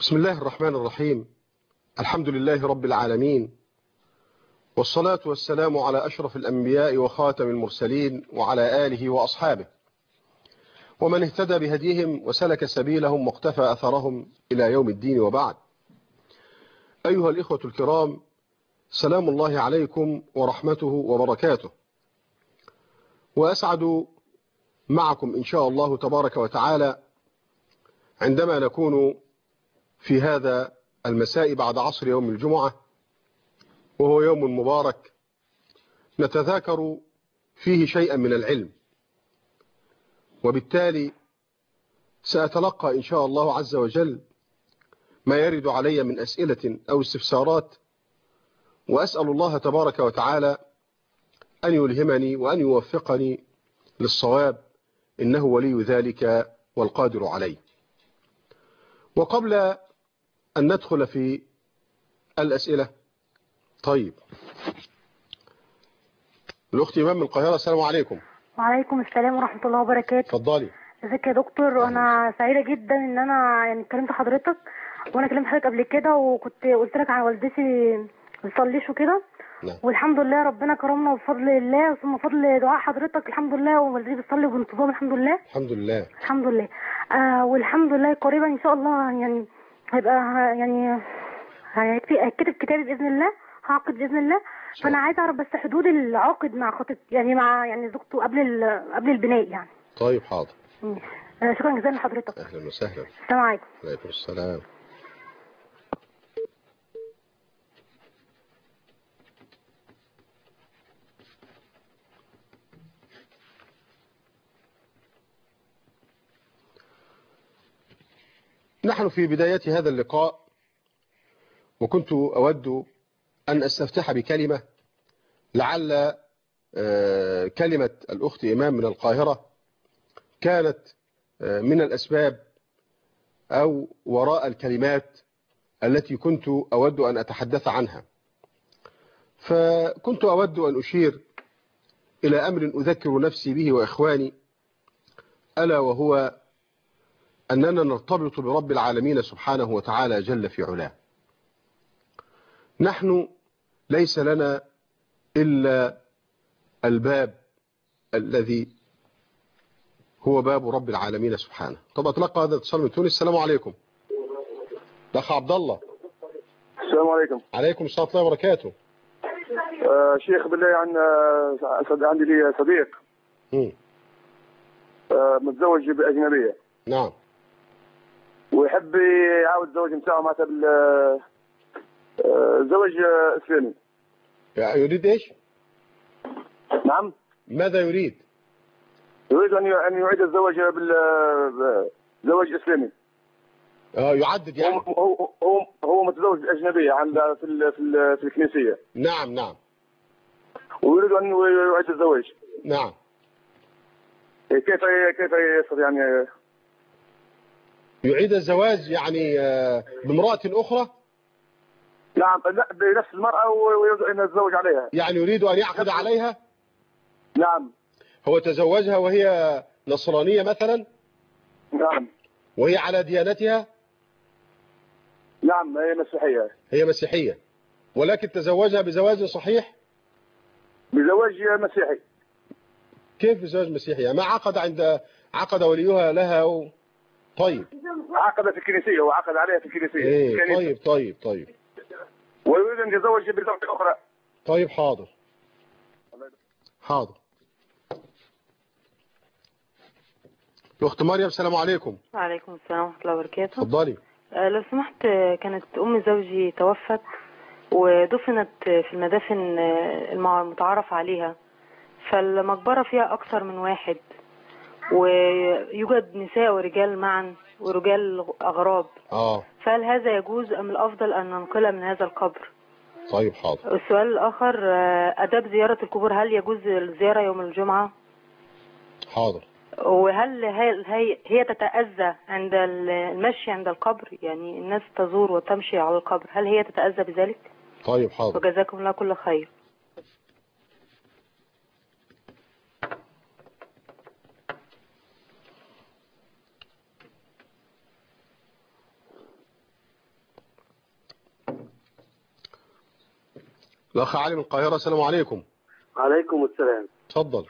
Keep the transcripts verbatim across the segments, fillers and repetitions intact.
بسم الله الرحمن الرحيم. الحمد لله رب العالمين، والصلاة والسلام على أشرف الأنبياء وخاتم المرسلين وعلى آله وأصحابه ومن اهتدى بهديهم وسلك سبيلهم واقتفى أثرهم إلى يوم الدين، وبعد. أيها الإخوة الكرام، سلام الله عليكم ورحمته وبركاته، وأسعد معكم إن شاء الله تبارك وتعالى عندما نكون في هذا المساء بعد عصر يوم الجمعة، وهو يوم مبارك نتذاكر فيه شيئا من العلم، وبالتالي سأتلقى إن شاء الله عز وجل ما يرد علي من أسئلة أو استفسارات، وأسأل الله تبارك وتعالى أن يلهمني وأن يوفقني للصواب، إنه ولي ذلك والقادر عليه. وقبل أن ندخل في الأسئلة، طيب، الأخت إمام من القاهرة، السلام عليكم. وعليكم السلام ورحمة الله وبركاته. اتفضلي. ازيك يا دكتور؟ وانا سعيدة جدا ان انا يعني كلمت حضرتك، وانا كلمت حضرتك قبل كده وكنت قلت لك عن والدتي بتصليش وكده. نعم. والحمد لله ربنا كرمنا بفضل الله، ثم فضل دعاء حضرتك الحمد لله، ووالدتي بتصلي بانتظام الحمد لله. الحمد لله. الحمد لله. آه والحمد لله قريبا ان شاء الله يعني هيبقى يعني هيكتب كتابي باذن الله، هعقد باذن الله. فانا عايزه اعرف بس حدود العقد مع خطيب يعني مع يعني زوجته قبل قبل البناء يعني. طيب حاضر. آه شكرا جزيلا لحضرتك. اهلا وسهلا. السلام عليكم. وعليكم السلام. نحن في بداية هذا اللقاء، وكنت أود أن أستفتح بكلمة لعل كلمة الأخت إمام من القاهرة كانت من الأسباب أو وراء الكلمات التي كنت أود أن أتحدث عنها. فكنت أود أن أشير إلى أمر أذكر نفسي به وإخواني، ألا وهو أننا نرتبط برب العالمين سبحانه وتعالى جل في علاه. نحن ليس لنا إلا الباب الذي هو باب رب العالمين سبحانه. طب أتلقى هذا الاتصال من تونس. السلام عليكم. الأخ عبد الله. السلام عليكم. عليكم السلام ورحمة الله وبركاته. آه شيخ بالله عن آه عندي لي صديق آه متزوج بأجنبية. نعم. ويحب يعاود الزواج نتاعه معناتها بال آه زواج إسلامي. يريد إيش؟ نعم. ماذا يريد؟ يريد أن أن يعيد الزواج بالزواج إسلامي. اه يعدد يعني. هو هو هو متزوج بأجنبية عند في ال في ال في الكنيسية. نعم نعم. ويريد أن يعيد الزواج. نعم. كيف كيف يستطيع يعني يعيد الزواج يعني بامرأة أخرى؟ نعم، لا بنفس المرأة ويريد أن يتزوج عليها. يعني يريد أن يعقد عليها؟ نعم. هو تزوجها وهي نصرانية مثلا؟ نعم. وهي على ديانتها؟ نعم هي مسيحية. هي مسيحية، ولكن تزوجها بزواج صحيح؟ بزواج مسيحي. كيف بزواج مسيحي؟ ما عقد عند عقد وليها لها و... طيب. عقد في الكنيسية وعقد عليها في الكنيسية. ايه طيب طيب طيب. ويريد أن يتزوج بزوجة أخرى. طيب حاضر. حاضر. أخت مريم، السلام عليكم. وعليكم السلام ورحمة الله وبركاته. اتفضلي. أه لو سمحت، كانت أم زوجي توفت ودفنت في المدافن المتعارف عليها، فالمقبرة فيها أكثر من واحد، ويوجد نساء ورجال معا ورجال أغراب. اه فهل هذا يجوز أم الأفضل أن ننقل من هذا القبر؟ طيب حاضر. السؤال الآخر، أداب زيارة القبور، هل يجوز الزيارة يوم الجمعة؟ حاضر. وهل هي هي تتأذى عند المشي عند القبر؟ يعني الناس تزور وتمشي على القبر، هل هي تتأذى بذلك؟ طيب حاضر. وجزاكم الله كل خير. الأخ علي من القاهرة. السلام عليكم. عليكم السلام. اتفضل.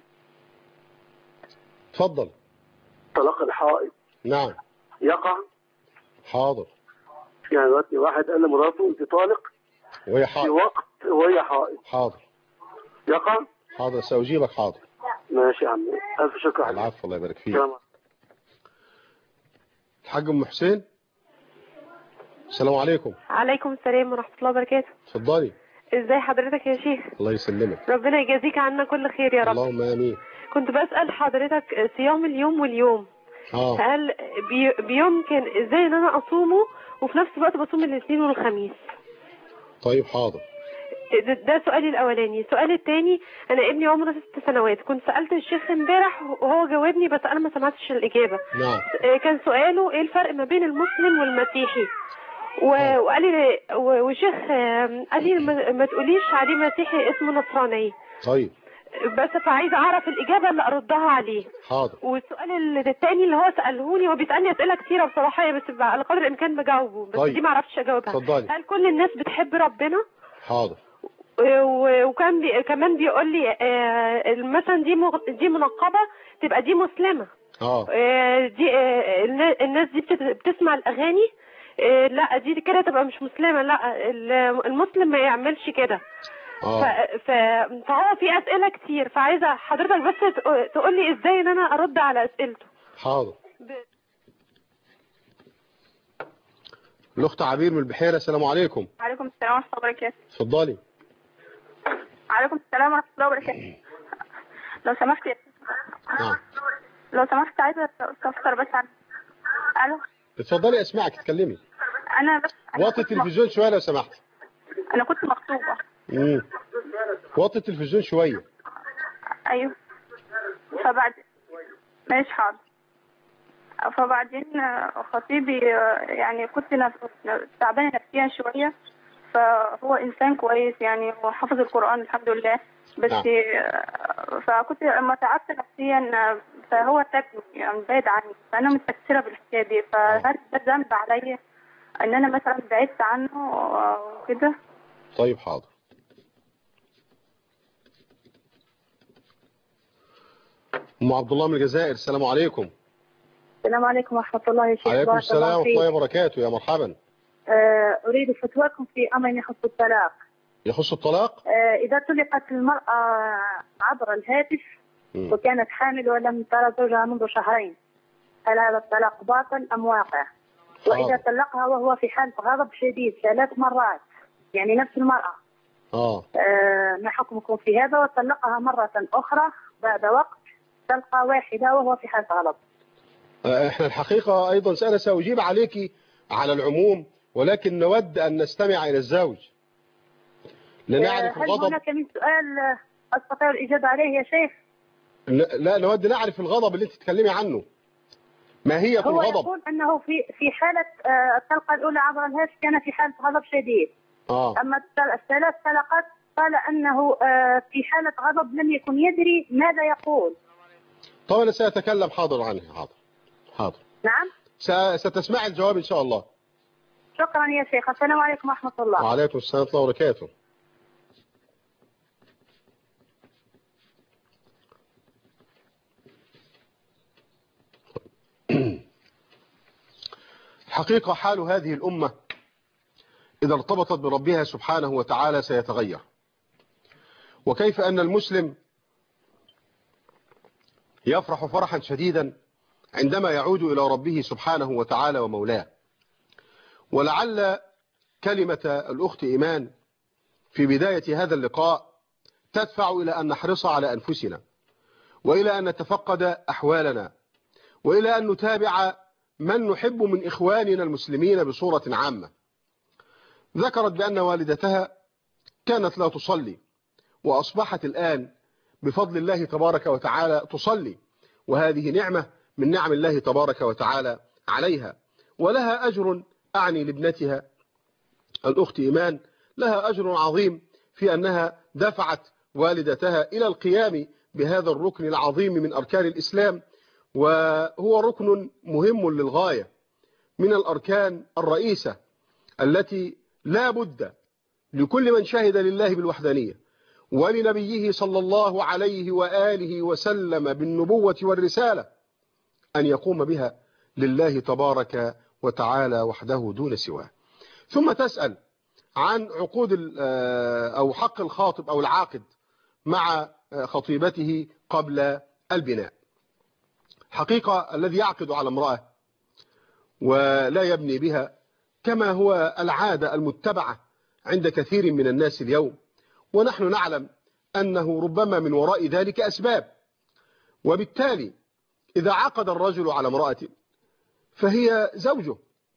اتفضل. طلاق الحائض نعم. يقع؟ حاضر. يعني دلوقتي واحد قال لمراته انت طالق وهي في حاضر. وقت وهي حائض، حاضر. يقع؟ حاضر سأجيبك. حاضر. ماشي يا عم، ألف شكر عليك. العفو، الله يبارك فيك. سلام. الحاج أم حسين. السلام عليكم. عليكم السلام ورحمة الله وبركاته. اتفضلي. ازاي حضرتك يا شيخ؟ الله يسلمك. ربنا يجازيك عنا كل خير يا رب. اللهم آمين. كنت بسأل حضرتك صيام اليوم واليوم اه هل بي بيمكن ازاي ان انا اصومه وفي نفس الوقت بصوم الاثنين والخميس؟ طيب حاضر. ده, ده سؤالي الاولاني. السؤال الثاني، انا ابني عمره ست سنوات، كنت سالت الشيخ امبارح وهو جاوبني بس انا ما سمعتش الاجابه. نعم. كان سؤاله ايه الفرق ما بين المسلم والمسيحي، و- وقال لي و- وشيخ قال لي ما ما تقوليش عليه مسيحي اسمه نصراني. طيب بس فعايزه اعرف الاجابه اللي اردها عليه. حاضر. والسؤال الثاني اللي هو سالهوني، هو بيسالني اسئله كثيره بصراحه بس على قدر الامكان بجاوبه، بس طيب. دي ما عرفتش اجاوبها. اتفضلي. هل كل الناس بتحب ربنا؟ حاضر. و- وكان بي كمان بيقول لي آه، مثلا دي مغ- دي منقبه تبقى دي مسلمه. اه آه، دي آه، النا- الناس دي بتت- بتسمع الاغاني، آه، لا دي كده تبقى مش مسلمه، لا ال- المسلم ما يعملش كده. اه ف- ف- فهو في اسئله كتير، فعايزه حضرتك بس تقول لي ازاي ان انا ارد على اسئلته. حاضر. الأخت عبير من البحيرة. السلام عليكم. وعليكم السلام ورحمة الله وبركاته. اتفضلي. وعليكم السلام ورحمة الله وبركاته. لو سمحت يا نعم. لو سمحت عايزة استفسر بس عن ألو. اتفضلي اسمعك اتكلمي. أنا بس أنا وطي كنت التلفزيون شوية لو سمحت. مخ- أنا كنت مخطوبة. امم وطي التلفزيون شوية. أيوه. فبعد ماشي حاضر. فبعدين آه، خطيبي آه، يعني كنت نف- تعبانة نفسيا شوية، فهو إنسان كويس يعني وحافظ القرآن الحمد لله، بس نعم. آه، فكنت لما تعبت نفسيا آه، فهو تركني يعني بعيد عني، فأنا متأثرة بالحكاية دي، فهل ده ذنب عليا إن أنا مثلا بعدت عنه آه، وكده؟ طيب حاضر. أم عبد الله من الجزائر. السلام عليكم. السلام عليكم ورحمة الله يا شيخ. عليكم بارك السلام الله ورحمة فيك. الله وبركاته. يا مرحبا. آه، أريد فتواكم في أمر يخص الطلاق. يخص الطلاق؟ آه، إذا طلقت المرأة عبر الهاتف مم. وكانت حامل ولم ترى زوجها منذ شهرين، هل هذا الطلاق باطل أم واقع؟ وإذا حاضر. طلقها وهو في حالة غضب شديد ثلاث مرات، يعني نفس المرأة، اه آه، ما حكمكم في هذا؟ وطلقها مرة أخرى بعد وقت طلقة واحدة وهو في حالة غضب. آه، احنا الحقيقة ايضا سأنا سأجيب عليك على العموم، ولكن نود ان نستمع الى الزوج لنعرف هل الغضب. هناك من سؤال آه، أستطيع الإجابة عليه يا شيخ؟ ن- لا نود نعرف الغضب اللي انت تتكلمي عنه، ماهية هو الغضب. يقول أنه في في حالة آه، الطلقة الأولى عبر الهاتف كان في حالة غضب شديد. اه أما الثل- الثلاث طلقات قال أنه آه، في حالة غضب لم يكن يدري ماذا يقول. طبعا انا سأتكلم حاضر عنه. حاضر حاضر. نعم. س- ستسمع الجواب ان شاء الله. شكرا يا شيخ. السلام عليكم ورحمة الله. وعليكم السلام ورحمة الله وبركاته. حقيقة حال هذه الأمة إذا ارتبطت بربها سبحانه وتعالى سيتغير. وكيف أن المسلم يفرح فرحا شديدا عندما يعود إلى ربه سبحانه وتعالى ومولاه. ولعل كلمة الأخت إيمان في بداية هذا اللقاء تدفع إلى أن نحرص على أنفسنا، وإلى أن نتفقد أحوالنا، وإلى أن نتابع من نحب من إخواننا المسلمين بصورة عامة. ذكرت بأن والدتها كانت لا تصلي، وأصبحت الآن بفضل الله تبارك وتعالى تصلي، وهذه نعمة من نعم الله تبارك وتعالى عليها، ولها أجر. أعني لابنتها الأخت إيمان لها أجر عظيم في أنها دفعت والدتها إلى القيام بهذا الركن العظيم من أركان الإسلام، وهو ركن مهم للغاية من الأركان الرئيسة التي لا بد لكل من شهد لله بالوحدانية ولنبيه صلى الله عليه وآله وسلم بالنبوة والرسالة أن يقوم بها لله تبارك وتعالى وحده دون سواه. ثم تسأل عن عقود أو حق الخاطب أو العاقد مع خطيبته قبل البناء. حقيقة الذي يعقد على امرأة ولا يبني بها كما هو العادة المتبعة عند كثير من الناس اليوم، ونحن نعلم أنه ربما من وراء ذلك أسباب، وبالتالي إذا عقد الرجل على امرأة فهي زوجه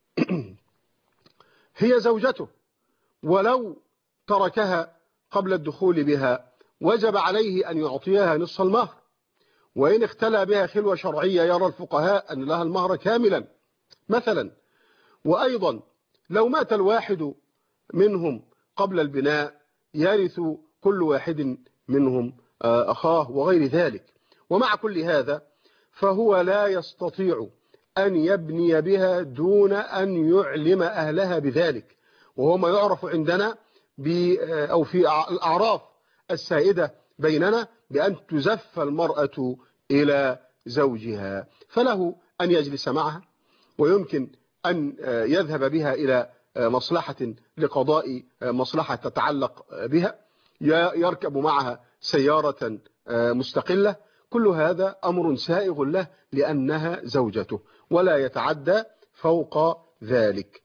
هي زوجته، ولو تركها قبل الدخول بها وجب عليه أن يعطيها نصف المهر، وإن اختلى بها خلوة شرعية يرى الفقهاء أن لها المهر كاملا مثلا. وأيضا لو مات الواحد منهم قبل البناء يرث كل واحد منهم أخاه وغير ذلك. ومع كل هذا فهو لا يستطيع أن يبني بها دون أن يعلم أهلها بذلك، وهو ما يعرف عندنا أو في الأعراف السائدة بيننا بأن تزف المرأة إلى زوجها، فله أن يجلس معها، ويمكن أن يذهب بها إلى مصلحة لقضاء مصلحة تتعلق بها، يركب معها سيارة مستقلة، كل هذا أمر سائغ له لأنها زوجته ولا يتعدى فوق ذلك.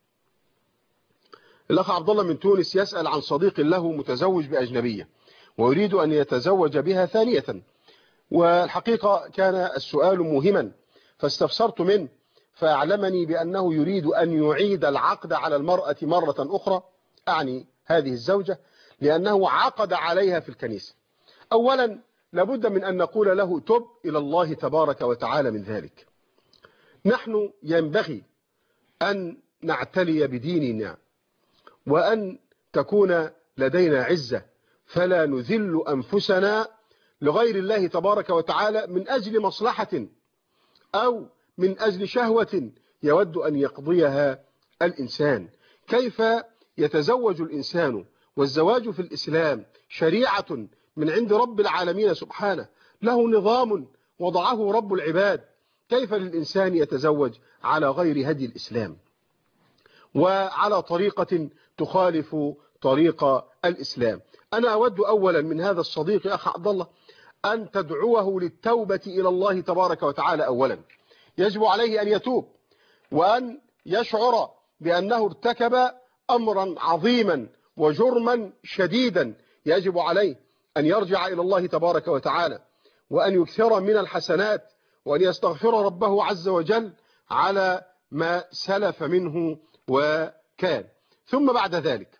الأخ عبد الله من تونس يسأل عن صديق له متزوج بأجنبية ويريد أن يتزوج بها ثانية، والحقيقة كان السؤال مهما فاستفسرت منه فأعلمني بأنه يريد أن يعيد العقد على المرأة مرة أخرى، أعني هذه الزوجة، لأنه عقد عليها في الكنيسة. أولا لابد من أن نقول له تب إلى الله تبارك وتعالى من ذلك. نحن ينبغي أن نعتلي بديننا وأن تكون لدينا عزة، فلا نذل أنفسنا لغير الله تبارك وتعالى من أجل مصلحة أو من أجل شهوة يود أن يقضيها الإنسان. كيف يتزوج الإنسان والزواج في الإسلام شريعة من عند رب العالمين سبحانه، له نظام وضعه رب العباد، كيف للإنسان يتزوج على غير هدي الإسلام وعلى طريقة تخالف طريق الإسلام؟ أنا أود أولا من هذا الصديق أخ عبد الله أن تدعوه للتوبة إلى الله تبارك وتعالى. أولا يجب عليه أن يتوب وأن يشعر بأنه ارتكب أمرا عظيما وجرما شديدا، يجب عليه أن يرجع إلى الله تبارك وتعالى وأن يكثر من الحسنات وأن يستغفر ربه عز وجل على ما سلف منه وكان. ثم بعد ذلك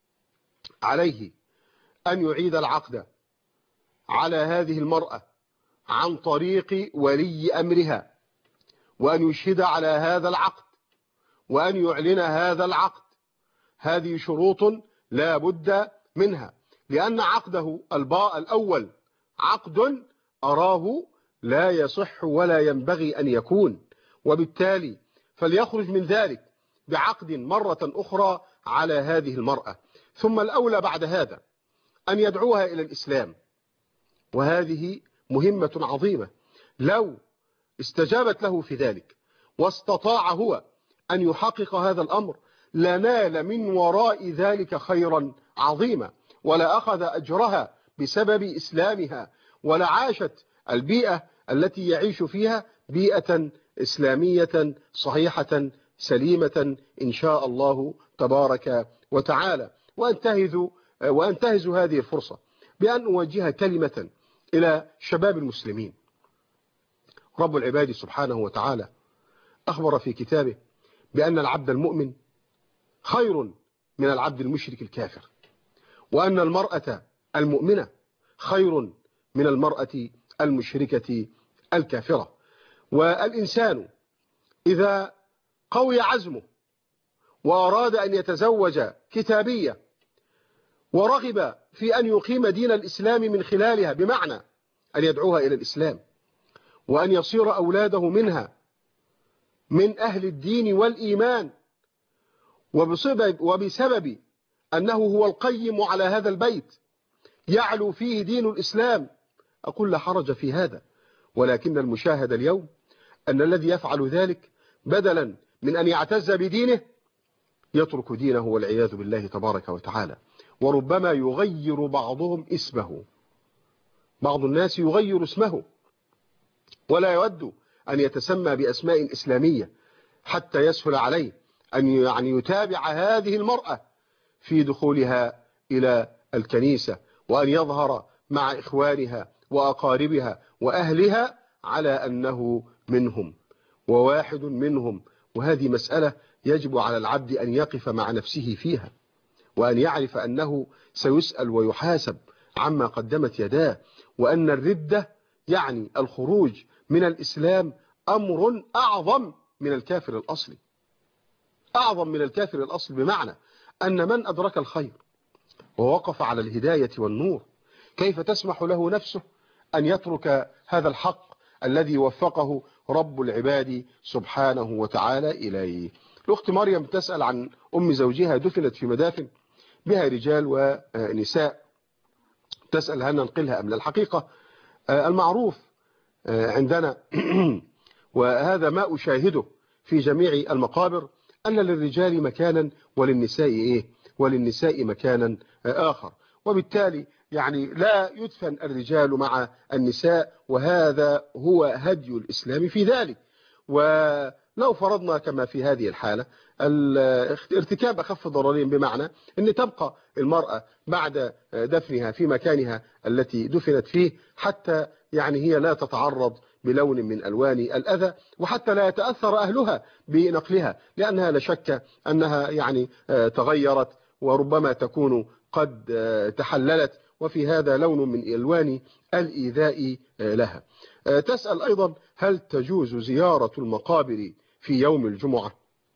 عليه أن يعيد العقد على هذه المرأة عن طريق ولي أمرها، وأن يشهد على هذا العقد وأن يعلن هذا العقد. هذه شروط لا بد منها، لأن عقده الباء الأول عقد أراه لا يصح ولا ينبغي أن يكون، وبالتالي فليخرج من ذلك بعقد مرة أخرى على هذه المرأة. ثم الأولى بعد هذا أن يدعوها إلى الإسلام، وهذه مهمة عظيمة. لو استجابت له في ذلك واستطاع هو أن يحقق هذا الأمر لنال من وراء ذلك خيرا عظيما، ولا أخذ أجرها بسبب إسلامها، ولا عاشت البيئة التي يعيش فيها بيئة إسلامية صحيحة سليمة إن شاء الله تبارك وتعالى. وأنتهز وأنتهز هذه الفرصة بأن أوجه كلمة إلى شباب المسلمين. رب العباد سبحانه وتعالى أخبر في كتابه بأن العبد المؤمن خير من العبد المشرك الكافر، وأن المرأة المؤمنة خير من المرأة المشركة الكافرة. والإنسان إذا قوي عزمه وأراد أن يتزوج كتابية ورغب في أن يقيم دين الإسلام من خلالها، بمعنى أن يدعوها إلى الإسلام وأن يصير أولاده منها من أهل الدين والإيمان، وبسبب, وبسبب أنه هو القيم على هذا البيت يعلو فيه دين الإسلام، أقول لا حرج في هذا. ولكن المشاهد اليوم أن الذي يفعل ذلك بدلا من أن يعتز بدينه يترك دينه والعياذ بالله تبارك وتعالى. وربما يغير بعضهم اسمه، بعض الناس يغير اسمه ولا يود أن يتسمى بأسماء إسلامية حتى يسهل عليه أن يعني يتابع هذه المرأة في دخولها إلى الكنيسة، وأن يظهر مع إخوانها وأقاربها وأهلها على أنه منهم وواحد منهم. وهذه مسألة يجب على العبد أن يقف مع نفسه فيها، وأن يعرف أنه سيسأل ويحاسب عما قدمت يداه، وأن الردة يعني الخروج من الإسلام أمر أعظم من الكافر الأصلي، أعظم من الكافر الأصلي، بمعنى أن من أدرك الخير ووقف على الهداية والنور كيف تسمح له نفسه أن يترك هذا الحق الذي وفقه رب العباد سبحانه وتعالى إليه. الأخت مريم تسأل عن أم زوجها دفنت في مدافن بها رجال ونساء، تسأل هل ننقلها أم لا. الحقيقة المعروف عندنا وهذا ما أشاهده في جميع المقابر أن للرجال مكانا وللنساء إيه وللنساء مكانا آخر، وبالتالي يعني لا يدفن الرجال مع النساء، وهذا هو هدي الإسلام في ذلك. ولو فرضنا كما في هذه الحالة ارتكاب أخف ضررين، بمعنى أن تبقى المرأة بعد دفنها في مكانها التي دفنت فيه حتى يعني هي لا تتعرض بلون من ألوان الأذى، وحتى لا يتأثر أهلها بنقلها، لأنها لا شك أنها يعني تغيرت وربما تكون قد تحللت، وفي هذا لون من ألوان الإيذاء لها. تسأل أيضا هل تجوز زيارة المقابر في يوم الجمعة؟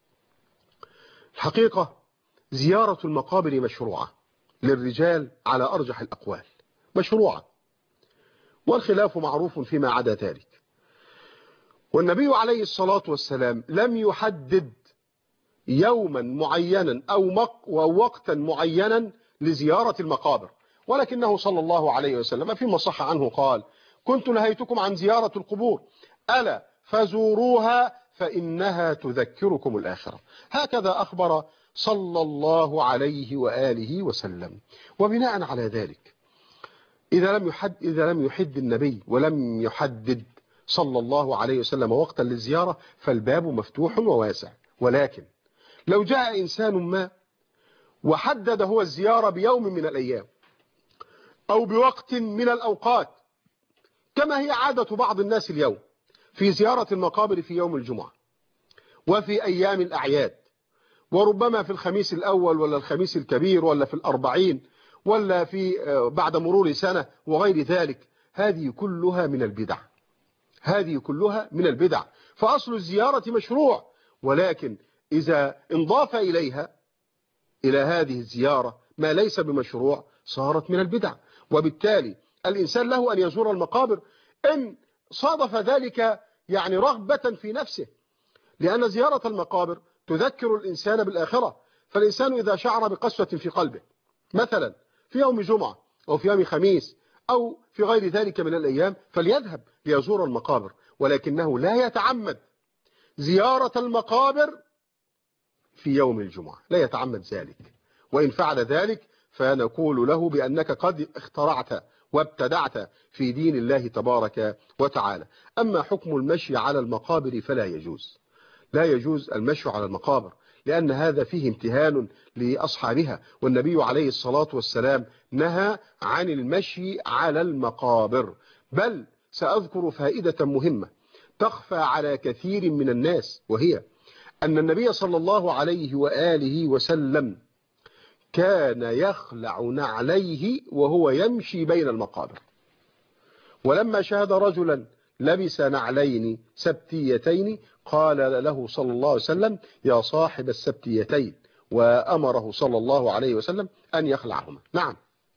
الحقيقة زيارة المقابر مشروعة للرجال على أرجح الأقوال، مشروعة، والخلاف معروف فيما عدا ذلك. والنبي عليه الصلاة والسلام لم يحدد يوما معينا أو وقتا معينا لزيارة المقابر، ولكنه صلى الله عليه وسلم فيما صح عنه قال: كنت نهيتكم عن زيارة القبور ألا فزوروها فإنها تذكركم الآخرة. هكذا أخبر صلى الله عليه وآله وسلم. وبناء على ذلك إذا لم يحد إذا لم يحد النبي ولم يحدد صلى الله عليه وسلم وقتا للزيارة فالباب مفتوح وواسع. ولكن لو جاء إنسان ما وحدد هو الزيارة بيوم من الأيام أو بوقت من الأوقات، كما هي عادة بعض الناس اليوم في زيارة المقابر في يوم الجمعة وفي أيام الأعياد، وربما في الخميس الأول ولا الخميس الكبير ولا في الأربعين ولا في بعد مرور سنة وغير ذلك، هذه كلها من البدع، هذه كلها من البدع. فأصل الزيارة مشروع، ولكن إذا انضاف إليها إلى هذه الزيارة ما ليس بمشروع صارت من البدع. وبالتالي الإنسان له أن يزور المقابر إن صادف ذلك يعني رغبة في نفسه، لأن زيارة المقابر تذكر الإنسان بالآخرة. فالإنسان إذا شعر بقسوة في قلبه مثلا في يوم جمعة أو في يوم خميس أو في غير ذلك من الأيام فليذهب ليزور المقابر، ولكنه لا يتعمد زيارة المقابر في يوم الجمعة، لا يتعمد ذلك. وإن فعل ذلك فنقول له بأنك قد اخترعت وابتدعت في دين الله تبارك وتعالى. أما حكم المشي على المقابر فلا يجوز، لا يجوز المشي على المقابر، لأن هذا فيه امتهان لأصحابها، والنبي عليه الصلاة والسلام نهى عن المشي على المقابر. بل سأذكر فائدة مهمة تخفى على كثير من الناس، وهي أن النبي صلى الله عليه وآله وسلم كان يخلع نعليه وهو يمشي بين المقابر. ولما شاهد رجلا لبس نعلين سبتيتين قال له صلى الله عليه وسلم: يا صاحب السبتيتين، وأمره صلى الله عليه وسلم أن يخلعهما. نعم.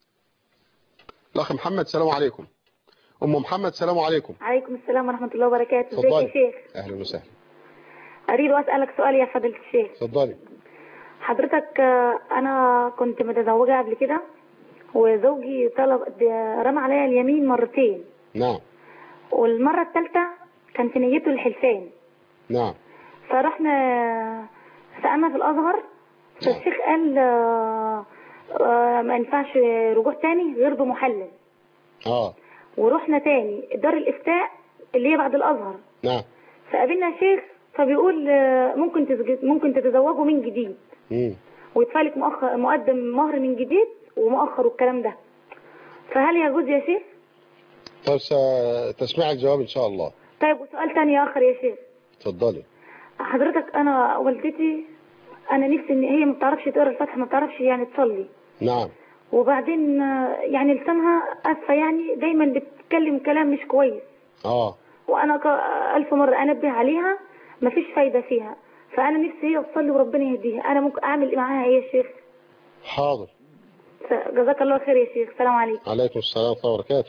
الأخ محمد السلام عليكم. أم محمد السلام عليكم. عليكم السلام ورحمة الله وبركاته. ازيك يا شيخ؟ أهلا وسهلا. أريد أسألك سؤال يا فضيلة الشيخ. تفضلي. حضرتك آه، انا كنت متزوجة قبل كده، وزوجي طلب رمى عليا اليمين مرتين. نعم. والمرة الثالثة كان في نيته الحلفان. نعم. فرحنا سألنا في الازهر، فالشيخ قال آه، آه، ما ينفعش رجوع تاني غير بمحلل. اه. ورحنا تاني دار الافتاء اللي هي بعد الازهر. نعم. فقابلنا شيخ فبيقول آه، ممكن تزج- ممكن تتزوجوا من جديد، امم ويدفع لك مؤخر مقدم مهر من جديد ومؤخر والكلام ده. فهل يجوز يا شيخ؟ طب ستسمع الجواب ان شاء الله. طيب وسؤال تاني اخر يا شيخ. اتفضلي. حضرتك انا والدتي انا نفسي ان هي ما بتعرفش تقرا الفاتحه، ما بتعرفش يعني تصلي. نعم. وبعدين آه، يعني لسانها اسفه، يعني دايما بتتكلم كلام مش كويس. اه. وانا ك- الف مره انبه عليها مفيش فايده فيها. فانا نفسي هي تصلي وربنا يهديها. انا ممكن اعمل معاها ايه يا شيخ؟ حاضر. جزاك الله خير يا شيخ. السلام عليكم. عليكم السلام ورحمة الله وبركاته.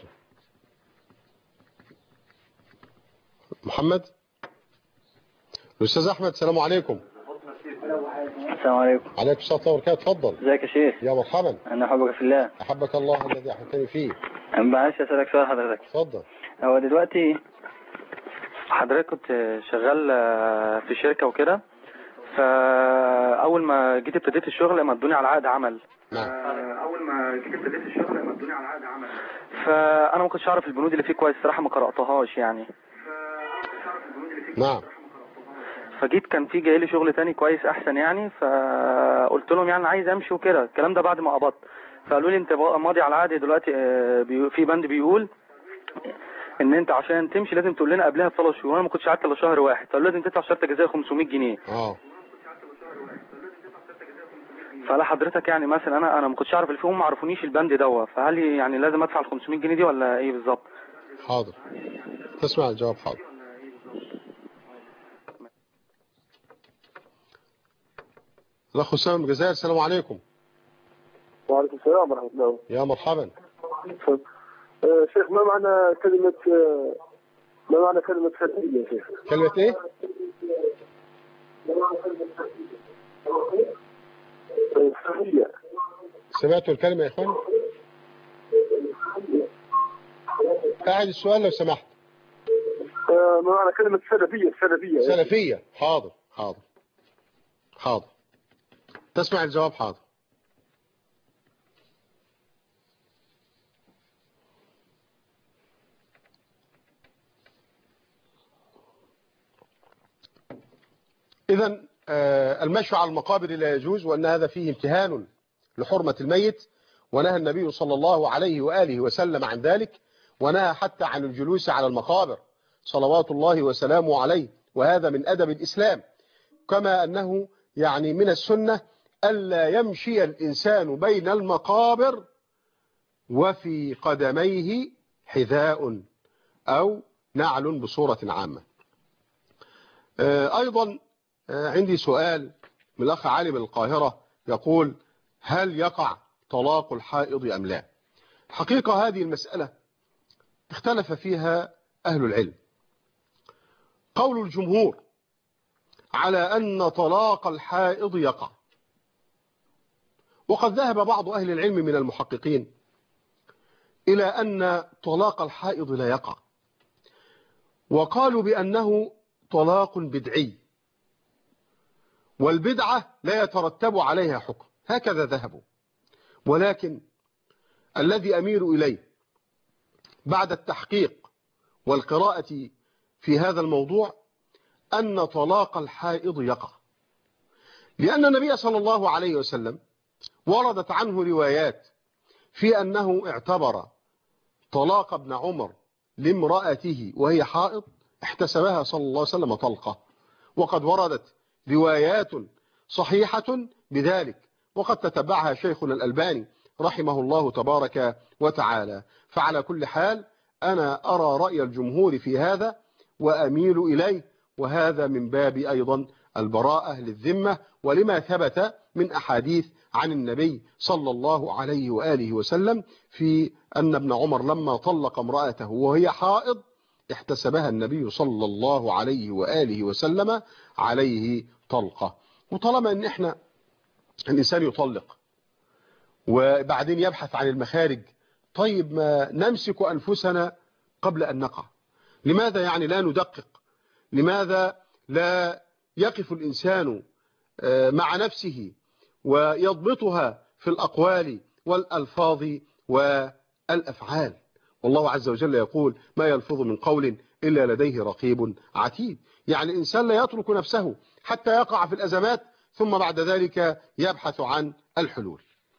محمد. الأستاذ أحمد، السلام عليكم. السلام عليكم. عليكم السلام ورحمة الله وبركاته. اتفضل. ازيك يا شيخ؟ يا مرحبا. انا احبك في الله. أحبك الله الذي أحببتني فيه. معلش اسالك سؤال حضرتك. اتفضل. هو دلوقتي حضرتك كنت شغال في شركه وكده، فاول ما جيت ابتديت الشغل مدوني على عقد عمل. نعم. اول ما جيت ابتديت الشغل مدوني على عقد عمل، فانا ما كنتش اعرف البنود اللي فيه كويس الصراحه، ما قراتهاش يعني. نعم. فجيت كان في جاي لي شغل تاني كويس احسن يعني، فقلت لهم يعني عايز امشي وكده. الكلام ده بعد ما قبضت، فقالوا لي انت ماضي على عقد دلوقتي، في بند بيقول ان انت عشان تمشي لازم تقول لنا قبلها بثلاث شهور، وانا ما كنتش قعدت الا شهر واحد، فقالوا لازم تدفع شرط جزائي خمسمية جنيه. اه. فلا حضرتك يعني مثلا انا انا ما كنتش اعرف اللي فيهم، ما عرفونيش البند دوت، فهل يعني لازم ادفع ال خمسمية جنيه دي ولا ايه بالظبط؟ حاضر. تسمع الجواب. حاضر. الأخ أسامة من الجزائر، السلام عليكم. وعليكم السلام ورحمة الله. يا مرحبا. آه شيخ، ما معنى كلمة آه ما معنى كلمة سلبية يا شيخ؟ كلمة إيه؟ سلبية. سمعتوا الكلمة يا إخوان؟ أعد السؤال لو سمحت. آه ما معنى كلمة سلبية؟ سلبية. سلفية. حاضر حاضر حاضر. تسمع الجواب. حاضر. إذن المشي على المقابر لا يجوز، وأن هذا فيه امتهان لحرمة الميت، ونهى النبي صلى الله عليه وآله وسلم عن ذلك، ونهى حتى عن الجلوس على المقابر صلوات الله وسلامه عليه، وهذا من أدب الإسلام. كما أنه يعني من السنة ألا يمشي الإنسان بين المقابر وفي قدميه حذاء أو نعل بصورة عامة. أيضا عندي سؤال من الأخ علي من القاهرة، يقول: هل يقع طلاق الحائض أم لا؟ حقيقة هذه المسألة اختلف فيها أهل العلم. قول الجمهور على أن طلاق الحائض يقع، وقد ذهب بعض أهل العلم من المحققين إلى أن طلاق الحائض لا يقع، وقالوا بأنه طلاق بدعي، والبدعة لا يترتب عليها حكم، هكذا ذهبوا. ولكن الذي أميل إليه بعد التحقيق والقراءة في هذا الموضوع أن طلاق الحائض يقع، لأن النبي صلى الله عليه وسلم وردت عنه روايات في أنه اعتبر طلاق ابن عمر لامرأته وهي حائض احتسبها صلى الله عليه وسلم طلقة، وقد وردت روايات صحيحة بذلك، وقد تتبعها شيخنا الألباني رحمه الله تبارك وتعالى. فعلى كل حال أنا أرى رأي الجمهور في هذا وأميل إليه، وهذا من باب أيضا البراءة للذمة، ولما ثبت من أحاديث عن النبي صلى الله عليه وآله وسلم في أن ابن عمر لما طلق امرأته وهي حائض احتسبها النبي صلى الله عليه وآله وسلم عليه طلقة. وطالما أن احنا الإنسان يطلق وبعدين يبحث عن المخارج. طيب ما نمسك أنفسنا قبل أن نقع؟ لماذا يعني لا ندقق؟ لماذا لا يقف الإنسان مع نفسه ويضبطها في الأقوال والألفاظ والأفعال؟ والله عز وجل يقول ما يلفظ من قول إلا لديه رقيب عتيد. يعني الإنسان لا يترك نفسه حتى يقع في الأزمات ثم بعد ذلك يبحث عن الحلول.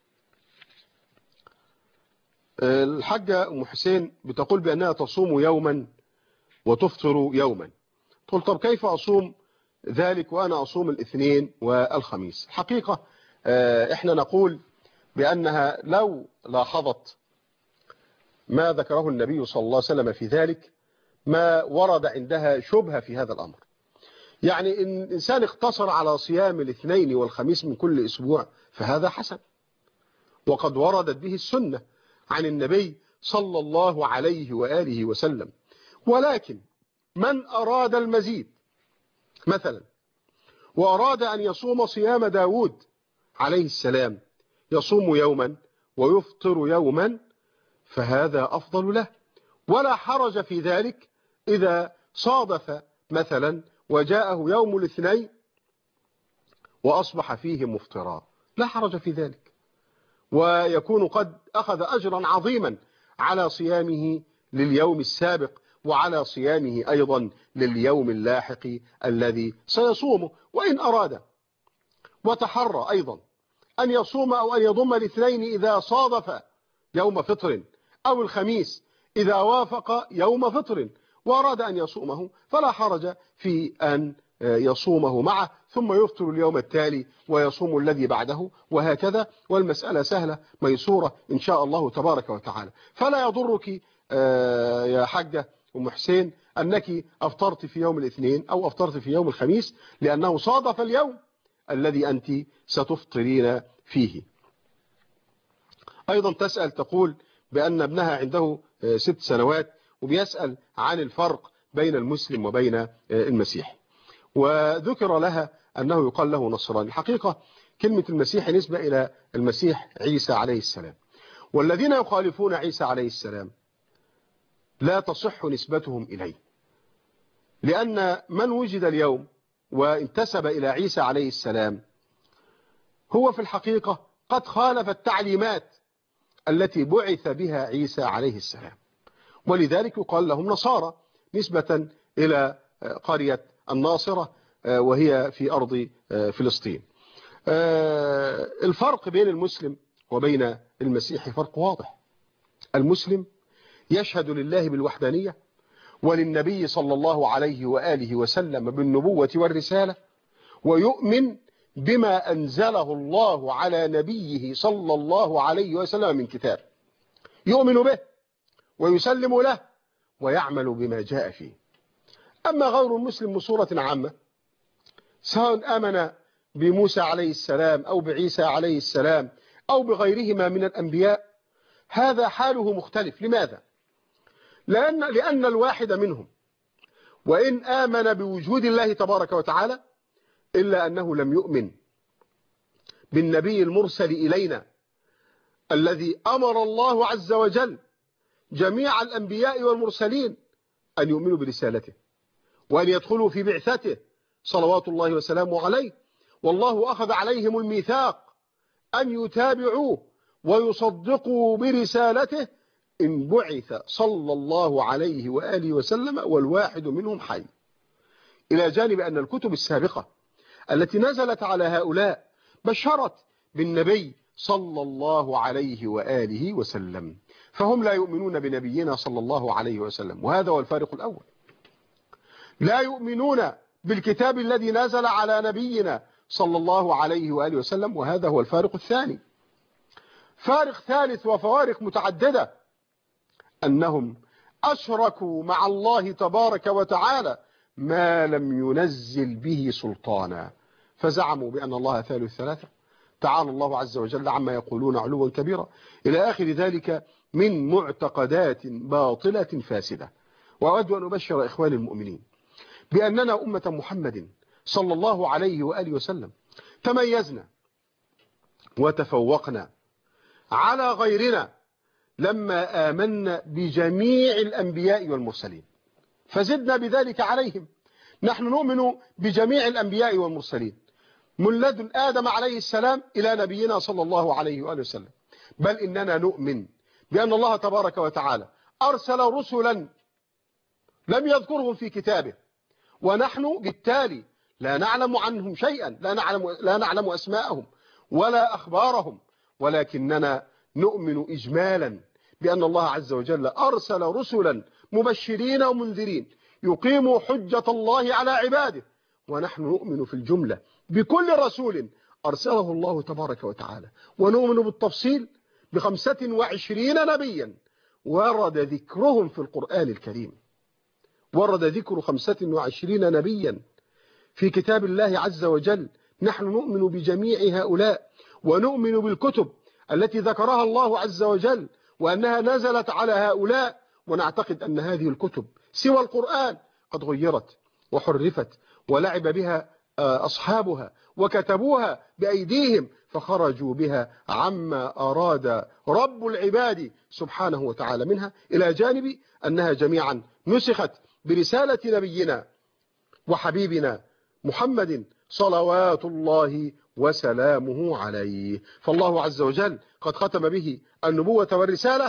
الحاجة أم حسين بتقول بأنها تصوم يوما وتفطر يوما. تقول طب كيف أصوم ذلك وأنا أصوم الاثنين والخميس؟ الحقيقة إحنا نقول بأنها لو لاحظت ما ذكره النبي صلى الله عليه وسلم في ذلك ما ورد عندها شبهة في هذا الأمر. يعني إن الإنسان اقتصر على صيام الاثنين والخميس من كل أسبوع فهذا حسن، وقد وردت به السنة عن النبي صلى الله عليه وآله وسلم. ولكن من أراد المزيد مثلا وأراد أن يصوم صيام داود عليه السلام، يصوم يوما ويفطر يوما، فهذا أفضل له، ولا حرج في ذلك إذا صادف مثلا وجاءه يوم الاثنين وأصبح فيه مفطرا، لا حرج في ذلك، ويكون قد أخذ أجرا عظيما على صيامه لليوم السابق وعلى صيامه أيضا لليوم اللاحق الذي سيصومه. وإن أراد وتحرى أيضا أن يصوم أو أن يضم الاثنين إذا صادف يوم فطر أو الخميس إذا وافق يوم فطر وأراد أن يصومه فلا حرج في أن يصومه معه ثم يفطر اليوم التالي ويصوم الذي بعده وهكذا، والمسألة سهلة ميسورة إن شاء الله تبارك وتعالى. فلا يضرك يا حاجة أم حسين أنك أفطرت في يوم الاثنين أو أفطرت في يوم الخميس لأنه صادف اليوم الذي أنت ستفطرين فيه. أيضا تسأل تقول بأن ابنها عنده ست سنوات وبيسأل عن الفرق بين المسلم وبين المسيحي، وذكر لها أنه يقال له نصراني. الحقيقة كلمة المسيحي نسبة إلى المسيح عيسى عليه السلام، والذين يخالفون عيسى عليه السلام لا تصح نسبتهم إليه، لأن من وجد اليوم وانتسب إلى عيسى عليه السلام هو في الحقيقة قد خالف التعليمات التي بعث بها عيسى عليه السلام، ولذلك يقال لهم نصارى نسبة إلى قرية الناصرة وهي في أرض فلسطين. الفرق بين المسلم وبين المسيحي فرق واضح. المسلم يشهد لله بالوحدانية وللنبي صلى الله عليه وآله وسلم بالنبوة والرسالة، ويؤمن بما أنزله الله على نبيه صلى الله عليه وسلم من كتاب، يؤمن به ويسلم له ويعمل بما جاء فيه. أما غير المسلم بصورة عامة سواء آمن بموسى عليه السلام أو بعيسى عليه السلام أو بغيرهما من الأنبياء هذا حاله مختلف. لماذا؟ لأن, لأن الواحد منهم وإن آمن بوجود الله تبارك وتعالى إلا أنه لم يؤمن بالنبي المرسل إلينا الذي أمر الله عز وجل جميع الأنبياء والمرسلين أن يؤمنوا برسالته وأن يدخلوا في بعثته صلوات الله وسلامه عليه، والله أخذ عليهم الميثاق أن يتابعوه ويصدقوا برسالته إن بعث صلى الله عليه وآله وسلم والواحد منهم حي. إلى جانب أن الكتب السابقة التي نزلت على هؤلاء بشرت بالنبي صلى الله عليه وآله وسلم، فهم لا يؤمنون بنبينا صلى الله عليه وسلم، وهذا هو الفارق الأول. لا يؤمنون بالكتاب الذي نزل على نبينا صلى الله عليه وآله وسلم، وهذا هو الفارق الثاني. فارق ثالث وفوارق متعددة أنهم أشركوا مع الله تبارك وتعالى ما لم ينزل به سلطانا، فزعموا بأن الله ثالث ثلاثة، تعالى الله عز وجل عما يقولون علوا كبيرا، إلى آخر ذلك من معتقدات باطلة فاسدة. وأود أن أبشر إخواني المؤمنين بأننا أمة محمد صلى الله عليه وآله وسلم تميزنا وتفوقنا على غيرنا لما آمنا بجميع الأنبياء والمرسلين، فزدنا بذلك عليهم. نحن نؤمن بجميع الأنبياء والمرسلين من لدن آدم عليه السلام إلى نبينا صلى الله عليه وآله وسلم، بل إننا نؤمن بأن الله تبارك وتعالى أرسل رسلا لم يذكرهم في كتابه، ونحن بالتالي لا نعلم عنهم شيئا، لا نعلم, لا نعلم أسماءهم ولا أخبارهم، ولكننا نؤمن إجمالا بأن الله عز وجل أرسل رسلا مبشرين ومنذرين يقيموا حجة الله على عباده، ونحن نؤمن في الجملة بكل رسول أرسله الله تبارك وتعالى، ونؤمن بالتفصيل بخمسة وعشرين نبيا ورد ذكرهم في القرآن الكريم. ورد ذكر خمسة وعشرين نبيا في كتاب الله عز وجل. نحن نؤمن بجميع هؤلاء، ونؤمن بالكتب التي ذكرها الله عز وجل وأنها نزلت على هؤلاء، ونعتقد أن هذه الكتب سوى القرآن قد غيرت وحرفت ولعب بها أصحابها وكتبوها بأيديهم فخرجوا بها عما أراد رب العباد سبحانه وتعالى منها، إلى جانب أنها جميعا نسخت برسالة نبينا وحبيبنا محمد صلوات الله وسلامه عليه. فالله عز وجل قد ختم به النبوة والرسالة،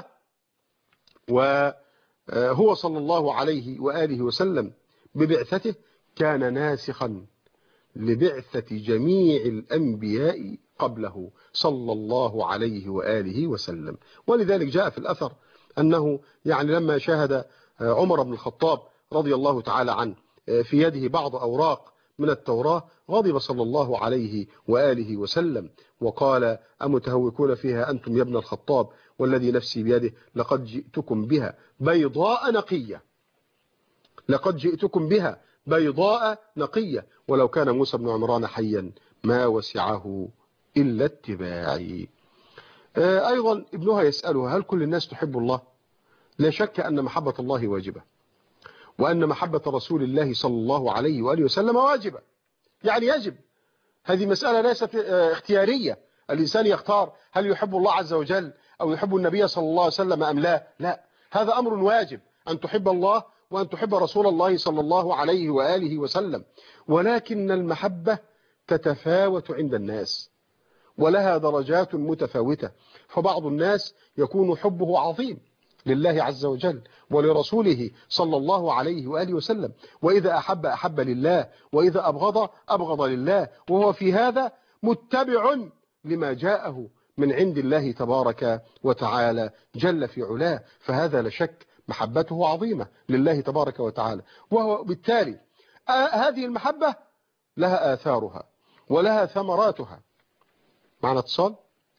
وهو صلى الله عليه وآله وسلم ببعثته كان ناسخا لبعثة جميع الأنبياء قبله صلى الله عليه وآله وسلم. ولذلك جاء في الأثر أنه يعني لما شاهد عمر بن الخطاب رضي الله تعالى عنه في يده بعض أوراق من التوراة غضب صلى الله عليه وآله وسلم وقال: أمتهوكون فيها أنتم يا ابن الخطاب والذي نفسي بيده لقد جئتكم بها بيضاء نقية، لقد جئتكم بها بيضاء نقية ولو كان موسى بن عمران حيا ما وسعه إلا اتباعي. أيضا ابنها يسألها: هل كل الناس تحب الله؟ لا شك أن محبة الله واجبة، وأن محبة رسول الله صلى الله عليه وآله وسلم واجبة، يعني يجب. هذه مسألة ليست اختيارية، الإنسان يختار هل يحب الله عز وجل أو يحب النبي صلى الله عليه وسلم أم لا. لا، هذا أمر واجب أن تحب الله وأن تحب رسول الله صلى الله عليه وآله وسلم، ولكن المحبة تتفاوت عند الناس ولها درجات متفاوتة، فبعض الناس يكون حبه عظيم لله عز وجل ولرسوله صلى الله عليه وآله وسلم، وإذا أحب أحب لله، وإذا أبغض أبغض لله، وهو في هذا متبع لما جاءه من عند الله تبارك وتعالى جل في علاه، فهذا لا شك محبته عظيمة لله تبارك وتعالى، وهو بالتالي آه هذه المحبة لها آثارها ولها ثمراتها. معنا اتصال.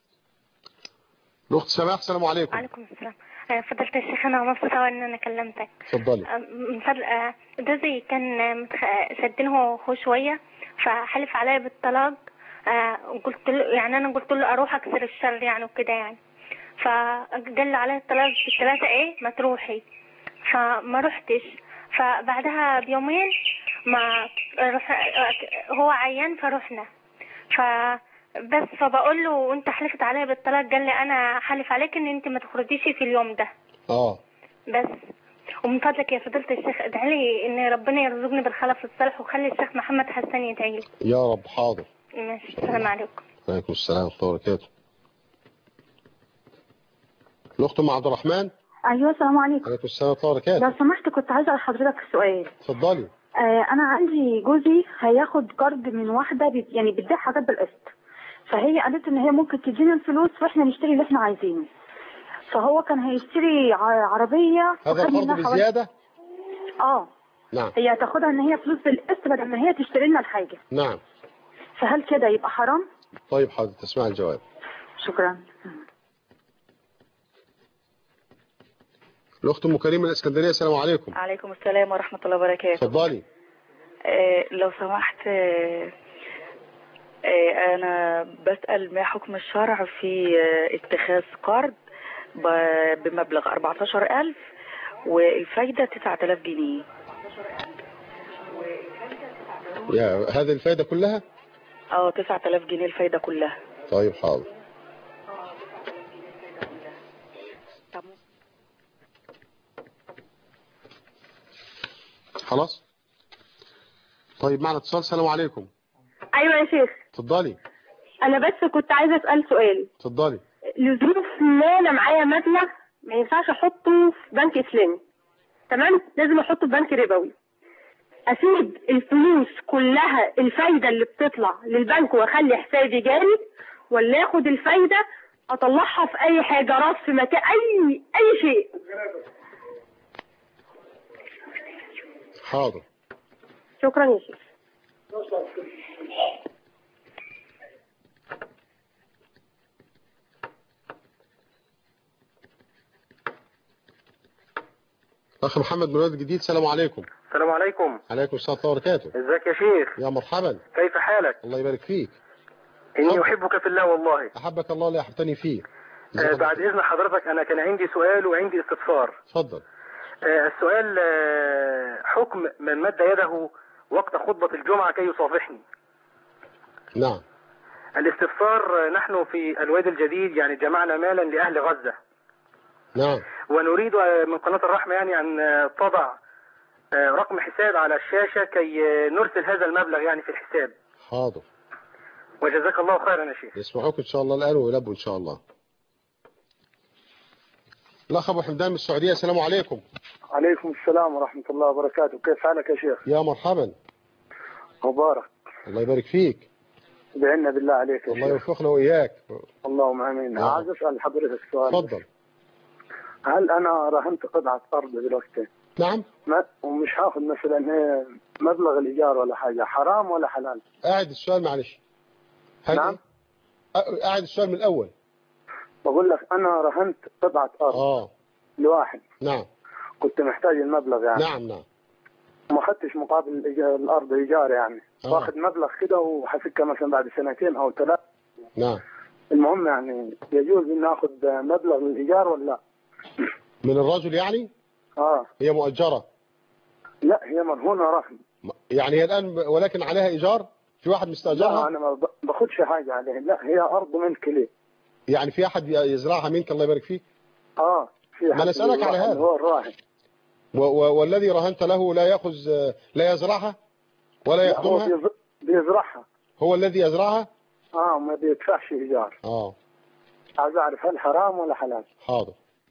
الأخت سماح، السلام عليكم. وعليكم السلام. فضلت الشيخ، أنا مبسوطة إن أنا كلمتك. اتفضلي. من فضل جوزي كان شدنه هو شوية فحلف عليا بالطلاق، قلت له يعني أنا قلت له أروح أكسر الشر يعني وكده يعني، فقال لي عليا الطلاق بالثلاثة إيه ما تروحي، فما رحتش. فبعدها بيومين ما روح هو عيان فرحنا، ف بس فبقول له انت حلفت عليا بالطلاق، قال لي انا حلف عليك ان انت ما تخرجيش في اليوم ده. اه بس ومن فضلك يا فضيلة الشيخ ادعي لي ان ربنا يرزقني بالخلف الصالح، وخلي الشيخ محمد حسن يدعي لي. يا رب. حاضر. ماشي. السلام عليكم. وعليكم السلام ورحمة الله وبركاته. الأخت أم عبد الرحمن. ايوه السلام عليكم. وعليكم السلام ورحمة الله وبركاته. لو سمحت كنت عايزه لحضرتك سؤال. اتفضلي. آه انا عندي جوزي هياخد قرض من واحده بي يعني بتبيع حاجات بالقسط، فهي قالت ان هي ممكن تدينا الفلوس واحنا نشتري اللي احنا عايزينه، فهو كان هيشتري عربيه. هذا القرض بزياده؟ اه نعم. هي هتاخدها ان هي فلوس بالقسط بدل ما هي تشتري لنا الحاجه. نعم. فهل كده يبقى حرام؟ طيب حاضر، تسمع الجواب. شكرا. الأخت أم كريم من الإسكندرية، السلام عليكم. عليكم السلام ورحمة الله وبركاته. اتفضلي. آه لو سمحت، آه آه أنا بسأل ما حكم الشرع في آه اتخاذ قرض بمبلغ أربعة عشر ألف والفايدة تسعة آلاف جنيه. يا هذه الفايدة كلها؟ اه تسعة آلاف جنيه الفايدة كلها. طيب حاضر. خلاص. طيب معنا اتصال. السلام عليكم. ايوه يا شيخ. اتفضلي. انا بس كنت عايزه اسال سؤال. اتفضلي. لظروف ما انا معايا مبلغ ما ينفعش احطه في بنك اسلامي، تمام؟ لازم احطه في بنك ربوي. اسيب الفلوس كلها الفايده اللي بتطلع للبنك واخلي حسابي جاري، ولا اخد الفايده اطلعها في اي حاجه، راس في مكان، اي اي شيء؟ حاضر. شكرا يا شيخ. اخ محمد من الواد الجديد. السلام عليكم. السلام عليكم. عليكم السلام ورحمه الله وبركاته. ازيك يا شيخ؟ يا مرحبا. كيف حالك؟ الله يبارك فيك. اني احبك في الله والله. احبك الله لا يحبتني فيه. آه بعد اذن حضرتك انا كان عندي سؤال وعندي استفسار. اتفضل. آه السؤال آه حكم من مد يده وقت خطبة الجمعة كي يصافحني. نعم. الاستفسار، نحن في الوادي الجديد يعني جمعنا مالا لأهل غزة. نعم. ونريد من قناة الرحمة يعني أن تضع رقم حساب على الشاشة كي نرسل هذا المبلغ يعني في الحساب. حاضر. وجزاك الله خيرا يا شيخ. يسمعوك إن شاء الله الآن ويلبوا إن شاء الله. الأخ أبو حمدان من السعودية. السلام عليكم. عليكم السلام ورحمة الله وبركاته. كيف حالك يا شيخ؟ يا مرحبا. مبارك. الله يبارك فيك. بعنا بالله عليك يا الله شيخ. يوفقنا وإياك. اللهم آمين. عايز أسأل حضرتك سؤال. تفضل. هل أنا رهنت قطعة أرض دلوقتي؟ نعم. ما ومش هاخد مثلا مبلغ الإيجار ولا حاجة، حرام ولا حلال؟ قاعد السؤال معلش. نعم. قاعد السؤال من الأول. بقول لك أنا رهنت قطعة أرض. آه. لواحد. نعم. كنت محتاج المبلغ يعني. نعم نعم. ما أخذتش مقابل الأرض إيجار يعني. آه. واخد مبلغ كده وحفكها مثلا بعد سنتين أو ثلاث. نعم. المهم يعني يجوز إن آخذ مبلغ للإيجار ولا لا؟ من الرجل يعني؟ آه. هي مؤجرة؟ لا هي مرهونة رهن. يعني هي الآن ولكن عليها إيجار؟ في واحد مستأجرها؟ لا أنا ما باخدش حاجة عليها، لا هي أرض ملك لي. يعني في أحد يزرعها منك الله يبارك فيك؟ آه في. ما نسألك على هذا. هو الراهن. والذي رهنت له لا يأخذ لا يزرعها ولا يخدمها؟ هو بيزرعها. هو الذي يزرعها؟ اه ما بيدفعش إيجار. اه. عايز أعرف هل حرام ولا حلال؟ حاضر.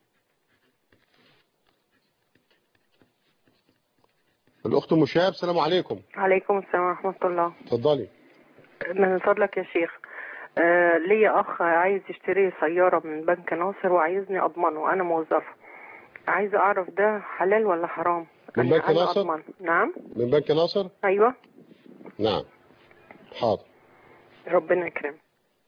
الأخت مشاب. السلام عليكم. عليكم السلام ورحمة الله. اتفضلي. من فضلك يا شيخ، آه ليا أخ عايز يشتري سيارة من بنك ناصر وعايزني أضمنه، أنا موظفة. عايزة أعرف ده حلال ولا حرام؟ من بنك ناصر؟ أضمن. نعم. من بنك ناصر؟ أيوة. نعم. حاضر. ربنا يكرم.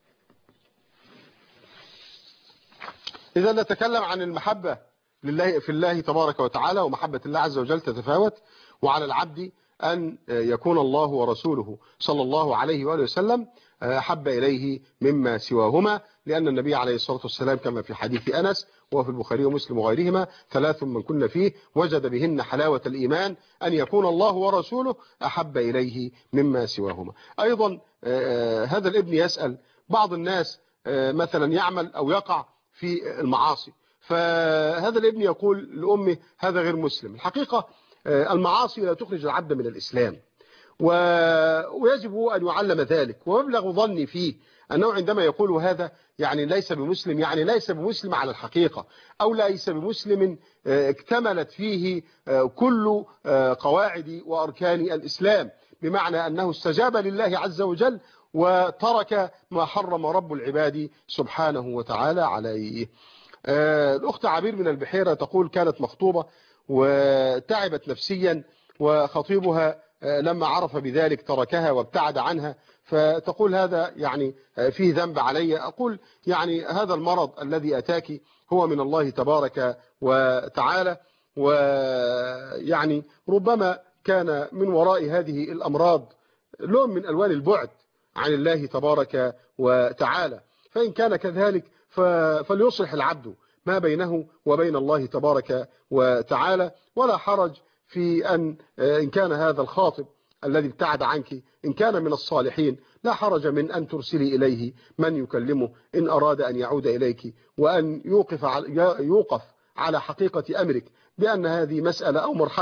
إذا نتكلم عن المحبة لله في الله تبارك وتعالى، ومحبة الله عز وجل تتفاوت، وعلى العبد أن يكون الله ورسوله صلى الله عليه وآله وسلم أحب إليه مما سواهما، لأن النبي عليه الصلاة والسلام كما في حديث أنس وفي البخاري ومسلم وغيرهما: ثلاث من كن فيه وجد بهن حلاوة الإيمان، أن يكون الله ورسوله أحب إليه مما سواهما. أيضا هذا الابن يسأل بعض الناس مثلا يعمل أو يقع في المعاصي، فهذا الابن يقول لأمه هذا غير مسلم. الحقيقة المعاصي لا تخرج العبد من الإسلام، ويجب أن يعلم ذلك، ومبلغ ظني فيه أنه عندما يقول هذا يعني ليس بمسلم، يعني ليس بمسلم على الحقيقة، أو ليس بمسلم اكتملت فيه كل قواعد وأركان الإسلام، بمعنى أنه استجاب لله عز وجل وترك ما حرم رب العباد سبحانه وتعالى عليه. الأخت عبير من البحيرة تقول كانت مخطوبة وتعبت نفسيا، وخطيبها لما عرف بذلك تركها وابتعد عنها، فتقول هذا يعني فيه ذنب علي. أقول يعني هذا المرض الذي أتاك هو من الله تبارك وتعالى، ويعني ربما كان من وراء هذه الأمراض لون من ألوان البعد عن الله تبارك وتعالى، فإن كان كذلك فليصلح العبد ما بينه وبين الله تبارك وتعالى، ولا حرج في أن إن كان هذا الخاطب الذي ابتعد عنك إن كان من الصالحين لا حرج من أن ترسلي إليه من يكلمه إن أراد أن يعود إليك، وأن يوقف على, يوقف على حقيقة أمرك بأن هذه مسألة أو مرحلة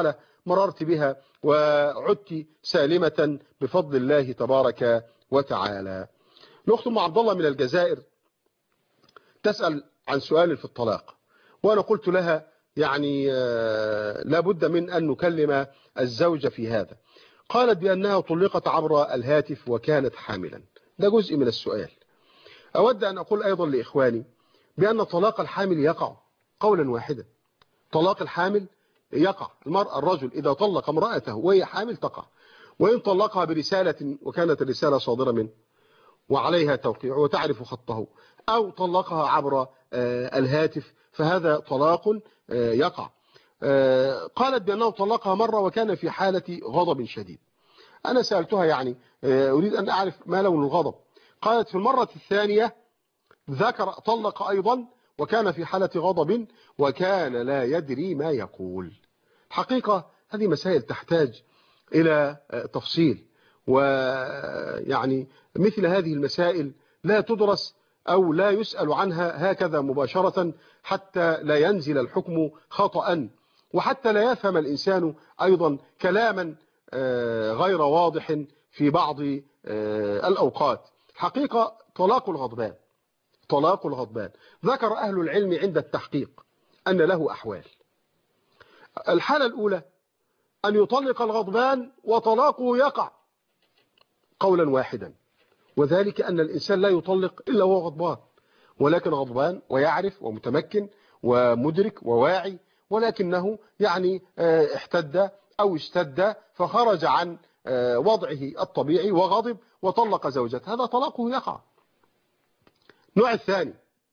مررت بها وعدت سالمة بفضل الله تبارك وتعالى. الأخت أم عبد الله من الجزائر تسأل عن سؤال في الطلاق، وأنا قلت لها يعني لا بد من أن نكلم الزوجة في هذا. قالت بأنها طلقت عبر الهاتف وكانت حاملا. ده جزء من السؤال. أود أن أقول أيضا لإخواني بأن طلاق الحامل يقع قولا واحدا. طلاق الحامل يقع. المرأة الرجل إذا طلق امرأته وهي حامل تقع، وإن طلقها برسالة وكانت الرسالة صادرة منه وعليها توقيع وتعرف خطه، أو طلقها عبر الهاتف، فهذا طلاق يقع. قالت بأنه طلقها مرة وكان في حالة غضب شديد. أنا سألتها يعني أريد أن أعرف ما لون الغضب. قالت في المرة الثانية ذكر طلق أيضا وكان في حالة غضب وكان لا يدري ما يقول. حقيقة هذه مسائل تحتاج إلى تفصيل، ويعني مثل هذه المسائل لا تدرس أو لا يسأل عنها هكذا مباشرة حتى لا ينزل الحكم خطأ، وحتى لا يفهم الإنسان أيضا كلاما غير واضح في بعض الأوقات. حقيقة طلاق الغضبان طلاق الغضبان ذكر أهل العلم عند التحقيق أن له أحوال. الحالة الأولى أن يطلق الغضبان وطلاقه يقع قولا واحدا، وذلك أن الإنسان لا يطلق إلا وهو غضبان، ولكن غضبان ويعرف ومتمكن ومدرك وواعي، ولكنه يعني احتد أو اشتد فخرج عن وضعه الطبيعي وغضب وطلق زوجته، هذا طلاقه يقع. النوع الثاني،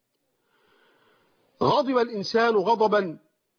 غضب الإنسان غضبا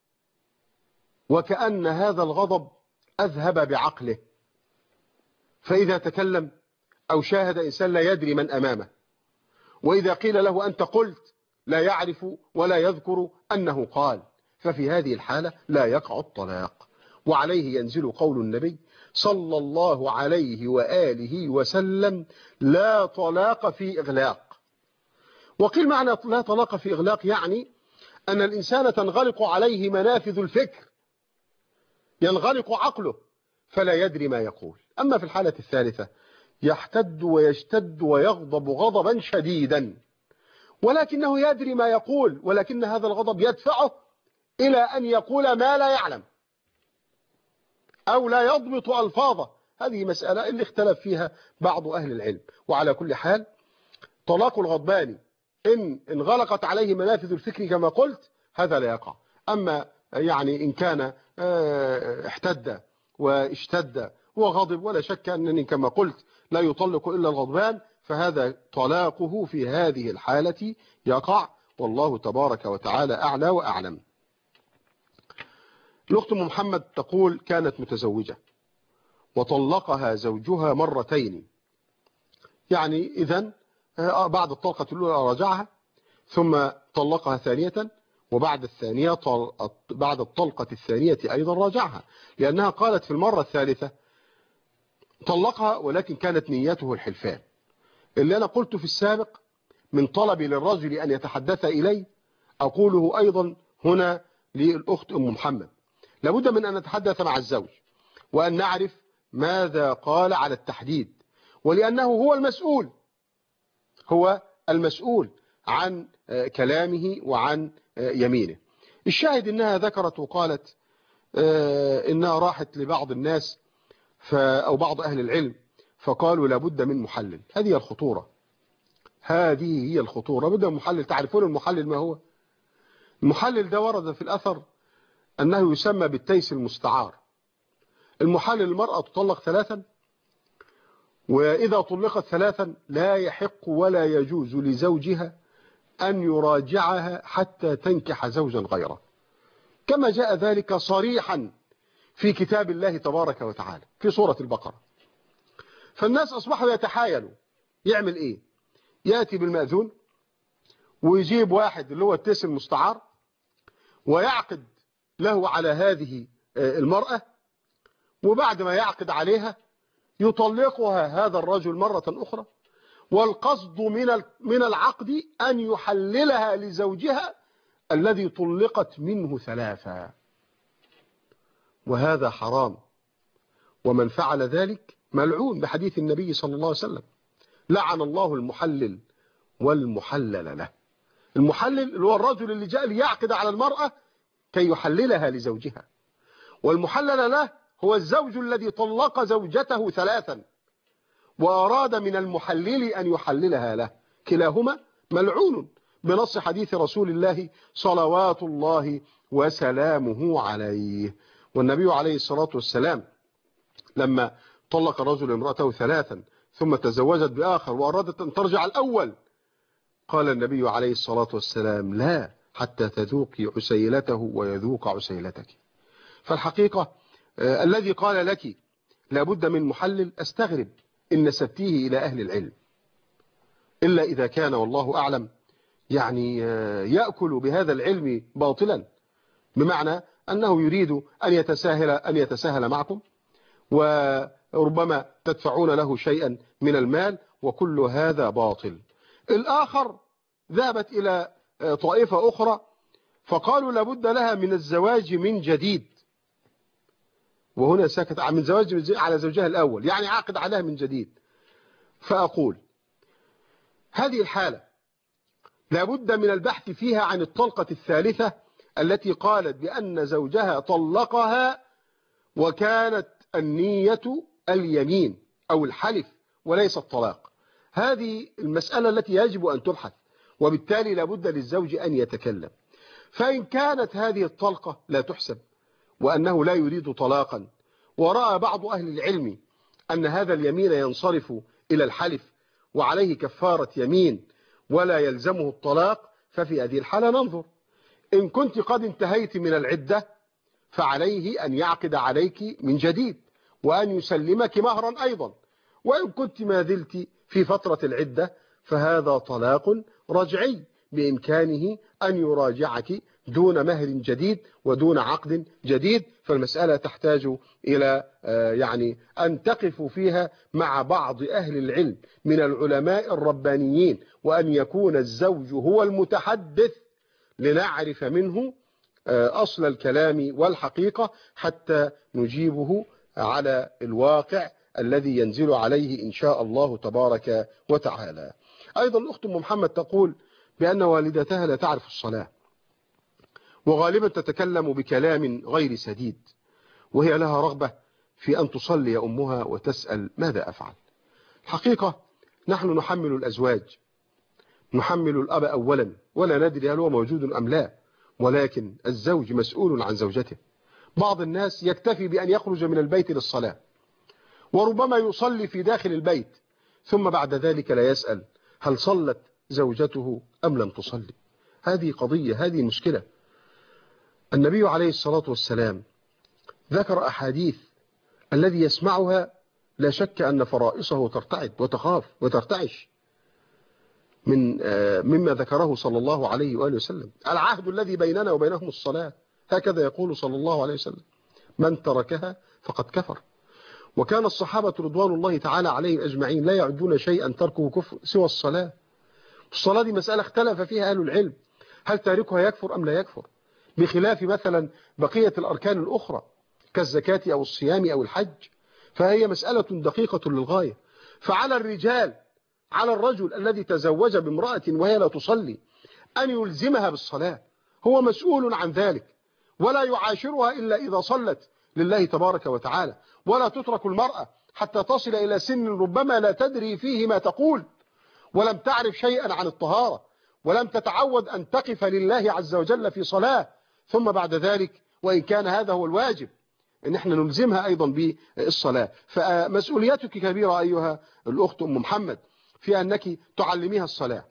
وكأن هذا الغضب أذهب بعقله، فإذا تكلم أو شاهد إنسان لا يدري من أمامه، وإذا قيل له أنت قلت لا يعرف ولا يذكر أنه قال، ففي هذه الحالة لا يقع الطلاق، وعليه ينزل قول النبي صلى الله عليه وآله وسلم لا طلاق في إغلاق. وقيل معنى لا طلاق في إغلاق يعني أن الإنسان تنغلق عليه منافذ الفكر، ينغلق عقله فلا يدري ما يقول. أما في الحالة الثالثة يحتد ويشتد ويغضب غضبا شديدا، ولكنه يدري ما يقول، ولكن هذا الغضب يدفعه إلى أن يقول ما لا يعلم أو لا يضبط ألفاظه. هذه مسألة اللي اختلف فيها بعض أهل العلم. وعلى كل حال طلاق الغضبان إن انغلقت عليه منافذ الفكر كما قلت هذا لا يقع. أما يعني إن كان احتد واشتد وغضب، ولا شك أنني كما قلت لا يطلق إلا الغضبان، فهذا طلاقه في هذه الحالة يقع، والله تبارك وتعالى أعلى وأعلم. الأخت محمد تقول كانت متزوجة وطلقها زوجها مرتين، يعني إذن بعد الطلقة الأولى رجعها ثم طلقها ثانية، وبعد الثانية طل... بعد الطلقة الثانية أيضا رجعها، لأنها قالت في المرة الثالثة طلقها ولكن كانت نيته الحلفان. اللي أنا قلت في السابق من طلبي للرجل أن يتحدث إلي أقوله أيضا هنا للأخت أم محمد، لابد من أن نتحدث مع الزوج وأن نعرف ماذا قال على التحديد، ولأنه هو المسؤول هو المسؤول عن كلامه وعن يمينه. الشاهد إنها ذكرت وقالت إنها راحت لبعض الناس أو بعض أهل العلم فقالوا لابد من محلل. هذه الخطورة هذه هي الخطورة، لابد من محلل. تعرفون المحلل ما هو؟ المحلل ده ورد في الأثر أنه يسمى بالتيس المستعار. المحلل المرأة تطلق ثلاثا، وإذا طلقت ثلاثا لا يحق ولا يجوز لزوجها أن يراجعها حتى تنكح زوجا غيره، كما جاء ذلك صريحا في كتاب الله تبارك وتعالى في سورة البقرة. فالناس أصبحوا يتحايلوا، يعمل إيه؟ يأتي بالمأذون ويجيب واحد اللي هو التيس المستعار ويعقد له على هذه المرأة، وبعد ما يعقد عليها يطلقها هذا الرجل مرة أخرى، والقصد من من العقد أن يحللها لزوجها الذي طلقت منه ثلاثة. وهذا حرام، ومن فعل ذلك ملعون بحديث النبي صلى الله عليه وسلم: لعن الله المحلل والمحلل له. المحلل اللي هو الرجل اللي جاء ليعقد على المرأة كي يحللها لزوجها، والمحلل له هو الزوج الذي طلق زوجته ثلاثا وأراد من المحلل أن يحللها له، كلاهما ملعون بنص حديث رسول الله صلوات الله وسلامه عليه. والنبي عليه الصلاة والسلام لما طلق الرجل امرأته ثلاثا ثم تزوجت بآخر وأرادت أن ترجع الأول، قال النبي عليه الصلاة والسلام: لا، حتى تذوقي عسيلته ويذوق عسيلتك. فالحقيقة آه الذي قال لك لابد من محلل أستغرب إن نسبتيه إلى أهل العلم، إلا إذا كان والله أعلم يعني آه يأكل بهذا العلم باطلا، بمعنى أنه يريد أن يتساهل أن يتساهل معكم، وربما تدفعون له شيئا من المال، وكل هذا باطل. الآخر ذهبت إلى طائفة أخرى فقالوا لابد لها من الزواج من جديد، وهنا سكت من زواج على زوجها الأول، يعني عقد عليها من جديد. فأقول هذه الحالة لابد من البحث فيها عن الطلقة الثالثة التي قالت بأن زوجها طلقها وكانت النية اليمين أو الحلف وليس الطلاق. هذه المسألة التي يجب أن تبحث، وبالتالي لابد للزوج أن يتكلم. فإن كانت هذه الطلقة لا تحسب وأنه لا يريد طلاقا، ورأى بعض أهل العلم أن هذا اليمين ينصرف إلى الحلف وعليه كفارة يمين ولا يلزمه الطلاق، ففي هذه الحالة ننظر. إن كنت قد انتهيت من العدة فعليه أن يعقد عليك من جديد وأن يسلمك مهرا أيضا، وإن كنت ما زلت في فترة العدة فهذا طلاق رجعي بإمكانه أن يراجعك دون مهر جديد ودون عقد جديد. فالمسألة تحتاج إلى يعني أن تقفوا فيها مع بعض أهل العلم من العلماء الربانيين، وأن يكون الزوج هو المتحدث لنعرف منه أصل الكلام والحقيقة حتى نجيبه على الواقع الذي ينزل عليه إن شاء الله تبارك وتعالى. أيضا الأخت أم محمد تقول بأن والدتها لا تعرف الصلاة، وغالبا تتكلم بكلام غير سديد، وهي لها رغبة في أن تصلي أمها وتسأل ماذا أفعل. حقيقة نحن نحمل الأزواج، نحمل الأب أولا، ولا ندري هل هو موجود أم لا، ولكن الزوج مسؤول عن زوجته. بعض الناس يكتفي بأن يخرج من البيت للصلاة، وربما يصلي في داخل البيت ثم بعد ذلك لا يسأل هل صلت زوجته أم لم تصلي. هذه قضية، هذه مشكلة. النبي عليه الصلاة والسلام ذكر أحاديث الذي يسمعها لا شك أن فرائصه ترتعد وتخاف وترتعش من مما ذكره صلى الله عليه وآله وسلم. العهد الذي بيننا وبينهم الصلاة، هكذا يقول صلى الله عليه وسلم: من تركها فقد كفر. وكان الصحابة رضوان الله تعالى عليهم أجمعين لا يعدون شيئا تركه كفر سوى الصلاة. الصلاة دي مسألة اختلف فيها أهل العلم، هل تاركها يكفر أم لا يكفر، بخلاف مثلا بقية الأركان الأخرى كالزكاة أو الصيام أو الحج، فهي مسألة دقيقة للغاية. فعلى الرجال، على الرجل الذي تزوج بامرأة وهي لا تصلي أن يلزمها بالصلاة، هو مسؤول عن ذلك، ولا يعاشرها إلا إذا صلت لله تبارك وتعالى. ولا تترك المرأة حتى تصل إلى سن ربما لا تدري فيه ما تقول، ولم تعرف شيئا عن الطهارة، ولم تتعود أن تقف لله عز وجل في صلاة، ثم بعد ذلك وإن كان هذا هو الواجب إن احنا نلزمها أيضا بالصلاة. فمسؤوليتك كبيرة أيها الأخت أم محمد في أنك تعلميها الصلاة،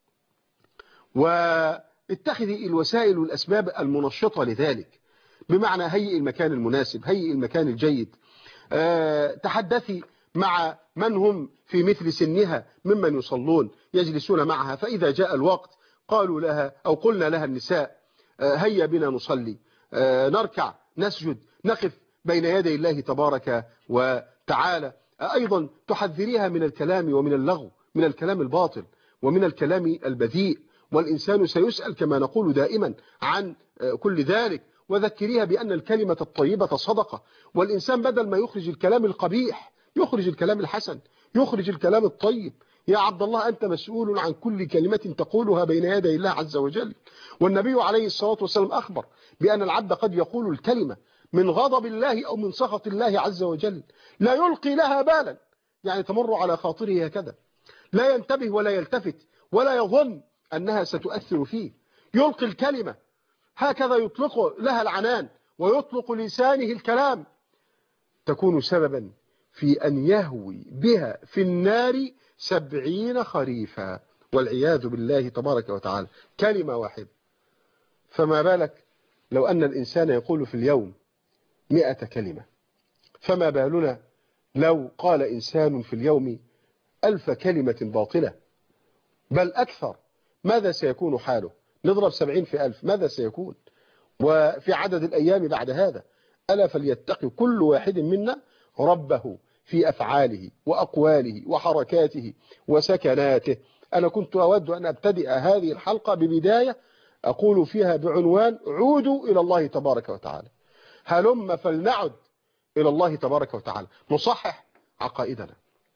واتخذي الوسائل والأسباب المنشطة لذلك، بمعنى هيئ المكان المناسب، هيئ المكان الجيد، أه تحدثي مع من هم في مثل سنها ممن يصلون يجلسون معها، فإذا جاء الوقت قالوا لها أو قلنا لها النساء أه هيا بنا نصلي، أه نركع، نسجد، نقف بين يدي الله تبارك وتعالى. أه أيضا تحذريها من الكلام ومن اللغو، من الكلام الباطل ومن الكلام البذيء، والإنسان سيسأل كما نقول دائما عن كل ذلك، وذكريها بأن الكلمة الطيبة صدقة، والإنسان بدل ما يخرج الكلام القبيح يخرج الكلام الحسن، يخرج الكلام الطيب. يا عبد الله أنت مسؤول عن كل كلمة تقولها بين يدي الله عز وجل. والنبي عليه الصلاة والسلام أخبر بأن العبد قد يقول الكلمة من غضب الله أو من سخط الله عز وجل لا يلقي لها بالا، يعني تمر على خاطره هكذا، لا ينتبه ولا يلتفت ولا يظن أنها ستؤثر فيه، يلقي الكلمة هكذا يطلق لها العنان ويطلق لسانه الكلام، تكون سببا في أن يهوي بها في النار سبعين خريفا والعياذ بالله تبارك وتعالى. كلمة واحدة، فما بالك لو أن الإنسان يقول في اليوم مئة كلمة، فما بالنا لو قال إنسان في اليوم ألف كلمة باطلة بل أكثر، ماذا سيكون حاله؟ نضرب سبعين في ألف، ماذا سيكون؟ وفي عدد الأيام بعد هذا، ألا فليتقي كل واحد منا ربه في أفعاله وأقواله وحركاته وسكناته. أنا كنت أود أن أبتدئ هذه الحلقة ببداية أقول فيها بعنوان عودوا إلى الله تبارك وتعالى، هلم فلنعد إلى الله تبارك وتعالى، نصحح عقائدنا،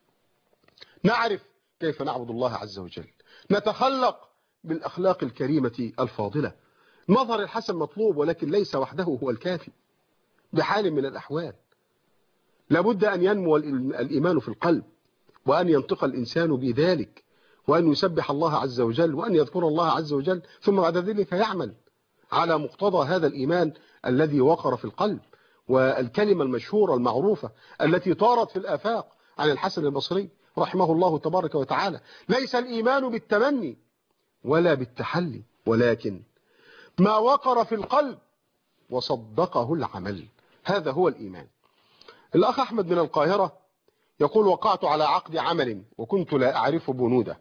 نعرف كيف نعبد الله عز وجل، نتخلق بالأخلاق الكريمة الفاضلة. المظهر الحسن مطلوب ولكن ليس وحده هو الكافي بحال من الأحوال، لابد أن ينمو الإيمان في القلب، وأن ينطق الإنسان بذلك، وأن يسبح الله عز وجل، وأن يذكر الله عز وجل، ثم بعد ذلك يعمل على مقتضى هذا الإيمان الذي وقر في القلب. والكلمة المشهورة المعروفة التي طارت في الآفاق عن الحسن البصري رحمه الله تبارك وتعالى: ليس الإيمان بالتمني ولا بالتحلي، ولكن ما وقر في القلب وصدقه العمل، هذا هو الإيمان. الأخ أحمد من القاهرة يقول: وقعت على عقد عمل وكنت لا أعرف بنوده،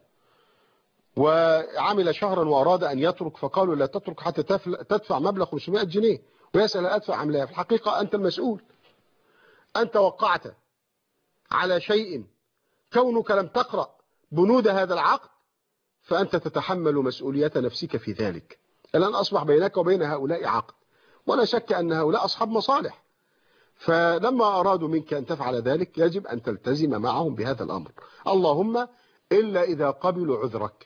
وعمل شهرا وأراد أن يترك، فقالوا لا تترك حتى تدفع مبلغ خمسمائة جنيه، ويسأل أدفع أم لا؟ في الحقيقة أنت المسؤول، أنت وقعت على شيء، كونك لم تقرأ بنود هذا العقد فأنت تتحمل مسؤولية نفسك في ذلك. الآن أصبح بينك وبين هؤلاء عقد، ولا شك أن هؤلاء أصحاب مصالح، فلما أرادوا منك أن تفعل ذلك يجب أن تلتزم معهم بهذا الأمر، اللهم إلا إذا قبلوا عذرك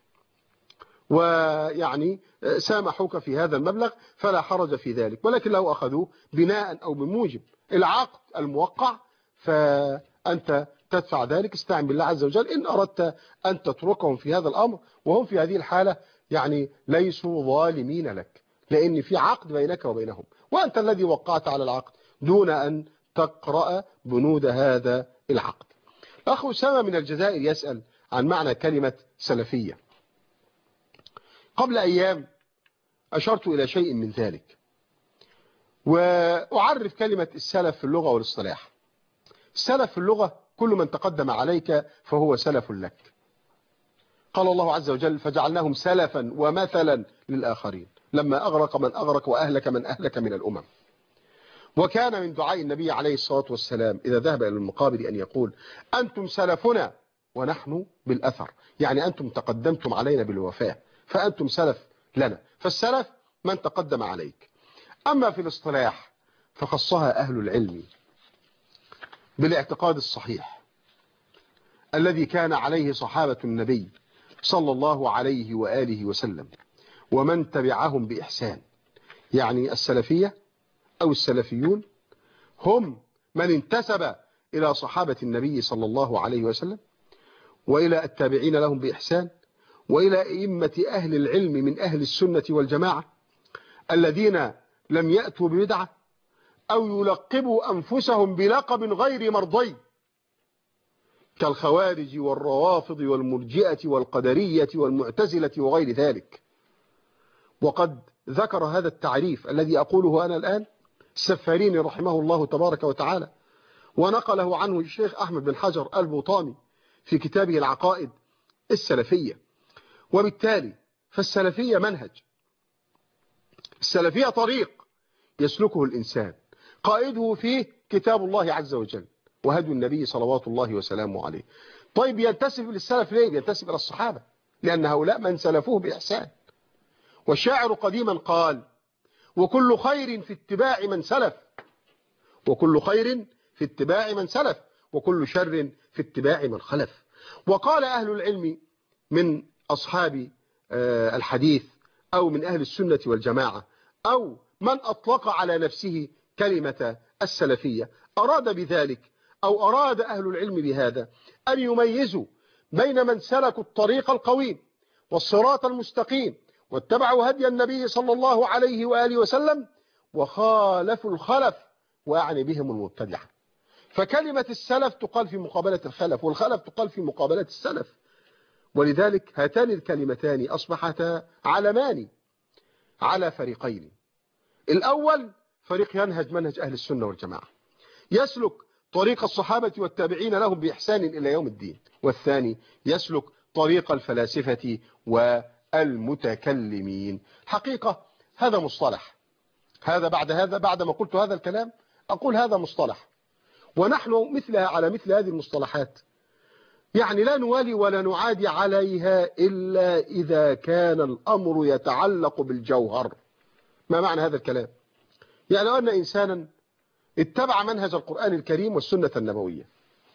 ويعني سامحوك في هذا المبلغ فلا حرج في ذلك، ولكن لو أخذوه بناء أو بموجب العقد الموقع فأنت تدفع ذلك. استعن بالله عز وجل إن أردت أن تتركهم في هذا الأمر، وهم في هذه الحالة يعني ليسوا ظالمين لك، لأن في عقد بينك وبينهم، وأنت الذي وقعت على العقد دون أن تقرأ بنود هذا العقد. أخو أسامة من الجزائر يسأل عن معنى كلمة سلفية. قبل أيام أشرت إلى شيء من ذلك، وأعرف كلمة السلف في اللغة والاصطلاح. السلف في اللغة كل من تقدم عليك فهو سلف لك. قال الله عز وجل: فجعلناهم سلفا ومثلا للآخرين لما أغرق من أغرق وأهلك من أهلك من الأمم. وكان من دعاء النبي عليه الصلاة والسلام إذا ذهب إلى المقابر أن يقول: أنتم سلفنا ونحن بالأثر، يعني أنتم تقدمتم علينا بالوفاة فأنتم سلف لنا، فالسلف من تقدم عليك. أما في الاصطلاح فخصها أهل العلم بالاعتقاد الصحيح الذي كان عليه صحابة النبي صلى الله عليه وآله وسلم ومن تبعهم بإحسان. يعني السلفية أو السلفيون هم من انتسب إلى صحابة النبي صلى الله عليه وسلم وإلى التابعين لهم بإحسان وإلى أئمة أهل العلم من أهل السنة والجماعة الذين لم يأتوا ببدعة أو يلقبوا أنفسهم بلقب غير مرضي كالخوارج والروافض والمرجئة والقدرية والمعتزلة وغير ذلك. وقد ذكر هذا التعريف الذي أقوله أنا الآن السفاريني رحمه الله تبارك وتعالى، ونقله عنه الشيخ أحمد بن حجر البوطامي في كتابه العقائد السلفية. وبالتالي فالسلفية منهج، السلفية طريق يسلكه الإنسان قائده فيه كتاب الله عز وجل وهدي النبي صلوات الله وسلامه عليه. طيب ينتسب للسلف ليه؟ ينتسب إلى الصحابة لأن هؤلاء من سلفوه بإحسان. والشاعر قديما قال: وكل خير في اتباع من سلف، وكل خير في اتباع من سلف، وكل شر في اتباع من خلف. وقال أهل العلم من أصحاب الحديث أو من أهل السنة والجماعة أو من أطلق على نفسه كلمة السلفية أراد بذلك أو أراد أهل العلم بهذا أن يميزوا بين من سلكوا الطريق القويم والصراط المستقيم واتبعوا هدي النبي صلى الله عليه وآله وسلم وخالفوا الخلف، وأعني بهم المبتدعة. فكلمة السلف تقال في مقابلة الخلف، والخلف تقال في مقابلة السلف. ولذلك هاتان الكلمتان أصبحتا علمان على فريقين. الأول فريق ينهج منهج أهل السنة والجماعة يسلك طريق الصحابة والتابعين لهم بإحسان إلى يوم الدين، والثاني يسلك طريق الفلاسفة والمتكلمين. حقيقة هذا مصطلح، هذا بعد هذا بعد ما قلت هذا الكلام أقول هذا مصطلح، ونحن مثلها على مثل هذه المصطلحات يعني لا نوالي ولا نعادي عليها إلا إذا كان الأمر يتعلق بالجوهر. ما معنى هذا الكلام؟ يعني أن إنسانا اتبع منهج القرآن الكريم والسنة النبوية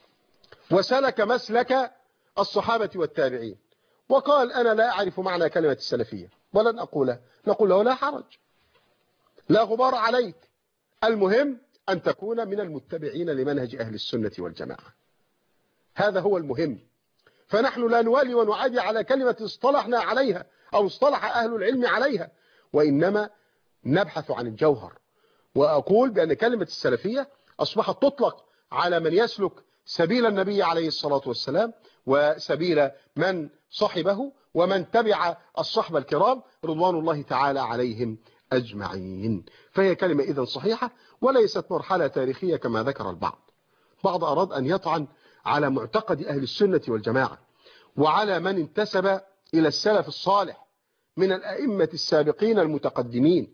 وسلك مسلك الصحابة والتابعين وقال أنا لا أعرف معنى كلمة السلفية ولن أقولها، نقول له لا حرج، لا غبار عليك، المهم أن تكون من المتبعين لمنهج أهل السنة والجماعة، هذا هو المهم. فنحن لا نوالي ونعادي على كلمة اصطلحنا عليها أو اصطلح أهل العلم عليها، وإنما نبحث عن الجوهر. وأقول بأن كلمة السلفية أصبحت تطلق على من يسلك سبيل النبي عليه الصلاة والسلام وسبيل من صحبه ومن تبع الصحبة الكرام رضوان الله تعالى عليهم أجمعين. فهي كلمة إذن صحيحة وليست مرحلة تاريخية كما ذكر البعض. بعض أراد أن يطعن على معتقد أهل السنة والجماعة وعلى من انتسب إلى السلف الصالح من الأئمة السابقين المتقدمين.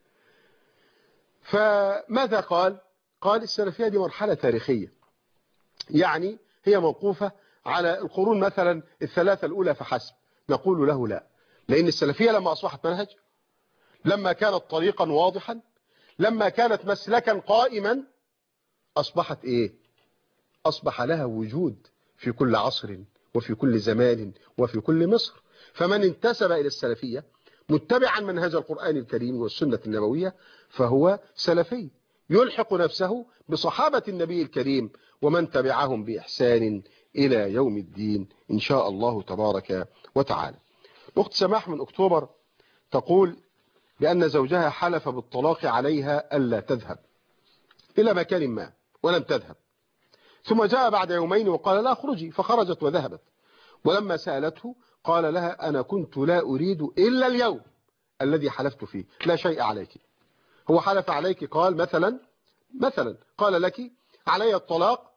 فماذا قال؟ قال السلفية دي مرحلة تاريخية، يعني هي موقوفة على القرون مثلا الثلاثة الأولى فحسب. نقول له لا، لأن السلفية لما أصبحت منهج، لما كانت طريقا واضحا، لما كانت مسلكا قائما، أصبحت إيه؟ أصبح لها وجود في كل عصر وفي كل زمان وفي كل مصر. فمن انتسب إلى السلفية متبعا منهج القرآن الكريم والسنة النبوية فهو سلفي، يلحق نفسه بصحابة النبي الكريم ومن تبعهم بإحسان إلى يوم الدين إن شاء الله تبارك وتعالى. أخت سماح من أكتوبر تقول بأن زوجها حلف بالطلاق عليها ألا تذهب إلى مكان ما ولم تذهب، ثم جاء بعد يومين وقال لا اخرجي، فخرجت وذهبت، ولما سألته قال لها أنا كنت لا أريد إلا اليوم الذي حلفت فيه، لا شيء عليك. هو حلف عليك، قال مثلا مثلا قال لك علي الطلاق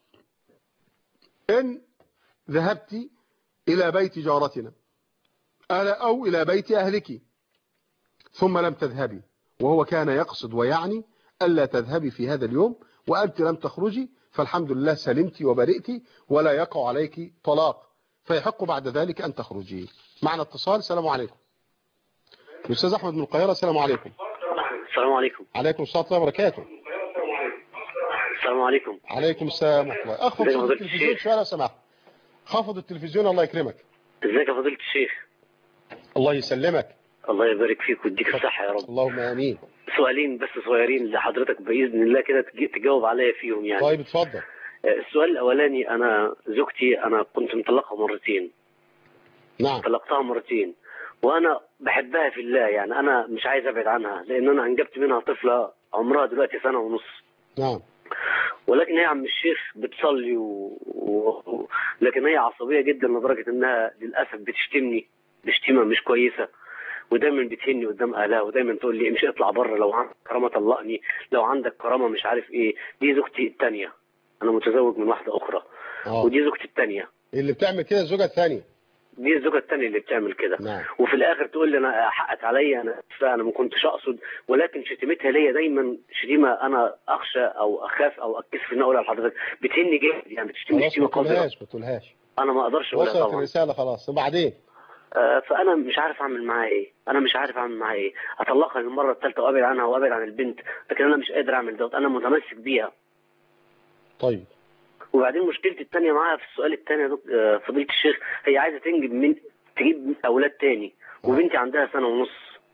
إن ذهبت إلى بيت جارتنا أو إلى بيت أهلك، ثم لم تذهبي، وهو كان يقصد ويعني ألا تذهبي في هذا اليوم وأنت لم تخرجي، فالحمد لله سلمت وبرئت ولا يقع عليك طلاق، فيحق بعد ذلك أن تخرجي. معنا اتصال. السلام عليكم. الأستاذ أحمد من القاهرة. السلام عليكم. السلام عليكم. عليكم السلام ورحمة الله وبركاته. السلام عليكم. عليكم السلام ورحمة الله. أخفض صوت التلفزيون شوية لو سمحت. خفض التلفزيون الله يكرمك. ازيك يا فضيلة الشيخ؟ الله يسلمك. الله يبارك فيك ويديك الصحة يا رب. اللهم آمين. سؤالين بس صغيرين لحضرتك بإذن الله كده تجاوب عليا فيهم يعني. طيب اتفضل. السؤال الأولاني، أنا زوجتي أنا كنت مطلقها مرتين. نعم. طلقتها مرتين وأنا بحبها في الله، يعني أنا مش عايز أبعد عنها لأن أنا أنجبت منها طفلة عمرها دلوقتي سنة ونص. نعم. ولكن هي عم الشيخ بتصلي و... و... لكن هي عصبية جدا لدرجة إنها للأسف بتشتمني بشتيمة مش كويسة، ودايما بتهني قدام اهلها، ودايما تقول لي امشي اطلع بره، لو عندك كرامه طلقني، لو عندك كرامه مش عارف ايه. دي زوجتي الثانيه، انا متزوج من واحده اخرى. أوه. ودي زوجتي الثانيه اللي بتعمل كده. الزوجه الثانيه دي الزوجه الثانيه اللي بتعمل كده. نعم. وفي الاخر تقول لي انا حقك عليا، انا انا ما كنتش اقصد، ولكن شتيمتها ليا دايما شتيمه انا اخشى او اخاف او اتكسف ان اقولها لحضرتك. بتهني جامد يعني، بتشتمني شتيمه قذره. ما تقولهاش ما تقولهاش انا ما اقدرش اقولها طبعا. وصلت الرساله خلاص. وبعدين آه، فانا مش عارف اعمل معاها ايه، انا مش عارف اعمل معاها ايه، اطلقها للمره الثالثه وابعد عنها وابعد عن البنت، لكن انا مش قادر اعمل دوت، انا متمسك بيها. طيب. وبعدين مشكلتي الثانيه معاها في السؤال الثاني يا دكتور آه، فضيله الشيخ، هي عايزه تنجب من تجيب اولاد تاني، وبنتي عندها سنه ونص.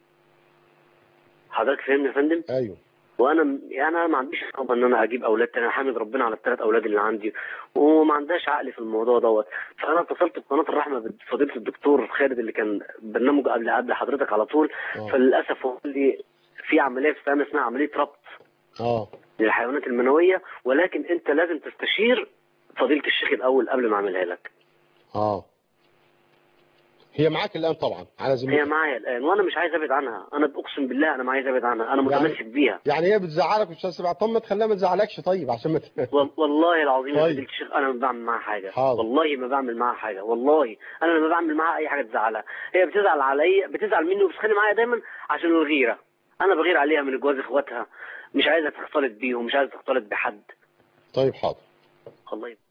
حضرتك فاهمني يا فندم؟ ايوه. وانا يعني انا ما عنديش رغبه ان انا اجيب اولاد تاني، انا حامد ربنا على الثلاث اولاد اللي عندي، وما عندهاش عقل في الموضوع دوت. فانا اتصلت بقناه الرحمه بفضيله الدكتور خالد اللي كان برنامج قبل قبل حضرتك على طول. أوه. فللاسف هو قال لي في عمليه في سنه اسمها عمليه ربط اه للحيوانات المنويه، ولكن انت لازم تستشير فضيله الشيخ الاول قبل ما اعملها لك. اه هي معاك الان طبعا على ذمتك. هي معايا الان وانا مش عايز ابعد عنها، انا اقسم بالله انا ما عايز ابعد عنها، انا متمسك يعني بيها. يعني هي بتزعلك مش هتسمع؟ طب ما تخليها ما تزعلكش طيب عشان ما ت... والله العظيم يا طيب. فضيلة الشيخ انا ما بعمل معاها حاجه. حاضر. والله ما بعمل معاها حاجه، والله انا لما بعمل معاها اي حاجه تزعلها. هي بتزعل عليا، بتزعل مني وبتتخانق معايا دايما عشان الغيره. انا بغير عليها من جواز اخواتها، مش عايزه تختلط بيهم، مش عايزه تختلط بحد. طيب حاضر. الله يبارك.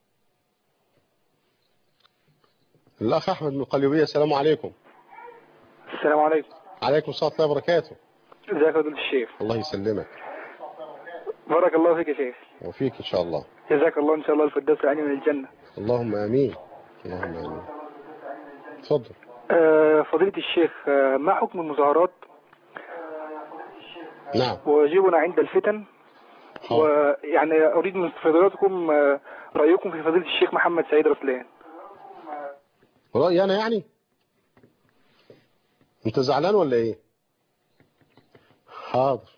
الاخ احمد من القليوبيه، السلام عليكم. السلام عليكم. عليكم السلام ورحمه الله وبركاته. ازيك يا فضيلة الشيخ؟ الله يسلمك. بارك الله فيك يا شيخ. وفيك ان شاء الله. جزاك الله ان شاء الله الفردوس الأعلى من الجنه. اللهم امين. اللهم امين. اتفضل. آه فضيلة الشيخ، آه ما حكم المظاهرات؟ نعم. وواجبنا عند الفتن. ويعني اريد من فضيلتكم آه رايكم في فضيلة الشيخ محمد سعيد رسلان. رأيي انا يعني؟ انت زعلان ولا ايه؟ حاضر.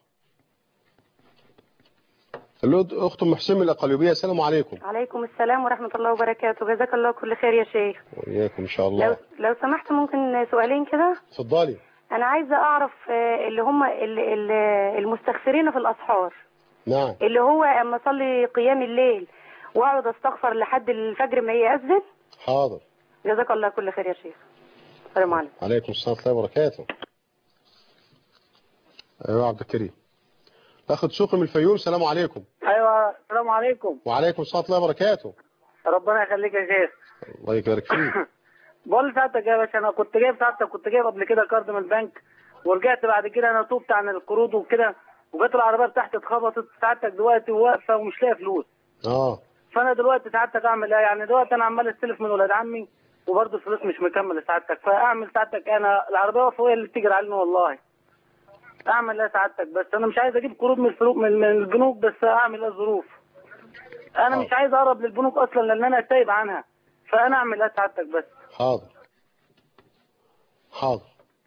الاخت ام حسين من القليوبيه، السلام عليكم. عليكم السلام ورحمه الله وبركاته. جزاك الله كل خير يا شيخ. وإياكم ان شاء الله. لو لو سمحت ممكن سؤالين كده؟ اتفضلي. انا عايزه اعرف اللي هم المستغفرين في الاسحار. نعم. اللي هو اما اصلي قيام الليل واقعد استغفر لحد الفجر ما يأذن. حاضر. جزاك الله كل خير يا شيخ. السلام عليكم. عليكم السلام ورحمه الله وبركاته. ايوه عبد الكريم. اخد شوقي من الفيوم، السلام عليكم. ايوه السلام عليكم. وعليكم السلام ورحمه الله وبركاته. ربنا يخليك يا شيخ. الله يبارك فيك. بقول لسعادتك يا باشا، انا كنت جايب سعادتك كنت جايب قبل كده كارد من البنك، ورجعت بعد كده انا توبت عن القروض وكده، وجت العربيه بتاعتي اتخبطت سعادتك دلوقتي واقفه ومش لاقي فلوس. اه فانا دلوقتي سعادتك اعمل ايه؟ يعني دلوقتي انا عمال استلف من ولاد عمي وبرضه الفلوس مش مكمله سعادتك، فاعمل سعادتك انا العربيه واقفه وهي اللي بتجري علينا والله. اعمل ايه سعادتك؟ بس انا مش عايز اجيب قروض من الفلوس من, من البنوك، بس اعمل ايه الظروف؟ انا حاضر. مش عايز اقرب للبنوك اصلا لان انا تايب عنها، فانا اعمل ايه سعادتك بس؟ حاضر حاضر.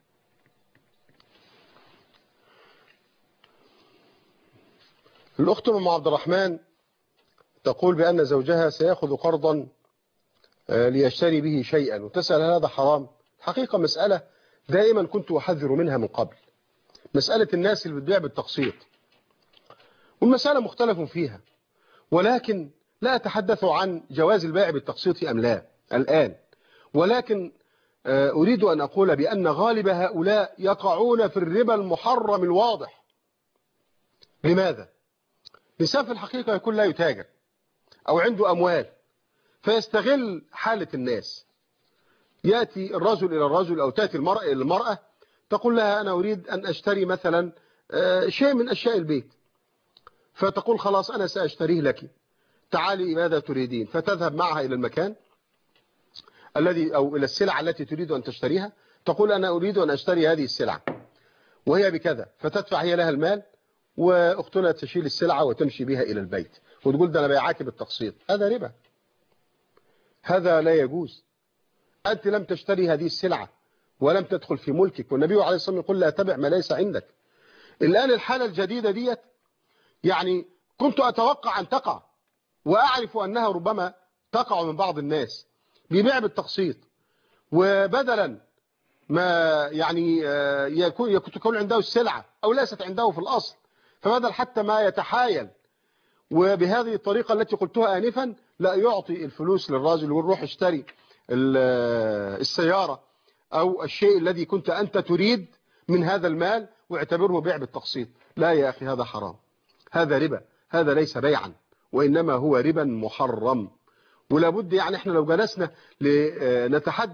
الأخت أم عبد الرحمن تقول بأن زوجها سيأخذ قرضا ليشتري به شيئا، وتسأل هل هذا حرام؟ حقيقة مسألة دائما كنت أحذر منها من قبل، مسألة الناس اللي بتبيع بالتقسيط، والمسألة مختلف فيها، ولكن لا أتحدث عن جواز البيع بالتقسيط أم لا الآن، ولكن أريد أن أقول بأن غالب هؤلاء يقعون في الربا المحرم الواضح. لماذا؟ لسان في الحقيقة يكون لا يتاجر أو عنده أموال فيستغل حالة الناس. يأتي الرجل إلى الرجل أو تأتي المرأة إلى المرأة تقول لها أنا أريد أن أشتري مثلا شيء من أشياء البيت، فتقول خلاص أنا سأشتريه لك، تعالي ماذا تريدين؟ فتذهب معها إلى المكان الذي أو إلى السلعة التي تريد أن تشتريها، تقول أنا أريد أن أشتري هذه السلعة وهي بكذا، فتدفع هي لها المال وأختنا تشيل السلعة وتمشي بها إلى البيت وتقول ده أنا بيعاك بالتقسيط. هذا ربا، هذا لا يجوز. أنت لم تشتري هذه السلعة ولم تدخل في ملكك، والنبي عليه الصلاة والسلام يقول لا تبع ما ليس عندك. الآن الحالة الجديدة ديت يعني كنت أتوقع أن تقع، وأعرف أنها ربما تقع من بعض الناس، بيبيع بالتقسيط، وبدلا ما يعني يكون يكون عنده السلعة أو ليست عنده في الأصل، فبدل حتى ما يتحايل وبهذه الطريقة التي قلتها آنفا لا يعطي الفلوس للراجل ويروح يشتري السيارة أو الشيء الذي كنت أنت تريد من هذا المال واعتبره بيع بالتقسيط. لا يا أخي، هذا حرام، هذا ربا، هذا ليس بيعا وإنما هو ربا محرم. ولا بد يعني احنا لو جلسنا لنتحدث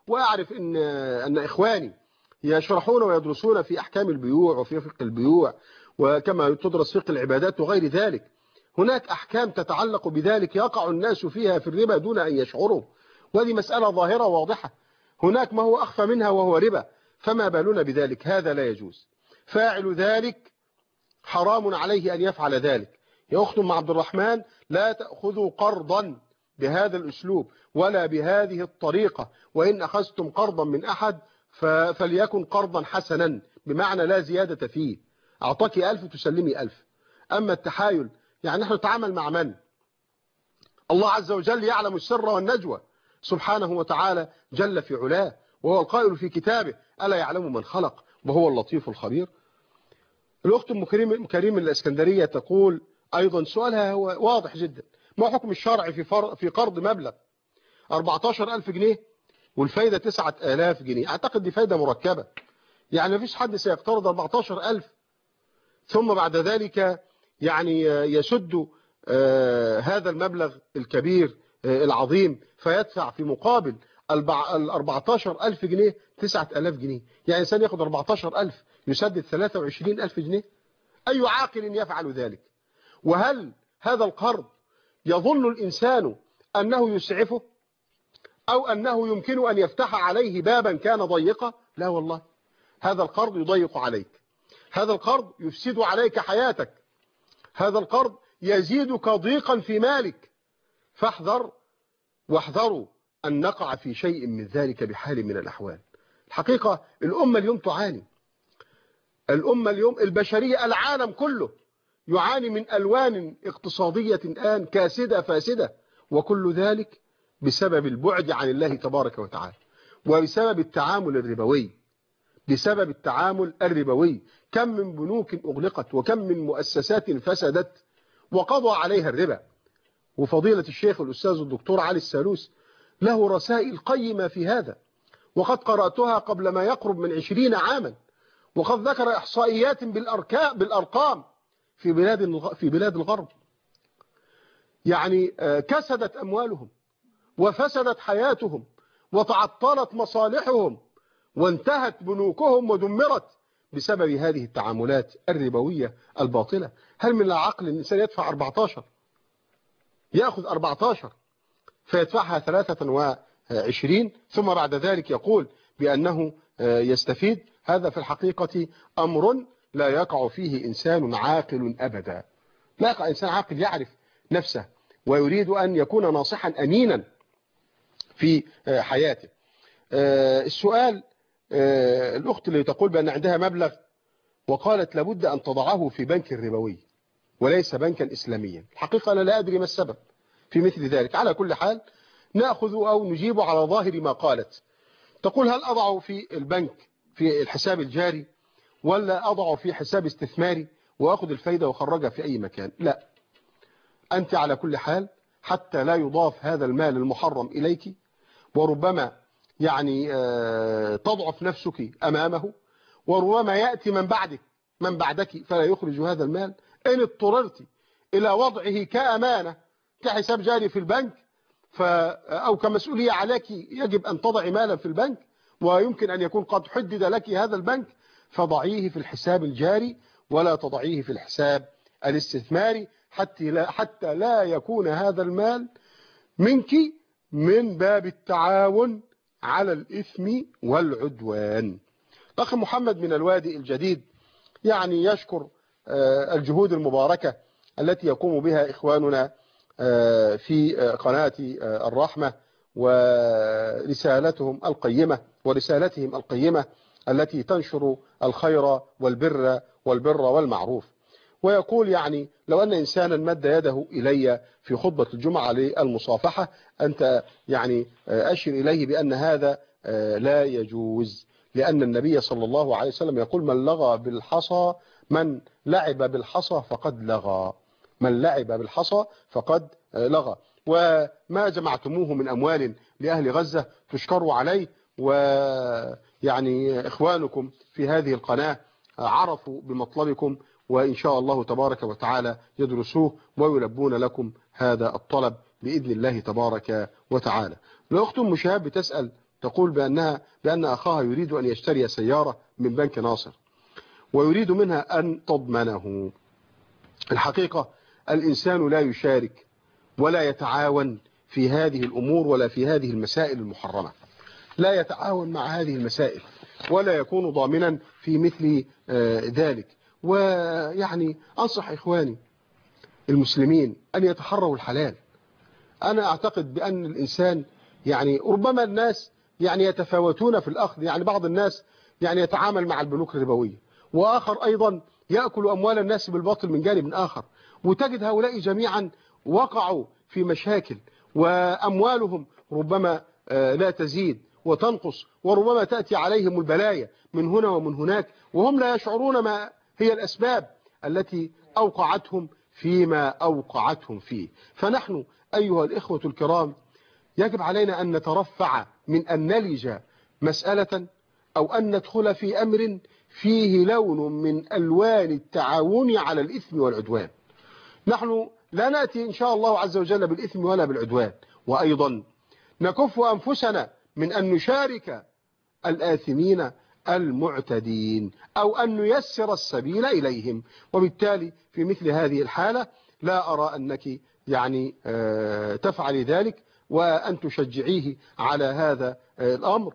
وأعرف إن, أن إخواني يشرحون ويدرسون في أحكام البيوع وفي فقه البيوع وكما تدرس فقه العبادات وغير ذلك. هناك أحكام تتعلق بذلك يقع الناس فيها في الربا دون أن يشعروا، وهذه مسألة ظاهرة واضحة. هناك ما هو أخفى منها وهو ربا، فما بالنا بذلك؟ هذا لا يجوز. فاعل ذلك حرام عليه أن يفعل ذلك. يا أخت أم عبد الرحمن، لا تأخذوا قرضا بهذا الأسلوب ولا بهذه الطريقة، وإن أخذتم قرضا من أحد فليكن قرضا حسنا، بمعنى لا زيادة فيه. أعطاك ألف تسلمي ألف. أما التحايل يعني نحن نتعامل مع من؟ الله عز وجل يعلم السر والنجوى سبحانه وتعالى جل في علاه، وهو القائل في كتابه: ألا يعلم من خلق وهو اللطيف الخبير. الأخت أم كريم كريم الإسكندرية تقول أيضا سؤالها هو واضح جدا: ما حكم الشرع في في قرض مبلغ أربعتاشر ألف جنيه والفايدة تسعة آلاف جنيه؟ أعتقد دي فايدة مركبة، يعني ما فيش حد سيقترض أربعتاشر ألف ثم بعد ذلك يعني يسد آه هذا المبلغ الكبير آه العظيم فيدفع في مقابل ال أربعتاشر ألف جنيه تسعة آلاف جنيه. يعني إنسان ياخد أربعتاشر ألف يسدد ثلاثة وعشرين ألف جنيه؟ أي عاقل يفعل ذلك؟ وهل هذا القرض يظن الإنسان أنه يسعفه أو أنه يمكن أن يفتح عليه بابا كان ضيقا؟ لا والله، هذا القرض يضيق عليك، هذا القرض يفسد عليك حياتك، هذا القرض يزيدك ضيقا في مالك. فاحذر واحذروا أن نقع في شيء من ذلك بحال من الأحوال. الحقيقة الأمة اليوم تعاني، الأمة اليوم البشرية العالم كله يعاني من ألوان اقتصادية الآن كاسدة فاسدة، وكل ذلك بسبب البعد عن الله تبارك وتعالى، وبسبب التعامل الربوي، بسبب التعامل الربوي. كم من بنوك أغلقت وكم من مؤسسات فسدت وقضى عليها الربا. وفضيلة الشيخ الأستاذ الدكتور علي السالوس له رسائل قيمة في هذا، وقد قرأتها قبل ما يقرب من عشرين عاما، وقد ذكر إحصائيات بالأرقام في بلاد في بلاد الغرب. يعني كسدت أموالهم وفسدت حياتهم وتعطلت مصالحهم وانتهت بنوكهم ودمرت بسبب هذه التعاملات الربوية الباطلة. هل من العقل الإنسان يدفع أربعتاشر، يأخذ أربعتاشر فيدفعها ثلاثة وعشرين ثم بعد ذلك يقول بأنه يستفيد؟ هذا في الحقيقة أمر لا يقع فيه إنسان عاقل أبدا. لا يقع إنسان عاقل يعرف نفسه ويريد أن يكون ناصحا أمينا في حياته. السؤال الأخت اللي تقول بأن عندها مبلغ وقالت لابد أن تضعه في بنك ربوي وليس بنكا إسلاميا. الحقيقة أنا لا أدري ما السبب في مثل ذلك. على كل حال نأخذ أو نجيب على ظاهر ما قالت. تقول هل أضع في البنك في الحساب الجاري ولا أضع في حساب استثماري وأخذ الفايدة وخرجها في أي مكان؟ لا، أنت على كل حال حتى لا يضاف هذا المال المحرم إليك وربما يعني تضعف نفسك أمامه، وربما يأتي من بعدك من بعدك فلا يخرج هذا المال. إن اضطررت إلى وضعه كأمانة كحساب جاري في البنك ف أو كمسؤولية عليك يجب أن تضعي مالا في البنك ويمكن أن يكون قد حدد لك هذا البنك، فضعيه في الحساب الجاري ولا تضعيه في الحساب الاستثماري حتى لا, حتى لا يكون هذا المال منك من باب التعاون على الإثم والعدوان. الأخ محمد من الوادي الجديد يعني يشكر الجهود المباركة التي يقوم بها إخواننا في قناة الرحمة ورسالتهم القيمة ورسالتهم القيمة التي تنشر الخير والبر والبر والمعروف. ويقول يعني لو أن إنسانا مد يده إلي في خطبة الجمعة للمصافحة أنت يعني أشر إليه بأن هذا لا يجوز، لأن النبي صلى الله عليه وسلم يقول من لغى بالحصى من لعب بالحصى فقد لغى، من لعب بالحصى فقد لغى. وما جمعتموه من أموال لأهل غزة تشكروا عليه، ويعني إخوانكم في هذه القناة عرفوا بمطلبكم وإن شاء الله تبارك وتعالى يدرسوه ويلبون لكم هذا الطلب بإذن الله تبارك وتعالى. الأخت أم شهاب بتسأل تقول بأنها بأن أخاها يريد أن يشتري سيارة من بنك ناصر ويريد منها أن تضمنه. الحقيقة الإنسان لا يشارك ولا يتعاون في هذه الأمور ولا في هذه المسائل المحرمة، لا يتعاون مع هذه المسائل ولا يكون ضامنا في مثل ذلك. ويعني أنصح إخواني المسلمين أن يتحروا الحلال. أنا أعتقد بأن الإنسان يعني ربما الناس يعني يتفاوتون في الأخذ، يعني بعض الناس يعني يتعامل مع البنوك الربوية، وآخر أيضا يأكل أموال الناس بالباطل من جانب آخر، وتجد هؤلاء جميعا وقعوا في مشاكل وأموالهم ربما لا تزيد وتنقص، وربما تأتي عليهم البلايا من هنا ومن هناك وهم لا يشعرون ما هي الأسباب التي أوقعتهم فيما أوقعتهم فيه. فنحن أيها الإخوة الكرام يجب علينا أن نترفع من أن نلج مسألة أو أن ندخل في أمر فيه لون من ألوان التعاون على الإثم والعدوان. نحن لا نأتي إن شاء الله عز وجل بالإثم ولا بالعدوان، وأيضا نكف أنفسنا من أن نشارك الآثمين المعتدين أو أن نيسر السبيل إليهم. وبالتالي في مثل هذه الحالة لا أرى أنك يعني تفعلي ذلك وأن تشجعيه على هذا الأمر.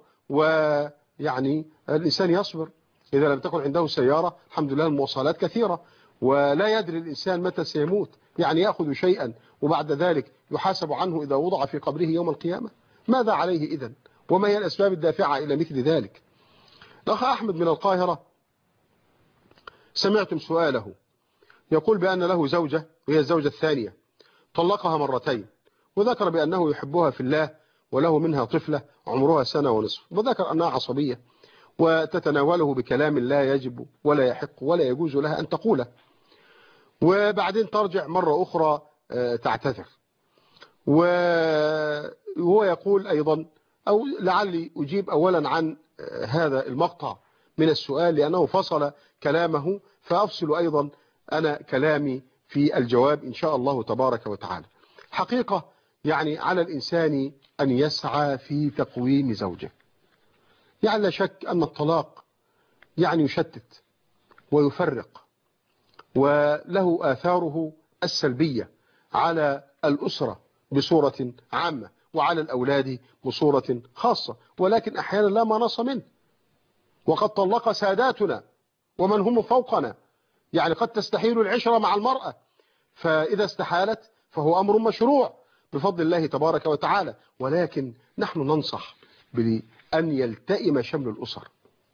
ويعني الإنسان يصبر، إذا لم تكن عنده سيارة الحمد لله المواصلات كثيرة، ولا يدري الإنسان متى سيموت، يعني يأخذ شيئا وبعد ذلك يحاسب عنه إذا وضع في قبره يوم القيامة. ماذا عليه إذن؟ وما هي الأسباب الدافعة إلى مثل ذلك؟ الأخ أحمد من القاهرة سمعتم سؤاله، يقول بأن له زوجة وهي الزوجة الثانية طلقها مرتين، وذكر بأنه يحبها في الله وله منها طفلة عمرها سنة ونصف، وذكر أنها عصبية وتتناوله بكلام لا يجب ولا يحق ولا يجوز لها أن تقوله، وبعدين ترجع مرة أخرى تعتذر. وهو يقول أيضا، أو لعلي أجيب أولا عن هذا المقطع من السؤال لأنه فصل كلامه، فأفصل أيضا أنا كلامي في الجواب إن شاء الله تبارك وتعالى. حقيقة يعني على الإنسان أن يسعى في تقويم زوجه. يعني لا شك أن الطلاق يعني يشتت ويفرق وله آثاره السلبية على الأسرة بصورة عامة وعلى الأولاد بصورة خاصة، ولكن أحيانا لا مناص منه، وقد طلق ساداتنا ومن هم فوقنا، يعني قد تستحيل العشرة مع المرأة، فإذا استحالت فهو أمر مشروع بفضل الله تبارك وتعالى. ولكن نحن ننصح بأن يلتئم شمل الأسر،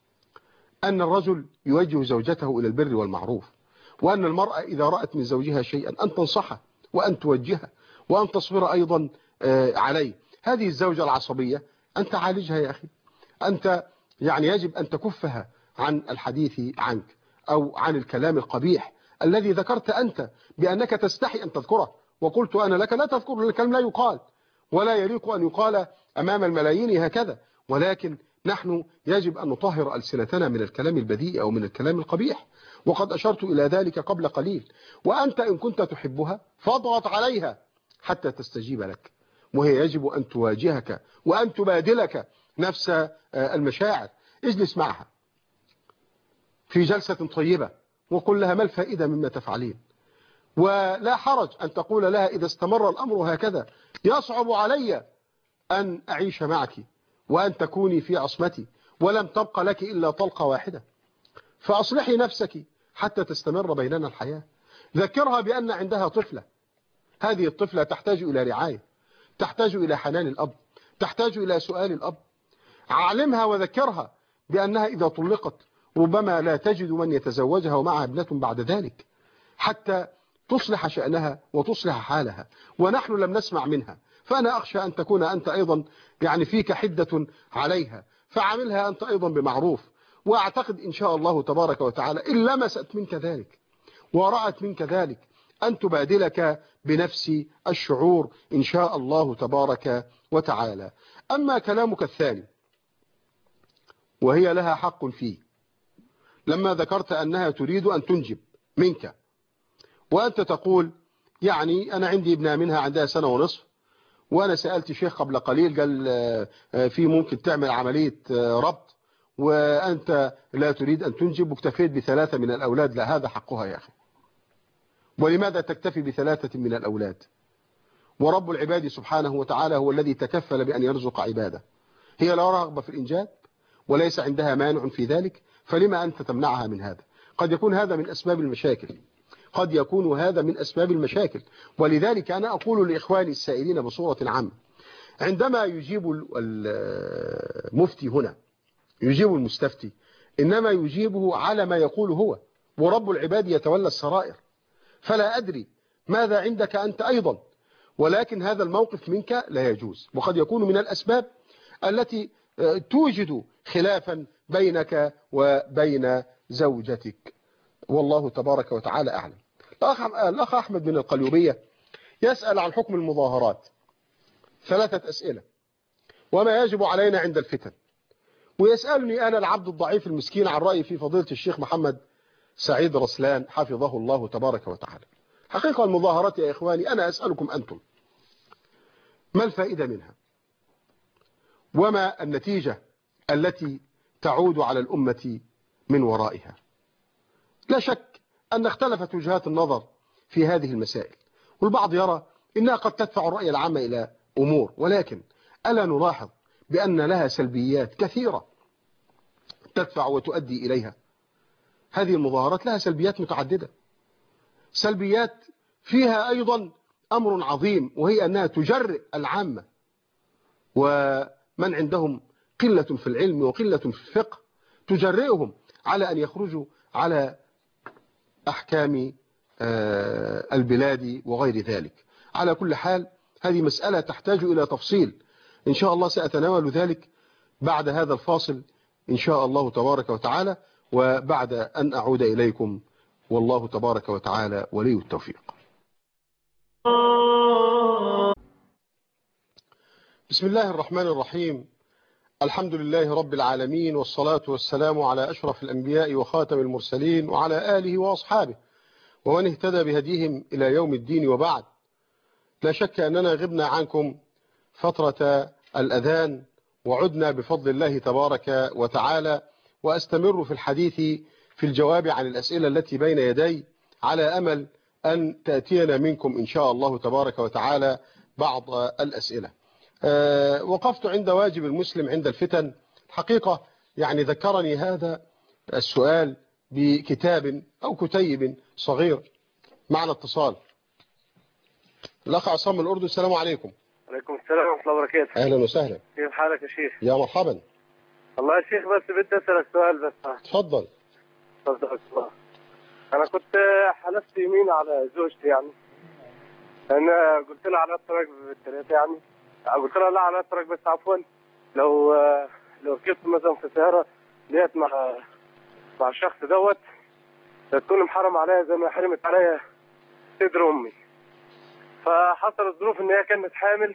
أن الرجل يوجه زوجته إلى البر والمعروف، وأن المرأة إذا رأت من زوجها شيئا أن تنصحه وأن توجهه وأن تصبر أيضا عليه. هذه الزوجة العصبية أنت عالجها يا أخي، أنت يعني يجب أن تكفها عن الحديث عنك أو عن الكلام القبيح الذي ذكرت أنت بأنك تستحي أن تذكره، وقلت أنا لك لا تذكر، الكلام لا يقال ولا يليق أن يقال أمام الملايين هكذا. ولكن نحن يجب أن نطهر ألسنتنا من الكلام البذيء أو من الكلام القبيح، وقد أشرت إلى ذلك قبل قليل. وأنت إن كنت تحبها فاضغط عليها حتى تستجيب لك، وهي يجب أن تواجهك وأن تبادلك نفس المشاعر. اجلس معها في جلسة طيبة وقل لها ما الفائدة مما تفعلين، ولا حرج أن تقول لها إذا استمر الأمر هكذا يصعب علي أن أعيش معك وأن تكوني في عصمتي ولم تبق لك إلا طلقة واحدة، فأصلحي نفسك حتى تستمر بيننا الحياة. ذكرها بأن عندها طفلة، هذه الطفلة تحتاج إلى رعاية، تحتاج إلى حنان الأب، تحتاج إلى سؤال الأب. علمها وذكرها بأنها إذا طلقت ربما لا تجد من يتزوجها ومعها ابنة بعد ذلك، حتى تصلح شأنها وتصلح حالها، ونحن لم نسمع منها. فأنا أخشى أن تكون أنت أيضا يعني فيك حدة عليها، فعملها أنت أيضا بمعروف. وأعتقد إن شاء الله تبارك وتعالى إن لمست منك ذلك ورأت منك ذلك أن تبادلك بنفس الشعور إن شاء الله تبارك وتعالى. أما كلامك الثاني وهي لها حق فيه، لما ذكرت أنها تريد أن تنجب منك، وأنت تقول يعني أنا عندي ابنة منها عندها سنة ونصف وأنا سألت شيخ قبل قليل قال في ممكن تعمل عملية ربط وأنت لا تريد أن تنجب واكتفيت بثلاثة من الأولاد. لا، هذا حقها يا أخي. ولماذا تكتفي بثلاثة من الأولاد؟ ورب العباد سبحانه وتعالى هو الذي تكفل بأن يرزق عباده. هي لا رغبة في الإنجاب وليس عندها مانع في ذلك، فلما أنت تمنعها من هذا؟ قد يكون هذا من أسباب المشاكل، قد يكون هذا من أسباب المشاكل. ولذلك أنا أقول لإخواني السائلين بصورة عامة، عندما يجيب المفتي هنا، يجيب المستفتي، إنما يجيبه على ما يقول هو، ورب العباد يتولى السرائر. فلا أدري ماذا عندك أنت أيضا، ولكن هذا الموقف منك لا يجوز، وقد يكون من الأسباب التي توجد خلافا بينك وبين زوجتك، والله تبارك وتعالى أعلم. الأخ أحمد من القليوبية يسأل عن حكم المظاهرات، ثلاثة أسئلة: وما يجب علينا عند الفتن؟ ويسألني أنا العبد الضعيف المسكين عن رأيي في فضيلة الشيخ محمد سعيد رسلان حفظه الله تبارك وتعالى. حقيقة المظاهرات يا إخواني، أنا أسألكم أنتم، ما الفائدة منها؟ وما النتيجة التي تعود على الأمة من ورائها؟ لا شك أن اختلفت وجهات النظر في هذه المسائل، والبعض يرى إنها قد تدفع الرأي العام إلى أمور، ولكن ألا نلاحظ بأن لها سلبيات كثيرة تدفع وتؤدي إليها؟ هذه المظاهرات لها سلبيات متعددة، سلبيات فيها أيضا أمر عظيم، وهي أنها تجرئ العامة ومن عندهم قلة في العلم وقلة في الفقه، تجرئهم على أن يخرجوا على أحكام البلاد وغير ذلك. على كل حال هذه مسألة تحتاج إلى تفصيل، إن شاء الله سأتناول ذلك بعد هذا الفاصل إن شاء الله تبارك وتعالى، وبعد أن أعود إليكم، والله تبارك وتعالى ولي التوفيق. بسم الله الرحمن الرحيم. الحمد لله رب العالمين، والصلاة والسلام على أشرف الأنبياء وخاتم المرسلين وعلى آله وأصحابه ومن اهتدى بهديهم إلى يوم الدين، وبعد. لا شك أننا غبنا عنكم فترة الأذان، وعدنا بفضل الله تبارك وتعالى، وأستمر في الحديث في الجواب عن الأسئلة التي بين يدي، على أمل أن تأتينا منكم إن شاء الله تبارك وتعالى بعض الأسئلة. أه وقفت عند واجب المسلم عند الفتن. حقيقة يعني ذكرني هذا السؤال بكتاب أو كتيب صغير. معنا اتصال، الأخ عصام من الأردن. السلام عليكم. عليكم السلام ورحمة الله وبركاته. أهلا وسهلا. كيف حالك يا شيخ؟ يا مرحبا. الله يا شيخ، بس بدي أسألك سؤال بس. تفضل. تفضل. أنا كنت حلفت يمين على زوجتي، يعني أنا قلت لها على الطريق بالثلاثة، يعني قلت لها لا على الطريق بس عفوا لو لو ركبت مثلا في سيارة لقيت مع مع الشخص دوت تكون محرم عليها زي ما حرمت عليها صدر أمي. فحصل الظروف إن هي كانت حامل،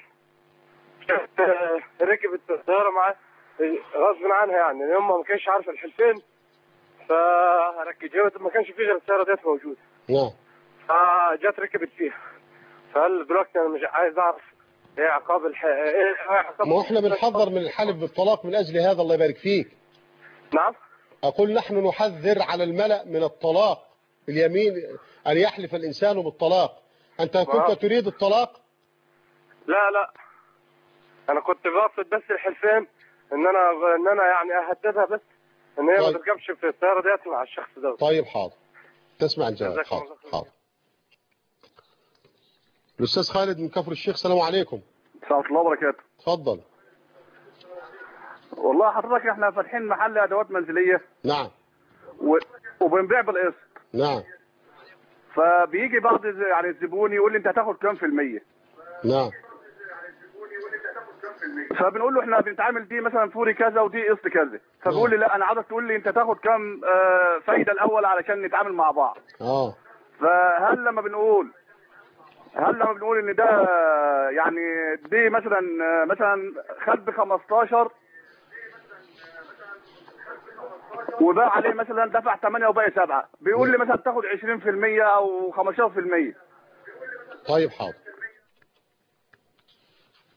ركبت السيارة معاه غصب عنها، يعني أمها ما كانش عارفة الحلفين، فركبت ما كانش في غير السيارة ديت موجودة. نعم. فجت ركبت فيها. فهل دلوقتي أنا مش عايز أعرف ايه عقاب الح... ايه عقاب ما احنا بنحذر من الحلف بالطلاق من اجل هذا، الله يبارك فيك. نعم. اقول نحن نحذر على الملأ من الطلاق، اليمين ان يحلف الانسان بالطلاق. انت كنت آه. تريد الطلاق؟ لا لا، انا كنت بقصد بس الحلفين، ان انا ان انا يعني اهددها بس ان هي طيب. ما تركبش في السياره ديت مع الشخص ده. طيب حاضر، تسمع الجواب. حاضر حاضر. الأستاذ خالد من كفر الشيخ. السلام عليكم. ورحمة الله وبركاته. اتفضل. والله حضرتك احنا فاتحين محل أدوات منزلية. نعم. و... وبنبيع بالقسط. نعم. فبيجي بعض يعني الزبون يقول لي أنت هتاخد كام في المية؟ نعم. فبنقول له احنا بنتعامل دي مثلا فوري كذا ودي قسط كذا، فبيقول لي لا أنا عاوزك تقول لي أنت تاخد كام آه فايدة الأول علشان نتعامل مع بعض. اه. فهل لما بنقول هل لما بنقول ان ده يعني دي مثلا مثلا خد ب خمستاشر وباع عليه مثلا دفع ثمانية وباقي سبعة، بيقول لي مثلا تاخد عشرين في المية او خمستاشر في المية. طيب حاضر.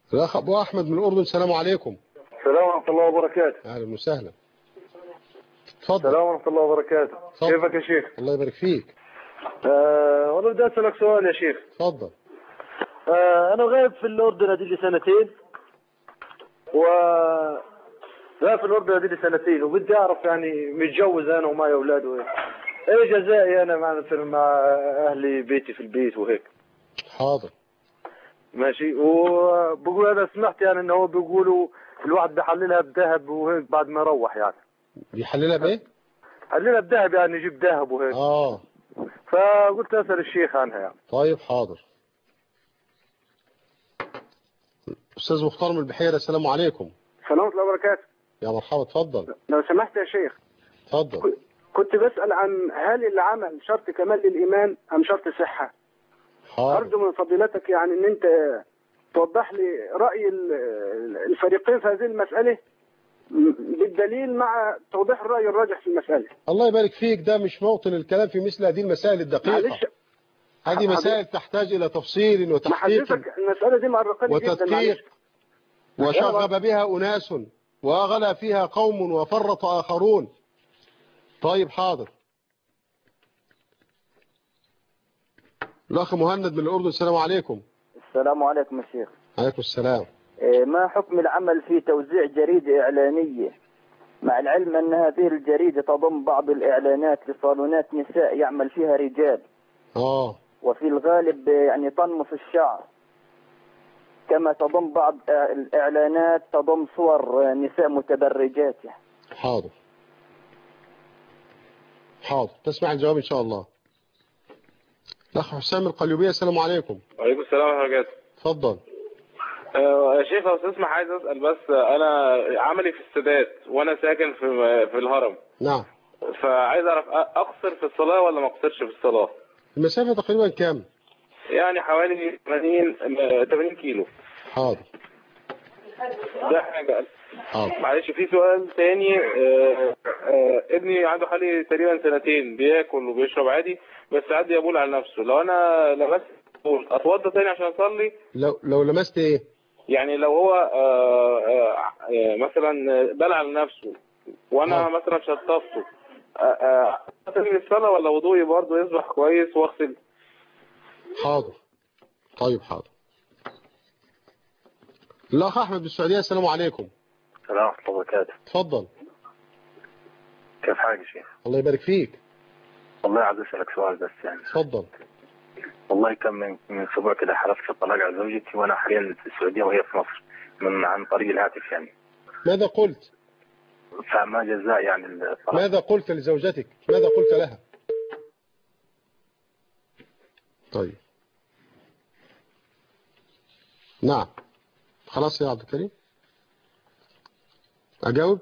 الأخ أبو أحمد من الأردن. السلام عليكم. السلام ورحمة الله وبركاته. أهلا وسهلا. اتفضل. السلام ورحمة الله وبركاته. فضل. كيفك يا شيخ؟ الله يبارك فيك. آه والله بدي أسألك سؤال يا شيخ. اتفضل. آه أنا غايب في الأردن هذه لي سنتين و غايب في الأردن هذه لي سنتين وبدي أعرف يعني متجوز أنا ومعي أولاد وهيك. إيه جزائي أنا مع مثلا مع أهلي بيتي في البيت وهيك. حاضر. ماشي. وبقول أنا سمعت يعني إنه هو بيقولوا الواحد بيحللها بذهب وهيك بعد ما يروح يعني. بيحللها بإيه؟ حللها بذهب يعني يجيب ذهب وهيك. آه. فقلت أسأل الشيخ عنها يعني. طيب حاضر. أستاذ مختار من البحيرة. السلام عليكم. السلام ورحمة الله وبركاته. يا مرحبا. اتفضل. لو سمحت يا شيخ. اتفضل. كنت بسأل عن هل العمل شرط كمال للإيمان أم شرط صحة؟ حاضر. أرجو من فضيلتك يعني إن أنت توضح لي رأي الفريقين في هذه المسألة بالدليل مع توضيح الرأي الراجح في المسألة. الله يبارك فيك. ده مش موطن الكلام في مثل هذه المسائل الدقيقة. هذه مسائل تحتاج إلى تفصيل وتحقيق المسألة دي معرقاني جدا وتدقيق وشغب بها أناس وأغلى فيها قوم وفرط آخرون. طيب حاضر. الأخ مهند من الأردن. السلام عليكم. السلام عليكم يا شيخ. عليكم السلام. ما حكم العمل في توزيع جريدة إعلانية مع العلم أن هذه الجريدة تضم بعض الإعلانات لصالونات نساء يعمل فيها رجال آه وفي الغالب يعني طنف الشعر، كما تضم بعض الإعلانات تضم صور نساء متبرجات يعني. حاضر حاضر. تسمع الجواب إن شاء الله. الأخ حسام القليوبية. السلام عليكم. وعليكم السلام ورحمة الله وبركاته. اتفضل. آه يا شيخ لو تسمح عايز أسأل بس، أنا عملي في السادات وأنا ساكن في في الهرم. نعم. فعايز أعرف أقصر في الصلاة ولا ما أقصرش في الصلاة؟ المسافة تقريبا كام؟ يعني حوالي ثمانين كيلو. حاضر. ده حاجة. حاضر. معلش في سؤال تاني. آه آه ابني عنده حوالي تقريبا سنتين بياكل وبيشرب عادي بس عادي يبول على نفسه. لو أنا لمست بول أتوضى تاني عشان أصلي؟ لو لو لمست إيه؟ يعني لو هو آه آه مثلا بلع على نفسه وأنا آه. مثلا شطفته أتني الصلاة ولا وضوئي برضه يصبح كويس واغسل؟ حاضر. طيب حاضر. الأخ أحمد بالسعودية. السلام عليكم. السلام ورحمة الله وبركاته. اتفضل. كيف حالك يا شيخ؟ الله يبارك فيك. والله عايز أسألك سؤال بس يعني. اتفضل. والله كم من من أسبوع كده حلفت الطلاق على زوجتي وأنا حاليا في السعودية وهي في مصر من عن طريق الهاتف يعني. ماذا قلت؟ فما جزاء يعني الطلاق؟ ماذا قلت لزوجتك؟ ماذا قلت لها؟ طيب. نعم. خلاص يا عبد الكريم. أجاوب؟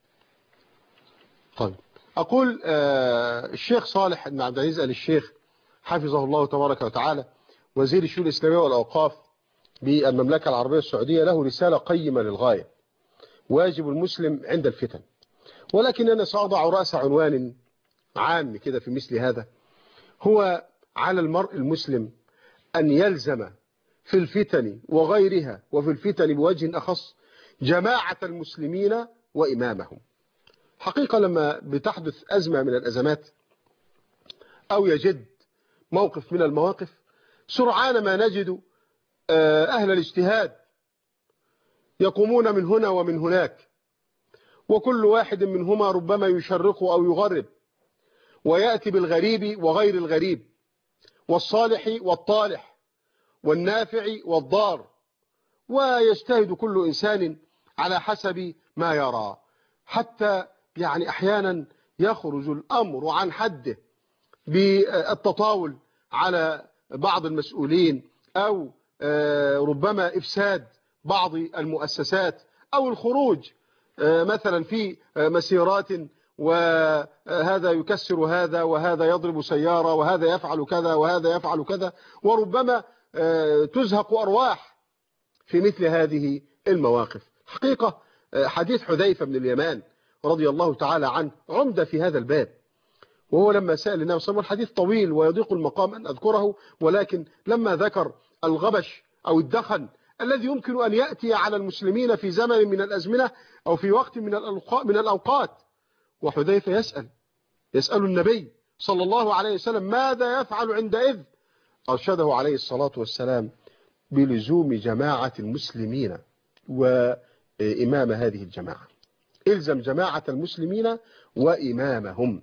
طيب. أقول آه الشيخ صالح بن عبد العزيز آل الشيخ حفظه الله تبارك وتعالى وزير الشؤون الإسلامية والأوقاف بالمملكة العربية السعودية له رسالة قيمة للغاية. واجب المسلم عند الفتن. ولكن أنا سأضع رأس عنوان عام كده في مثل هذا. هو على المرء المسلم أن يلزم في الفتن وغيرها وفي الفتن بوجه أخص جماعة المسلمين وإمامهم. حقيقة لما بتحدث أزمة من الأزمات أو يجد موقف من المواقف سرعان ما نجد أهل الاجتهاد يقومون من هنا ومن هناك وكل واحد منهما ربما يشرق أو يغرب ويأتي بالغريب وغير الغريب والصالح والطالح والنافع والضار ويجتهد كل إنسان على حسب ما يرى حتى يعني أحيانا يخرج الأمر عن حده بالتطاول على بعض المسؤولين أو ربما إفساد بعض المؤسسات أو الخروج مثلا في مسيرات وهذا يكسر هذا وهذا يضرب سيارة وهذا يفعل كذا وهذا يفعل كذا وربما تزهق أرواح في مثل هذه المواقف. حقيقة حديث حذيفة بن اليمان رضي الله تعالى عنه عمدة في هذا الباب. وهو لما سأل النبي صلى الله عليه وسلم الحديث طويل ويضيق المقام أن أذكره ولكن لما ذكر الغبش أو الدخن الذي يمكن أن يأتي على المسلمين في زمن من الأزمنة أو في وقت من من الأوقات. وحذيفة يسأل يسأل النبي صلى الله عليه وسلم ماذا يفعل عندئذ؟ أرشده عليه الصلاة والسلام بلزوم جماعة المسلمين وإمام هذه الجماعة. إلزم جماعة المسلمين وإمامهم.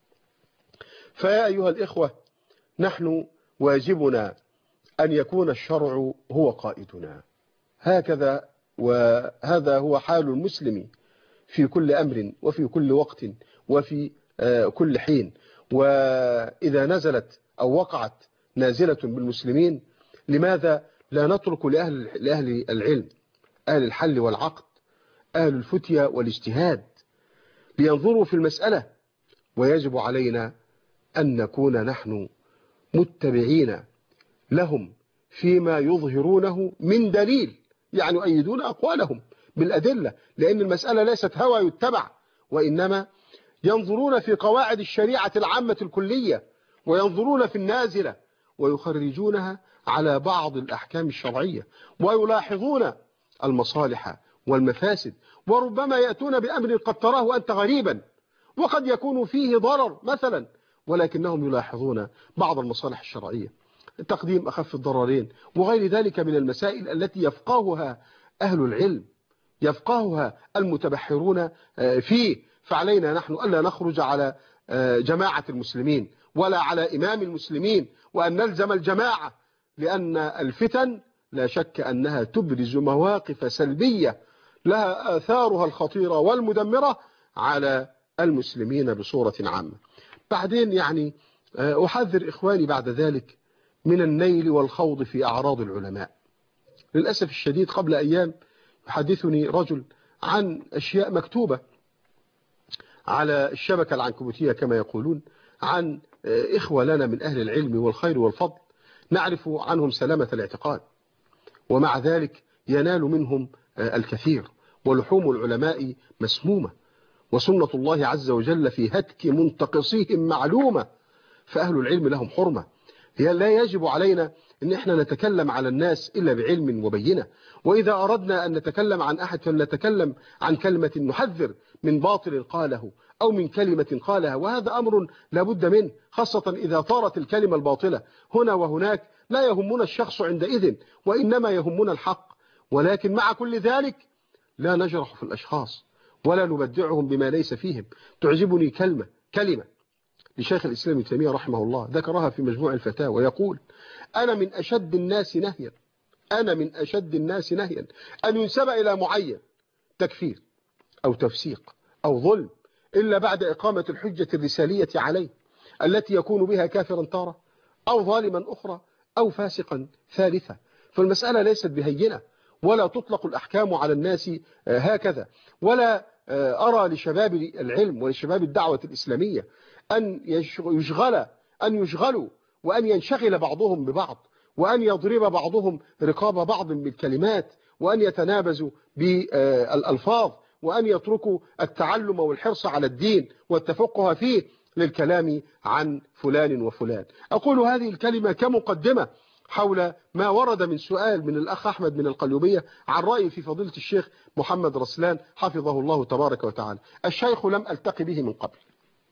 فيا أيها الإخوة، نحن واجبنا أن يكون الشرع هو قائدنا، هكذا وهذا هو حال المسلم في كل أمر وفي كل وقت وفي كل حين. وإذا نزلت أو وقعت نازلة بالمسلمين، لماذا لا نترك لأهل, لأهل العلم، أهل الحل والعقد، أهل الفتية والاجتهاد لينظروا في المسألة؟ ويجب علينا أن نكون نحن متبعين لهم فيما يظهرونه من دليل، يعني يؤيدون أقوالهم بالأدلة، لأن المسألة ليست هوى يتبع، وإنما ينظرون في قواعد الشريعة العامة الكلية، وينظرون في النازلة ويخرجونها على بعض الأحكام الشرعية، ويلاحظون المصالح والمفاسد، وربما يأتون بأمر قد تراه أنت غريبا وقد يكون فيه ضرر مثلا، ولكنهم يلاحظون بعض المصالح الشرعية، تقديم أخف الضررين وغير ذلك من المسائل التي يفقهها أهل العلم، يفقهها المتبحرون فيه. فعلينا نحن ألا نخرج على جماعة المسلمين ولا على إمام المسلمين، وأن نلزم الجماعة، لأن الفتن لا شك أنها تبرز مواقف سلبية لها آثارها الخطيرة والمدمرة على المسلمين بصورة عامة. بعدين يعني أحذر إخواني بعد ذلك من النيل والخوض في أعراض العلماء. للأسف الشديد قبل أيام يحدثني رجل عن أشياء مكتوبة على الشبكة العنكبوتية كما يقولون عن إخوة لنا من أهل العلم والخير والفضل، نعرف عنهم سلامة الاعتقاد، ومع ذلك ينال منهم الكثير، ولحوم العلماء مسمومة، وسنة الله عز وجل في هتك منتقصيهم معلومة، فأهل العلم لهم حرمة. لا يجب علينا أن احنا نتكلم على الناس إلا بعلم وبينة، وإذا أردنا أن نتكلم عن أحد فلنتكلم عن كلمة نحذر من باطل قاله أو من كلمة قالها، وهذا أمر لابد منه، خاصة إذا طارت الكلمة الباطلة هنا وهناك. لا يهمنا الشخص عندئذ، وإنما يهمنا الحق، ولكن مع كل ذلك لا نجرح في الأشخاص ولا نبدعهم بما ليس فيهم. تعجبني كلمة كلمة لشيخ الإسلام ابن تيمية رحمه الله ذكرها في مجموع الفتاوى، يقول: أنا من أشد الناس نهيا أنا من أشد الناس نهيا أن ينسب إلى معين تكفير أو تفسيق أو ظلم إلا بعد إقامة الحجة الرسالية عليه، التي يكون بها كافرا تارة أو ظالما أخرى أو فاسقا ثالثة. فالمسألة ليست بهينة، ولا تطلق الأحكام على الناس هكذا. ولا أرى لشباب العلم ولشباب الدعوة الإسلامية أن يشغل أن يشغلوا وأن ينشغل بعضهم ببعض، وأن يضرب بعضهم رقاب بعض بالكلمات، وأن يتنابزوا بالألفاظ، وأن يتركوا التعلم والحرص على الدين والتفقه فيه للكلام عن فلان وفلان. أقول هذه الكلمة كمقدمة حول ما ورد من سؤال من الأخ أحمد من القليوبية عن رأي في فضيلة الشيخ محمد رسلان حفظه الله تبارك وتعالى. الشيخ لم ألتقي به من قبل،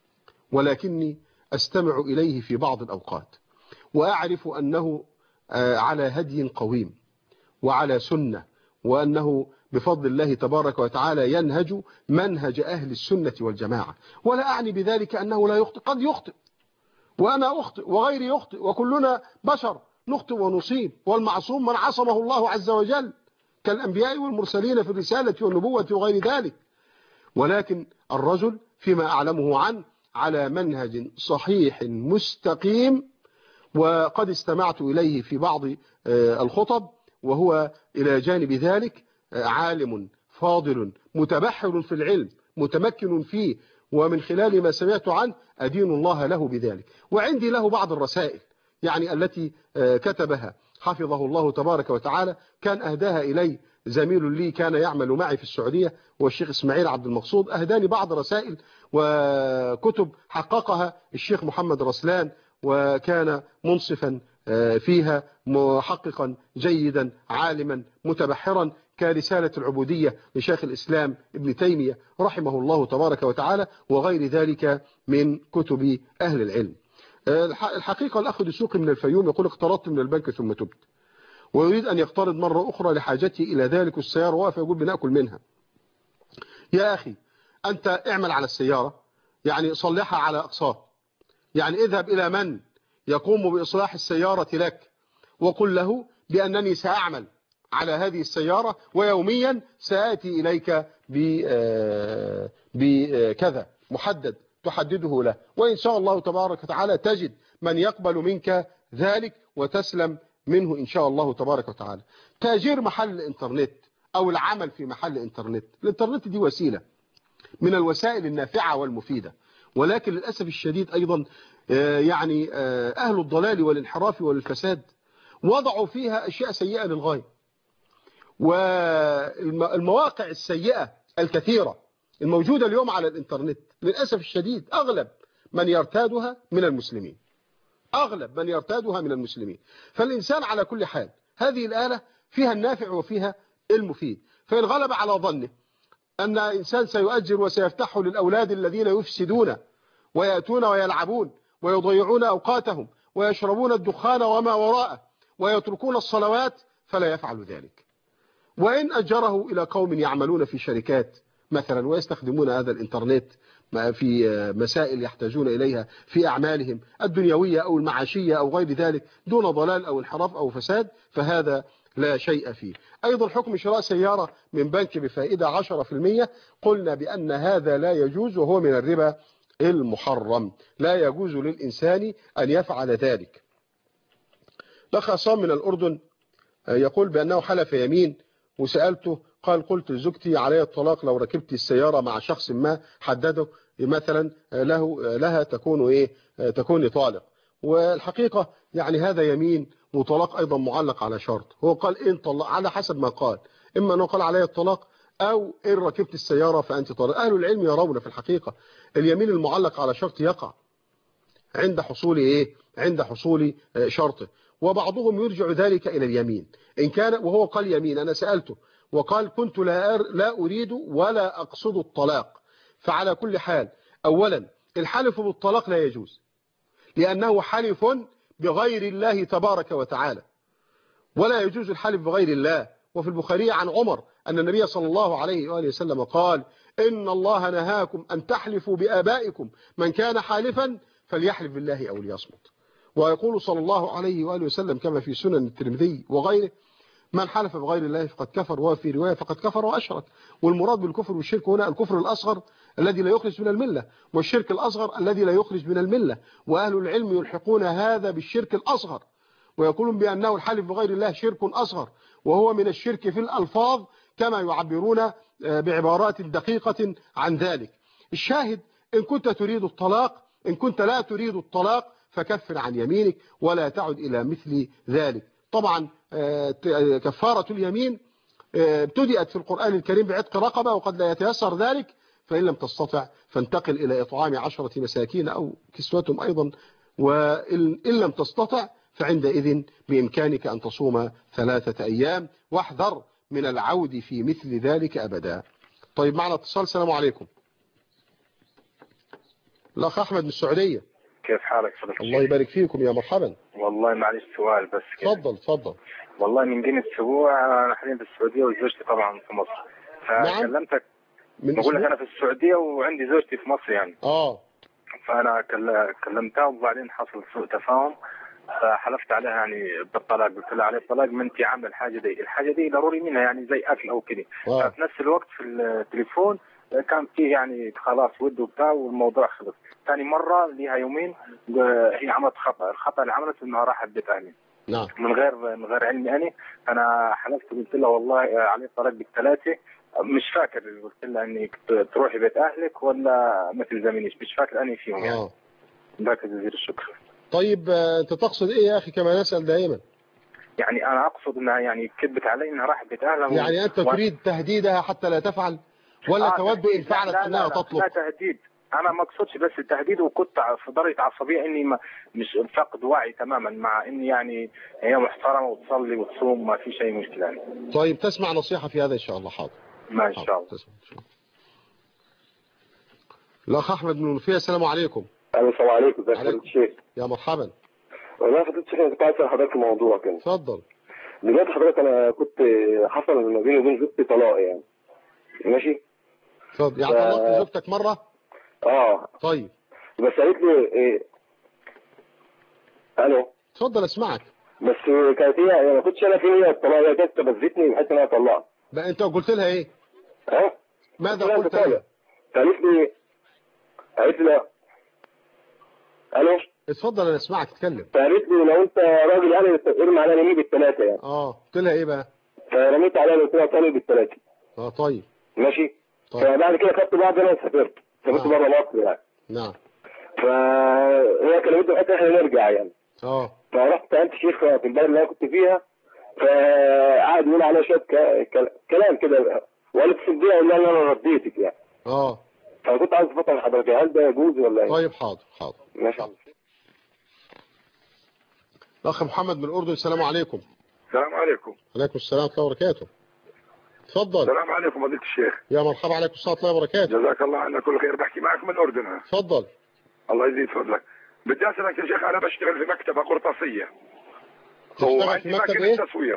ولكني أستمع إليه في بعض الأوقات، وأعرف أنه على هدي قويم وعلى سنة، وأنه بفضل الله تبارك وتعالى ينهج منهج أهل السنة والجماعة. ولا أعني بذلك أنه لا يخطئ، قد يخطئ، وأنا أخطئ وغيري يخطئ، وكلنا بشر نخطئ ونصيب، والمعصوم من عصمه الله عز وجل كالأنبياء والمرسلين في الرسالة والنبوة وغير ذلك. ولكن الرجل فيما أعلمه عنه على منهج صحيح مستقيم، وقد استمعت إليه في بعض الخطب، وهو إلى جانب ذلك عالم فاضل متبحر في العلم متمكن فيه، ومن خلال ما سمعت عنه أدين الله له بذلك. وعندي له بعض الرسائل يعني التي كتبها حفظه الله تبارك وتعالى، كان أهداها إلي زميل لي كان يعمل معي في السعودية، والشيخ إسماعيل عبد المقصود، أهداني بعض رسائل وكتب حققها الشيخ محمد رسلان، وكان منصفا فيها محققا جيدا عالما متبحرا كرسالة العبودية لشيخ الإسلام ابن تيمية رحمه الله تبارك وتعالى وغير ذلك من كتب أهل العلم. الحقيقة الأخ دسوقي من الفيوم يقول اقترضت من البنك ثم تبت ويريد أن يقترض مرة أخرى لحاجتي إلى ذلك السيارة واقف يقول بنأكل منها. يا أخي أنت اعمل على السيارة يعني صلحها على أقساط، يعني اذهب إلى من يقوم بإصلاح السيارة لك وقل له بأنني سأعمل على هذه السيارة ويوميا سآتي إليك بكذا محدد تحدده له، وإن شاء الله تبارك وتعالى تجد من يقبل منك ذلك وتسلم منه إن شاء الله تبارك وتعالى. تأجير محل إنترنت أو العمل في محل إنترنت، الإنترنت دي وسيلة من الوسائل النافعة والمفيدة، ولكن للأسف الشديد أيضا يعني أهل الضلال والانحراف والفساد وضعوا فيها أشياء سيئة للغاية، والمواقع السيئة الكثيرة الموجودة اليوم على الإنترنت للأسف الشديد أغلب من يرتادها من المسلمين، أغلب من يرتادها من المسلمين. فالإنسان على كل حال هذه الآلة فيها النافع وفيها المفيد، فإن غلب على ظنه أن إنسان سيؤجر وسيفتحه للأولاد الذين يفسدون ويأتون ويلعبون ويضيعون أوقاتهم ويشربون الدخان وما وراءه ويتركون الصلوات فلا يفعل ذلك. وإن أجره إلى قوم يعملون في شركات مثلا ويستخدمون هذا الإنترنت في مسائل يحتاجون إليها في أعمالهم الدنيوية أو المعاشية أو غير ذلك دون ضلال أو انحراف أو فساد فهذا لا شيء فيه. أيضا حكم شراء سيارة من بنك بفائدة عشرة في المية قلنا بأن هذا لا يجوز وهو من الربا المحرم، لا يجوز للإنسان أن يفعل ذلك. الأخ عصام من الأردن يقول بأنه حلف يمين وسألته قال قلت لزوجتي علي الطلاق لو ركبت السيارة مع شخص ما حدده مثلا له لها تكون إيه تكون طالق، والحقيقة يعني هذا يمين وطلاق أيضا معلق على شرط. هو قال إن طلق على حسب ما قال، إما أنه قال علي الطلاق أو إن ركبت السيارة فأنت طالق. أهل العلم يرون في الحقيقة اليمين المعلق على شرط يقع عند حصول إيه عند حصول شرطه، وبعضهم يرجع ذلك إلى اليمين إن كان وهو قال يمين. أنا سألته وقال كنت لا لا أريد ولا أقصد الطلاق. فعلى كل حال أولا الحلف بالطلاق لا يجوز لأنه حلف بغير الله تبارك وتعالى، ولا يجوز الحلف بغير الله. وفي البخاري عن عمر أن النبي صلى الله عليه وآله وسلم قال إن الله نهاكم أن تحلفوا بآبائكم من كان حالفا فليحلف بالله أو ليصمت. ويقول صلى الله عليه وآله وسلم كما في سنن الترمذي وغيره من حلف بغير الله فقد كفر، وفي رواية فقد كفر وأشرك. والمراد بالكفر والشرك هنا الكفر الأصغر الذي لا يخرج من الملة والشرك الأصغر الذي لا يخرج من الملة، وأهل العلم يلحقون هذا بالشرك الأصغر ويقولون بأنه الحلف بغير الله شرك أصغر وهو من الشرك في الألفاظ كما يعبرون بعبارات دقيقة عن ذلك. الشاهد إن كنت تريد الطلاق إن كنت لا تريد الطلاق فكفر عن يمينك ولا تعد إلى مثل ذلك. طبعا كفارة اليمين ابتدأت في القرآن الكريم بعتق رقبة وقد لا يتيسر ذلك، فإن لم تستطع فانتقل إلى إطعام عشرة مساكين أو كسوتهم أيضا، وإن لم تستطع فعندئذ بإمكانك أن تصوم ثلاثة أيام واحذر من العود في مثل ذلك أبدا. طيب معنا اتصال. السلام عليكم. الأخ أحمد من السعودية. كيف حالك صديقي؟ الله يبارك فيكم يا مرحبا. والله معلش سؤال بس كده. تفضل تفضل. والله من قيمة أسبوع أنا حاليا في السعودية وزوجتي طبعا في مصر، فكلمتك من بقول لك أنا في السعودية وعندي زوجتي في مصر يعني. اه فأنا كلمتها وبعدين حصل سوء تفاهم فحلفت عليها يعني بالطلاق، قلت لها عليه الطلاق ما انت عامله الحاجه دي، الحاجه دي ضروري منها يعني زي اكل او كده. ففي نفس الوقت في التليفون كان فيه يعني خلاص ود وبتاع والموضوع خلص. ثاني مره ليها يومين هي عملت خطا، الخطا اللي عملته انها راحت بيت اهلي. نعم. من غير من غير علمي انا انا حلفت قلت لها والله عليه الطلاق بالثلاثه، مش فاكر قلت لها انك تروحي بيت اهلك ولا ما تلزمنيش، مش فاكر اني فيهم يعني. اه ذاك جزيل الشكر. طيب انت تقصد ايه يا اخي كما نسأل دائما؟ يعني انا اقصد انها يعني كذبت علي انها راحت بيت اهلها. يعني انت و... تريد تهديدها حتى لا تفعل ولا آه تود ان فعلت لا انها لا تطلب؟ لا تهديد انا ما اقصدش بس التهديد، وكنت في درجه عصبيه اني ما مش فقد وعي تماما، مع اني يعني هي محترمه وتصلي وتصوم ما في شيء مشكله يعني. طيب تسمع نصيحه في هذا ان شاء الله. حاضر. ما ان شاء الله. الاخ احمد من المنوفيه. السلام عليكم. السلام عليكم. ازيك يا الشيخ؟ يا مرحبا. والله فضلت الشيخ، انا كنت عايز اسال حضرتك موضوع كده. اتفضل. دلوقتي حضرتك انا كنت حصل ما بيني وبين زوجتي طلاق يعني. ماشي؟ اتفضل. يعني طلقت ف... زوجتك مره؟ اه. طيب. بس قالت لي ايه؟ الو. اتفضل اسمعك. بس كانت هي يعني ما كنتش انا في هي الطلاق، هي كانت تبذتني بحيث ان انا اطلقها. بقى انت قلت لها ايه؟ ها؟ ماذا قلت لها؟ قالت لي قالت لي لا. الو. اتفضل انا اسمعك اتكلم. فقالت لي لو انت راجل يعني ارمي عليا رمي بالثلاثه يعني. اه قلت لها ايه بقى؟ فرميت عليها قلت لها طالب بالثلاثه. اه طيب. ماشي. طيب. فبعد كده خدت بعض انا وسافرت سافرت بره مصر يعني. نعم. فهي كلمتني حتى احنا نرجع يعني. اه. فرحت سالت شيخ في البلد اللي انا كنت فيها، فقعد يقول عليا شويه كلام كده وقالت صدقني ان انا رديتك يعني. اه. فكنت عايز افهم من حضرتك هل ده يجوز ولا ايه؟ طيب حاضر حاضر. ماشي. الاخ محمد من الاردن. السلام عليكم. السلام عليكم. عليكم السلام ورحمه الله وبركاته. اتفضل. السلام عليكم فضيلة الشيخ. يا مرحبا. عليكم السلام ورحمه الله وبركاته. جزاك الله عنا كل خير. بحكي معك من الاردن. اتفضل. الله يزيد فضلك. بدي اسالك يا شيخ، انا بشتغل في مكتبه قرطاسيه. تشتغل في مكتب ايه؟ تصوير.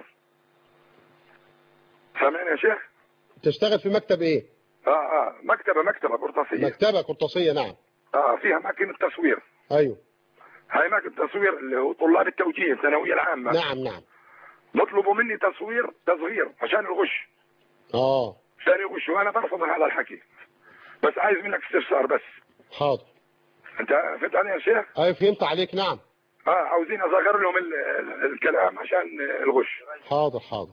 سامعني يا شيخ؟ تشتغل في مكتب ايه؟ اه اه مكتبه مكتبه قرطاسيه. مكتبه قرطاسيه نعم. اه فيها ماكينه تصوير. ايوه. هاي ماكينه تصوير اللي هو طلاب التوجيه الثانويه العامه. نعم نعم. بيطلبوا مني تصوير تصغير عشان الغش. اه. عشان يغش وانا برفض هذا الحكي. بس عايز منك استفسار بس. حاضر. انت فهمت علي يا شيخ؟ ايوه فهمت عليك نعم. اه عاوزين اصغر لهم ال ال الكلام عشان الغش. حاضر حاضر.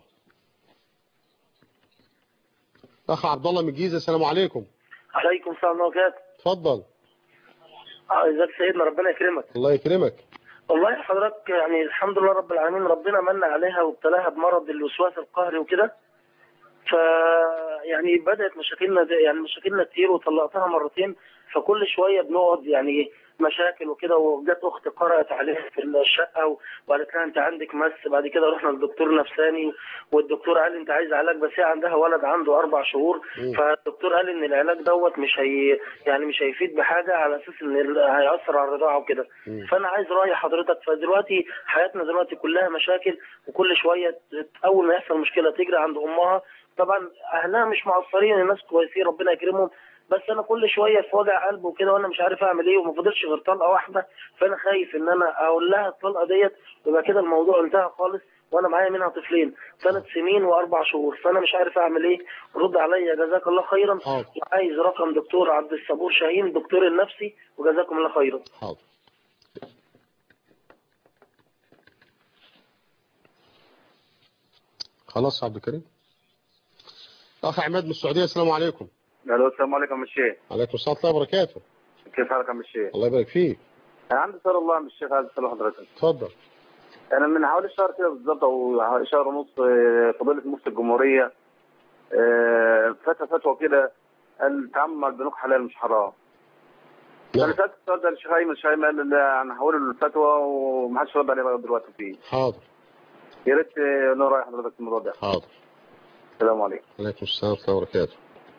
اخ عبد الله من الجيزه. السلام عليكم. عليكم السلام ورحمه الله وبركاته. اتفضل. اه ازيك سيدنا، ربنا يكرمك. الله يكرمك. والله حضرتك يعني الحمد لله رب العالمين، ربنا من عليها وابتلاها بمرض الوسواس القهري وكده. ف يعني بدات مشاكلنا يعني مشاكلنا كتير وطلقتها مرتين، فكل شويه بنقعد يعني مشاكل وكده. وجت اختي قرأت عليها في الشقه وقالت لها انت عندك مس. بعد كده رحنا للدكتور نفساني والدكتور قال انت عايز علاج، بس هي عندها ولد عنده اربع شهور. م. فالدكتور قال ان العلاج دوت مش هي يعني مش هيفيد بحاجه على اساس ان هيأثر على الرضاعه وكده. فانا عايز راي حضرتك. فدلوقتي حياتنا دلوقتي كلها مشاكل، وكل شويه اول ما يحصل مشكله تجري عند امها. طبعا اهلها مش مقصرين، الناس كويسين ربنا يكرمهم، بس انا كل شويه في وجع قلب وكده وانا مش عارف اعمل ايه، وما فاضلش غير طلقه واحده. فانا خايف ان انا اقول لها الطلقه ديت يبقى كده الموضوع انتهى خالص، وانا معايا منها طفلين ثلاث سنين واربع شهور. فانا مش عارف اعمل ايه. رد عليا جزاك الله خيرا. وعايز رقم دكتور عبد الصبور شاهين الدكتور النفسي، وجزاكم الله خيرا. حاضر. خلاص عبد الكريم. اخ عماد من السعوديه. السلام عليكم. الو السلام عليكم يا الشيخ. عليكم السلام ورحمه الله وبركاته. كيف حالك يا الشيخ؟ الله يبارك فيك. انا عندي سؤال والله يا الشيخ، عايز اساله حضرتك. اتفضل. انا من حوالي شهر كده بالظبط او شهر ونص فضيله مفتي الجمهوريه فتى فتوى كده التعامل مع البنوك حلال مش حرام. نعم. انا سالت السؤال ده للشيخ ايمن، الشيخ ايمن قال لي انا هحول له الفتوى وما حدش رد عليه لغايه دلوقتي فيه. حاضر. يا ريت له راي حضرتك في الموضوع ده. حاضر. السلام عليكم. وعليكم السلام ورحمه الله وبركاته.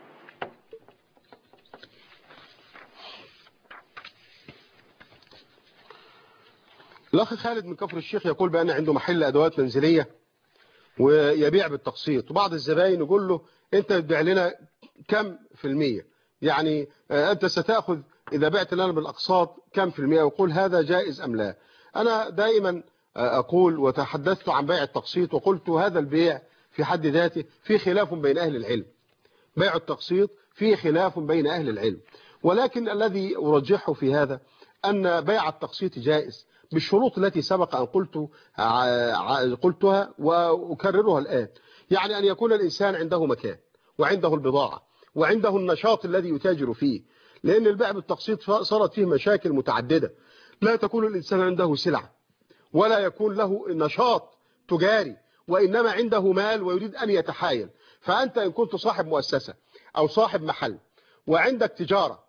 الأخ خالد من كفر الشيخ يقول بأن عنده محل أدوات منزلية ويبيع بالتقسيط، وبعض الزبائن يقول له أنت بتبيع لنا كم في المية، يعني أنت ستأخذ إذا بعت لنا بالأقساط كم في المية، ويقول هذا جائز أم لا. أنا دائما أقول وتحدثت عن بيع التقسيط وقلت هذا البيع في حد ذاته في خلاف بين أهل العلم. بيع التقسيط في خلاف بين أهل العلم، ولكن الذي أرجحه في هذا أن بيع التقسيط جائز بالشروط التي سبق أن قلت قلتها وأكررها الآن. يعني أن يكون الإنسان عنده مكان وعنده البضاعة وعنده النشاط الذي يتاجر فيه، لأن البيع بالتقسيط صارت فيه مشاكل متعددة. لا تكون الإنسان عنده سلعة ولا يكون له نشاط تجاري، وإنما عنده مال ويريد أن يتحايل. فأنت إن كنت صاحب مؤسسة أو صاحب محل وعندك تجارة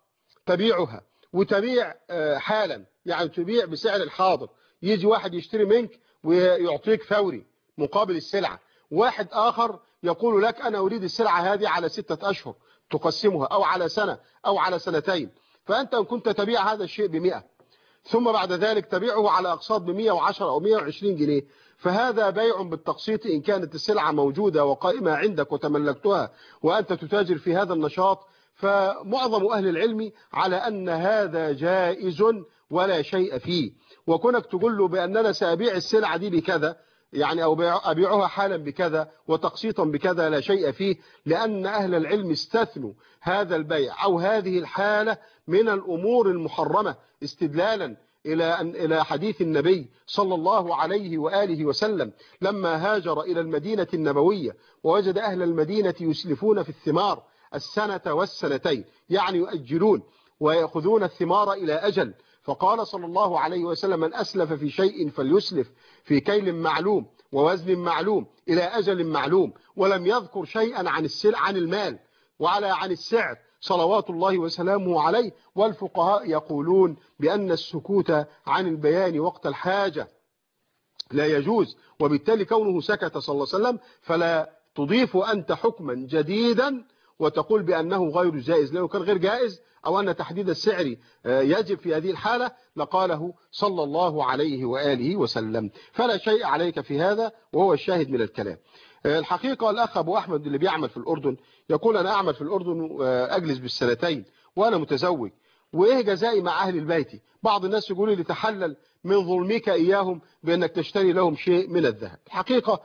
تبيعها وتبيع حالا، يعني تبيع بسعر الحاضر، يجي واحد يشتري منك ويعطيك فوري مقابل السلعة، واحد آخر يقول لك أنا أريد السلعة هذه على ستة أشهر تقسمها أو على سنة أو على سنتين، فأنت إن كنت تبيع هذا الشيء بمئة ثم بعد ذلك تبيعه على أقساط بمئة وعشرة أو مئة وعشرين جنيه، فهذا بيع بالتقسيط إن كانت السلعة موجودة وقائمة عندك وتملكتها وأنت تتاجر في هذا النشاط. فمعظم أهل العلم على أن هذا جائز ولا شيء فيه، وكونك تقول له بأننا سأبيع السلعة دي بكذا يعني أو أبيعها حالا بكذا وتقسيطا بكذا لا شيء فيه، لأن أهل العلم استثنوا هذا البيع أو هذه الحالة من الأمور المحرمة استدلالا إلى أن إلى حديث النبي صلى الله عليه وآله وسلم لما هاجر إلى المدينة النبوية ووجد أهل المدينة يسلفون في الثمار السنة والسنتين، يعني يؤجلون ويأخذون الثمار إلى أجل، فقال صلى الله عليه وسلم من أسلف في شيء فليسلف في كيل معلوم ووزن معلوم إلى أجل معلوم، ولم يذكر شيئا عن السلع عن المال وعلى عن السعر صلوات الله وسلامه عليه. والفقهاء يقولون بأن السكوت عن البيان وقت الحاجة لا يجوز، وبالتالي كونه سكت صلى الله عليه وسلم فلا تضيف أنت حكما جديدا وتقول بأنه غير جائز، لأنه كان غير جائز أو أن تحديد السعر يجب في هذه الحالة لقاله صلى الله عليه وآله وسلم، فلا شيء عليك في هذا، وهو الشاهد من الكلام. الحقيقة الأخ أبو أحمد اللي بيعمل في الأردن يقول أنا أعمل في الأردن أجلس بالسنتين وأنا متزوج، وإيه جزائي مع أهل البيت؟ بعض الناس يقولوا لي تحلل من ظلمك إياهم بأنك تشتري لهم شيء من الذهب. الحقيقة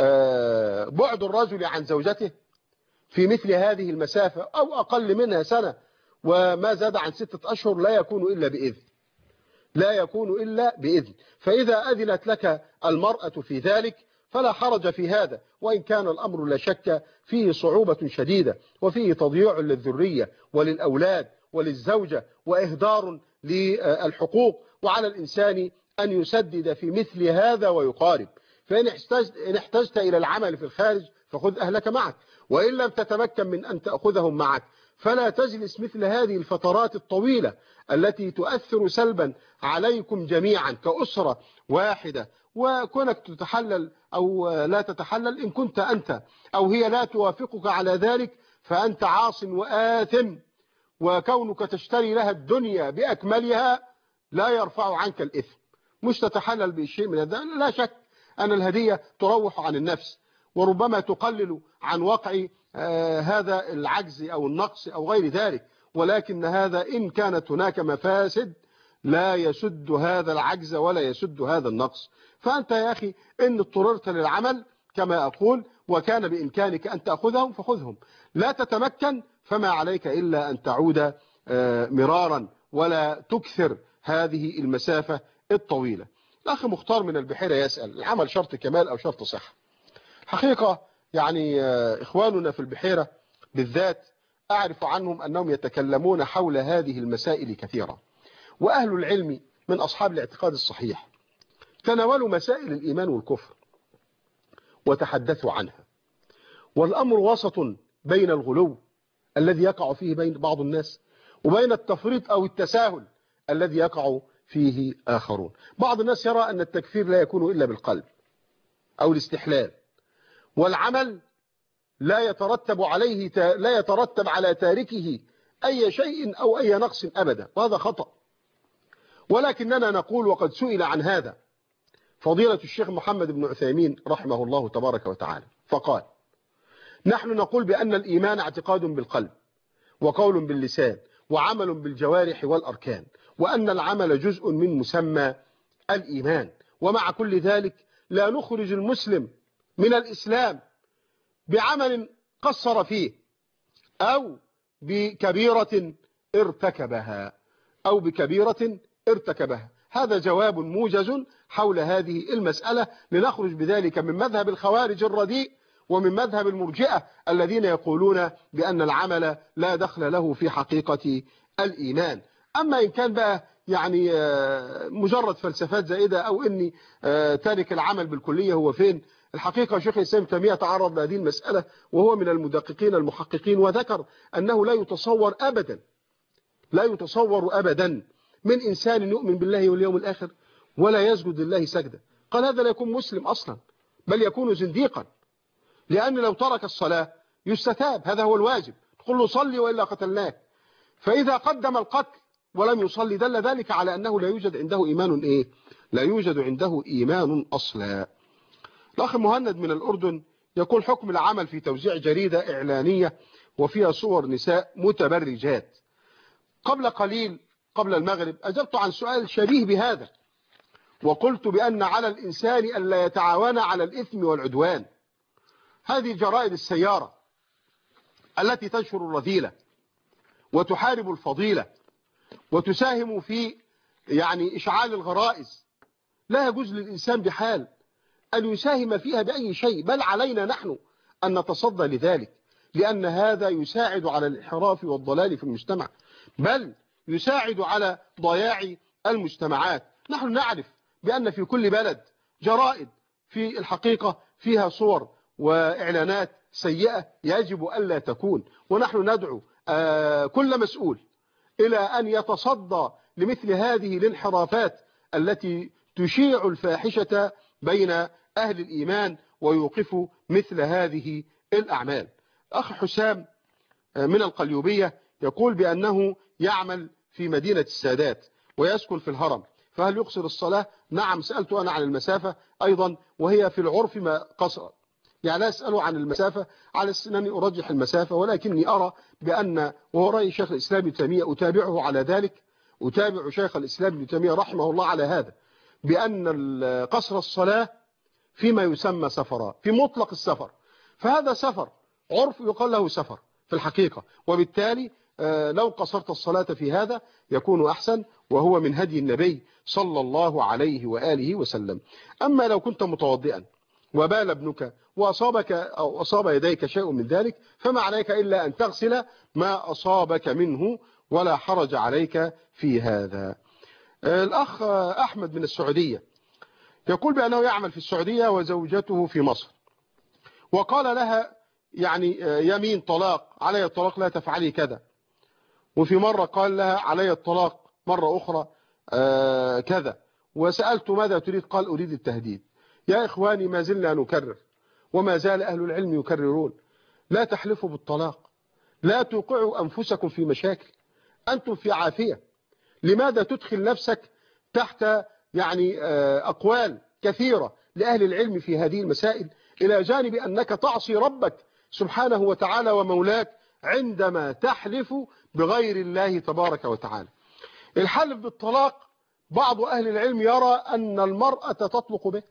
بعد الرجل عن زوجته في مثل هذه المسافة أو أقل منها سنة وما زاد عن ستة أشهر لا يكون إلا بإذن، لا يكون إلا بإذن، فإذا أذنت لك المرأة في ذلك فلا حرج في هذا، وإن كان الأمر لا شك فيه صعوبة شديدة وفيه تضييع للذرية وللأولاد وللزوجة وإهدار للحقوق، وعلى الإنسان أن يسدد في مثل هذا ويقارب. فإن احتجت, إن احتجت إلى العمل في الخارج فخذ أهلك معك، وإن لم تتمكن من أن تأخذهم معك فلا تجلس مثل هذه الفترات الطويلة التي تؤثر سلبا عليكم جميعا كأسرة واحدة. وكونك تتحلل أو لا تتحلل إن كنت أنت أو هي لا توافقك على ذلك فأنت عاص وآثم، وكونك تشتري لها الدنيا بأكملها لا يرفع عنك الإثم. مش تتحلل بشيء من هذا، لا شك أن الهدية تروح عن النفس وربما تقلل عن وقع آه هذا العجز أو النقص أو غير ذلك، ولكن هذا إن كانت هناك مفاسد لا يسد هذا العجز ولا يسد هذا النقص. فأنت يا أخي إن اضطررت للعمل كما أقول وكان بإمكانك أن تأخذهم فخذهم، لا تتمكن فما عليك إلا أن تعود آه مرارا ولا تكثر هذه المسافة الطويلة. الأخ مختار من البحيرة يسأل العمل شرط كمال أو شرط صحة؟ حقيقة يعني إخواننا في البحيرة بالذات أعرف عنهم أنهم يتكلمون حول هذه المسائل كثيرا، وأهل العلم من أصحاب الاعتقاد الصحيح تناولوا مسائل الإيمان والكفر وتحدثوا عنها، والأمر وسط بين الغلو الذي يقع فيه بين بعض الناس وبين التفريط أو التساهل الذي يقع فيه آخرون. بعض الناس يرى أن التكفير لا يكون إلا بالقلب أو الاستحلال، والعمل لا يترتب عليه لا يترتب على تاركه أي شيء أو أي نقص أبدا، وهذا خطأ. ولكننا نقول وقد سئل عن هذا فضيلة الشيخ محمد بن عثيمين رحمه الله تبارك وتعالى فقال نحن نقول بأن الإيمان اعتقاد بالقلب وقول باللسان وعمل بالجوارح والأركان، وأن العمل جزء من مسمى الإيمان، ومع كل ذلك لا نخرج المسلم من الإسلام بعمل قصر فيه أو بكبيرة ارتكبها أو بكبيرة ارتكبها. هذا جواب موجز حول هذه المسألة لنخرج بذلك من مذهب الخوارج الرديء ومن مذهب المرجئة الذين يقولون بأن العمل لا دخل له في حقيقة الإيمان. أما إن كان بقى يعني مجرد فلسفات زائدة أو إني تارك العمل بالكلية هو فين؟ الحقيقة شيخ الإسلام تيمية تعرض لهذه المسألة وهو من المدققين المحققين، وذكر أنه لا يتصور أبدا لا يتصور أبدا من إنسان يؤمن بالله واليوم الآخر ولا يسجد لله سجدة. قال هذا لا يكون مسلم أصلا، بل يكون زنديقا، لأن لو ترك الصلاة يستتاب، هذا هو الواجب، تقول له صلي وإلا قتلناك. فإذا قدم القتل ولم يصلي دل ذلك على أنه لا يوجد عنده إيمان إيه؟ لا يوجد عنده إيمان أصلا. الأخ مهند من الأردن يقول حكم العمل في توزيع جريدة إعلانية وفيها صور نساء متبرجات. قبل قليل قبل المغرب أجبت عن سؤال شبيه بهذا، وقلت بأن على الإنسان ألا يتعاون على الإثم والعدوان. هذه جرائد السيارة التي تنشر الرذيلة وتحارب الفضيلة وتساهم في يعني إشعال الغرائز، لا يجوز للإنسان بحال أن يساهم فيها بأي شيء، بل علينا نحن أن نتصدى لذلك، لأن هذا يساعد على الانحراف والضلال في المجتمع، بل يساعد على ضياع المجتمعات. نحن نعرف بأن في كل بلد جرائد في الحقيقة فيها صور وإعلانات سيئة يجب ألا تكون، ونحن ندعو كل مسؤول إلى أن يتصدى لمثل هذه الانحرافات التي تشيع الفاحشة بين أهل الإيمان ويوقف مثل هذه الأعمال. أخ حسام من القليوبية يقول بأنه يعمل في مدينة السادات ويسكن في الهرم، فهل يقصر الصلاة؟ نعم، سألت أنا عن المسافة أيضا، وهي في العرف ما قصر، يعني أسأله عن المسافة على أنني أرجح المسافة، ولكني أرى بأن وهو رأي شيخ الإسلام ابن تيمية أتابعه على ذلك، أتابع شيخ الإسلام ابن تيمية رحمه الله على هذا، بأن قصر الصلاة فيما يسمى سفرا، في مطلق السفر، فهذا سفر عرف يقال له سفر في الحقيقة، وبالتالي لو قصرت الصلاة في هذا يكون أحسن، وهو من هدي النبي صلى الله عليه وآله وسلم. أما لو كنت متوضئا وبال ابنك وأصابك أو أصاب يديك شيء من ذلك فما عليك إلا أن تغسل ما أصابك منه ولا حرج عليك في هذا. الأخ أحمد من السعودية يقول بأنه يعمل في السعودية وزوجته في مصر، وقال لها يعني يمين طلاق، علي الطلاق لا تفعلي كذا، وفي مرة قال لها علي الطلاق مرة أخرى آه كذا، وسألت ماذا تريد؟ قال أريد التهديد. يا إخواني ما زلنا نكرر وما زال أهل العلم يكررون، لا تحلفوا بالطلاق، لا توقعوا أنفسكم في مشاكل، أنتم في عافية، لماذا تدخل نفسك تحت يعني أقوال كثيرة لأهل العلم في هذه المسائل، إلى جانب أنك تعصي ربك سبحانه وتعالى ومولاك عندما تحلف بغير الله تبارك وتعالى. الحلف بالطلاق بعض أهل العلم يرى أن المرأة تطلق به،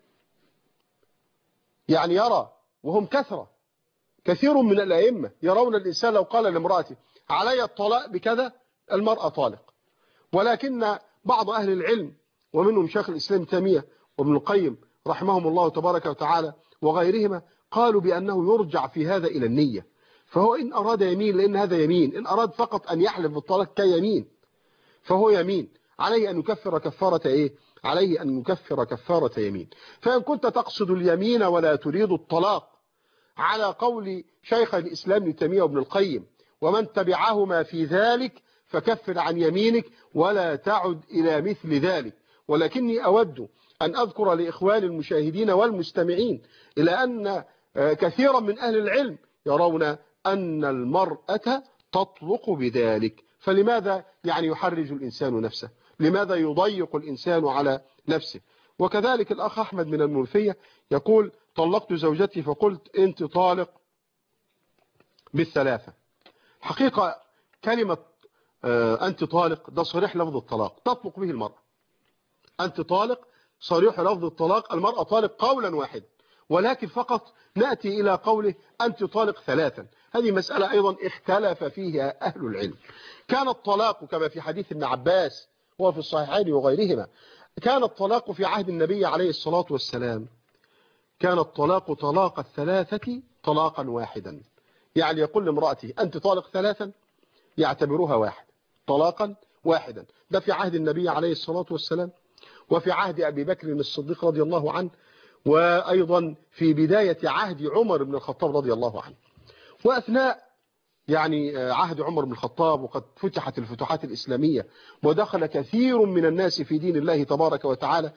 يعني يرى، وهم كثرة كثير من الأئمة يرون الإنسان لو قال لامرأته علي الطلاق بكذا المرأة طالق، ولكن بعض أهل العلم ومنهم شيخ الإسلام تيمية وابن القيم رحمهم الله تبارك وتعالى وغيرهما قالوا بأنه يرجع في هذا إلى النية، فهو إن أراد يمين لأن هذا يمين، إن أراد فقط أن يحلف بالطلاق كيمين فهو يمين، عليه أن يكفر كفارة إيه؟ عليه أن يكفر كفارة يمين. فإن كنت تقصد اليمين ولا تريد الطلاق على قول شيخ الإسلام ابن تيمية وابن القيم ومن تبعهما في ذلك فكفر عن يمينك ولا تعد إلى مثل ذلك. ولكني أود أن أذكر لإخوان المشاهدين والمستمعين إلى أن كثيرا من أهل العلم يرون أن المرأة تطلق بذلك، فلماذا يعني يحرج الإنسان نفسه؟ لماذا يضيق الإنسان على نفسه؟ وكذلك الأخ أحمد من المنوفية يقول طلقت زوجتي فقلت أنت طالق بالثلاثة. حقيقة كلمة أنت طالق ده صريح لفظ الطلاق، تطلق به المرأة. أنت طالق صريح لفظ الطلاق، المرأة طالق قولا واحدا، ولكن فقط نأتي إلى قوله أنت طالق ثلاثا. هذه مسألة أيضا اختلف فيها أهل العلم. كان الطلاق كما في حديث ابن عباس وفي الصحيحين وغيرهما، كان الطلاق في عهد النبي عليه الصلاة والسلام كان الطلاق طلاق الثلاثة طلاقا واحدا، يعني يقول لامرأته أنت طالق ثلاثا يعتبرها واحد طلاقا واحدا. ده في عهد النبي عليه الصلاة والسلام، وفي عهد أبي بكر الصديق رضي الله عنه، وأيضا في بداية عهد عمر بن الخطاب رضي الله عنه. وأثناء يعني عهد عمر بن الخطاب، وقد فتحت الفتوحات الإسلامية ودخل كثير من الناس في دين الله تبارك وتعالى،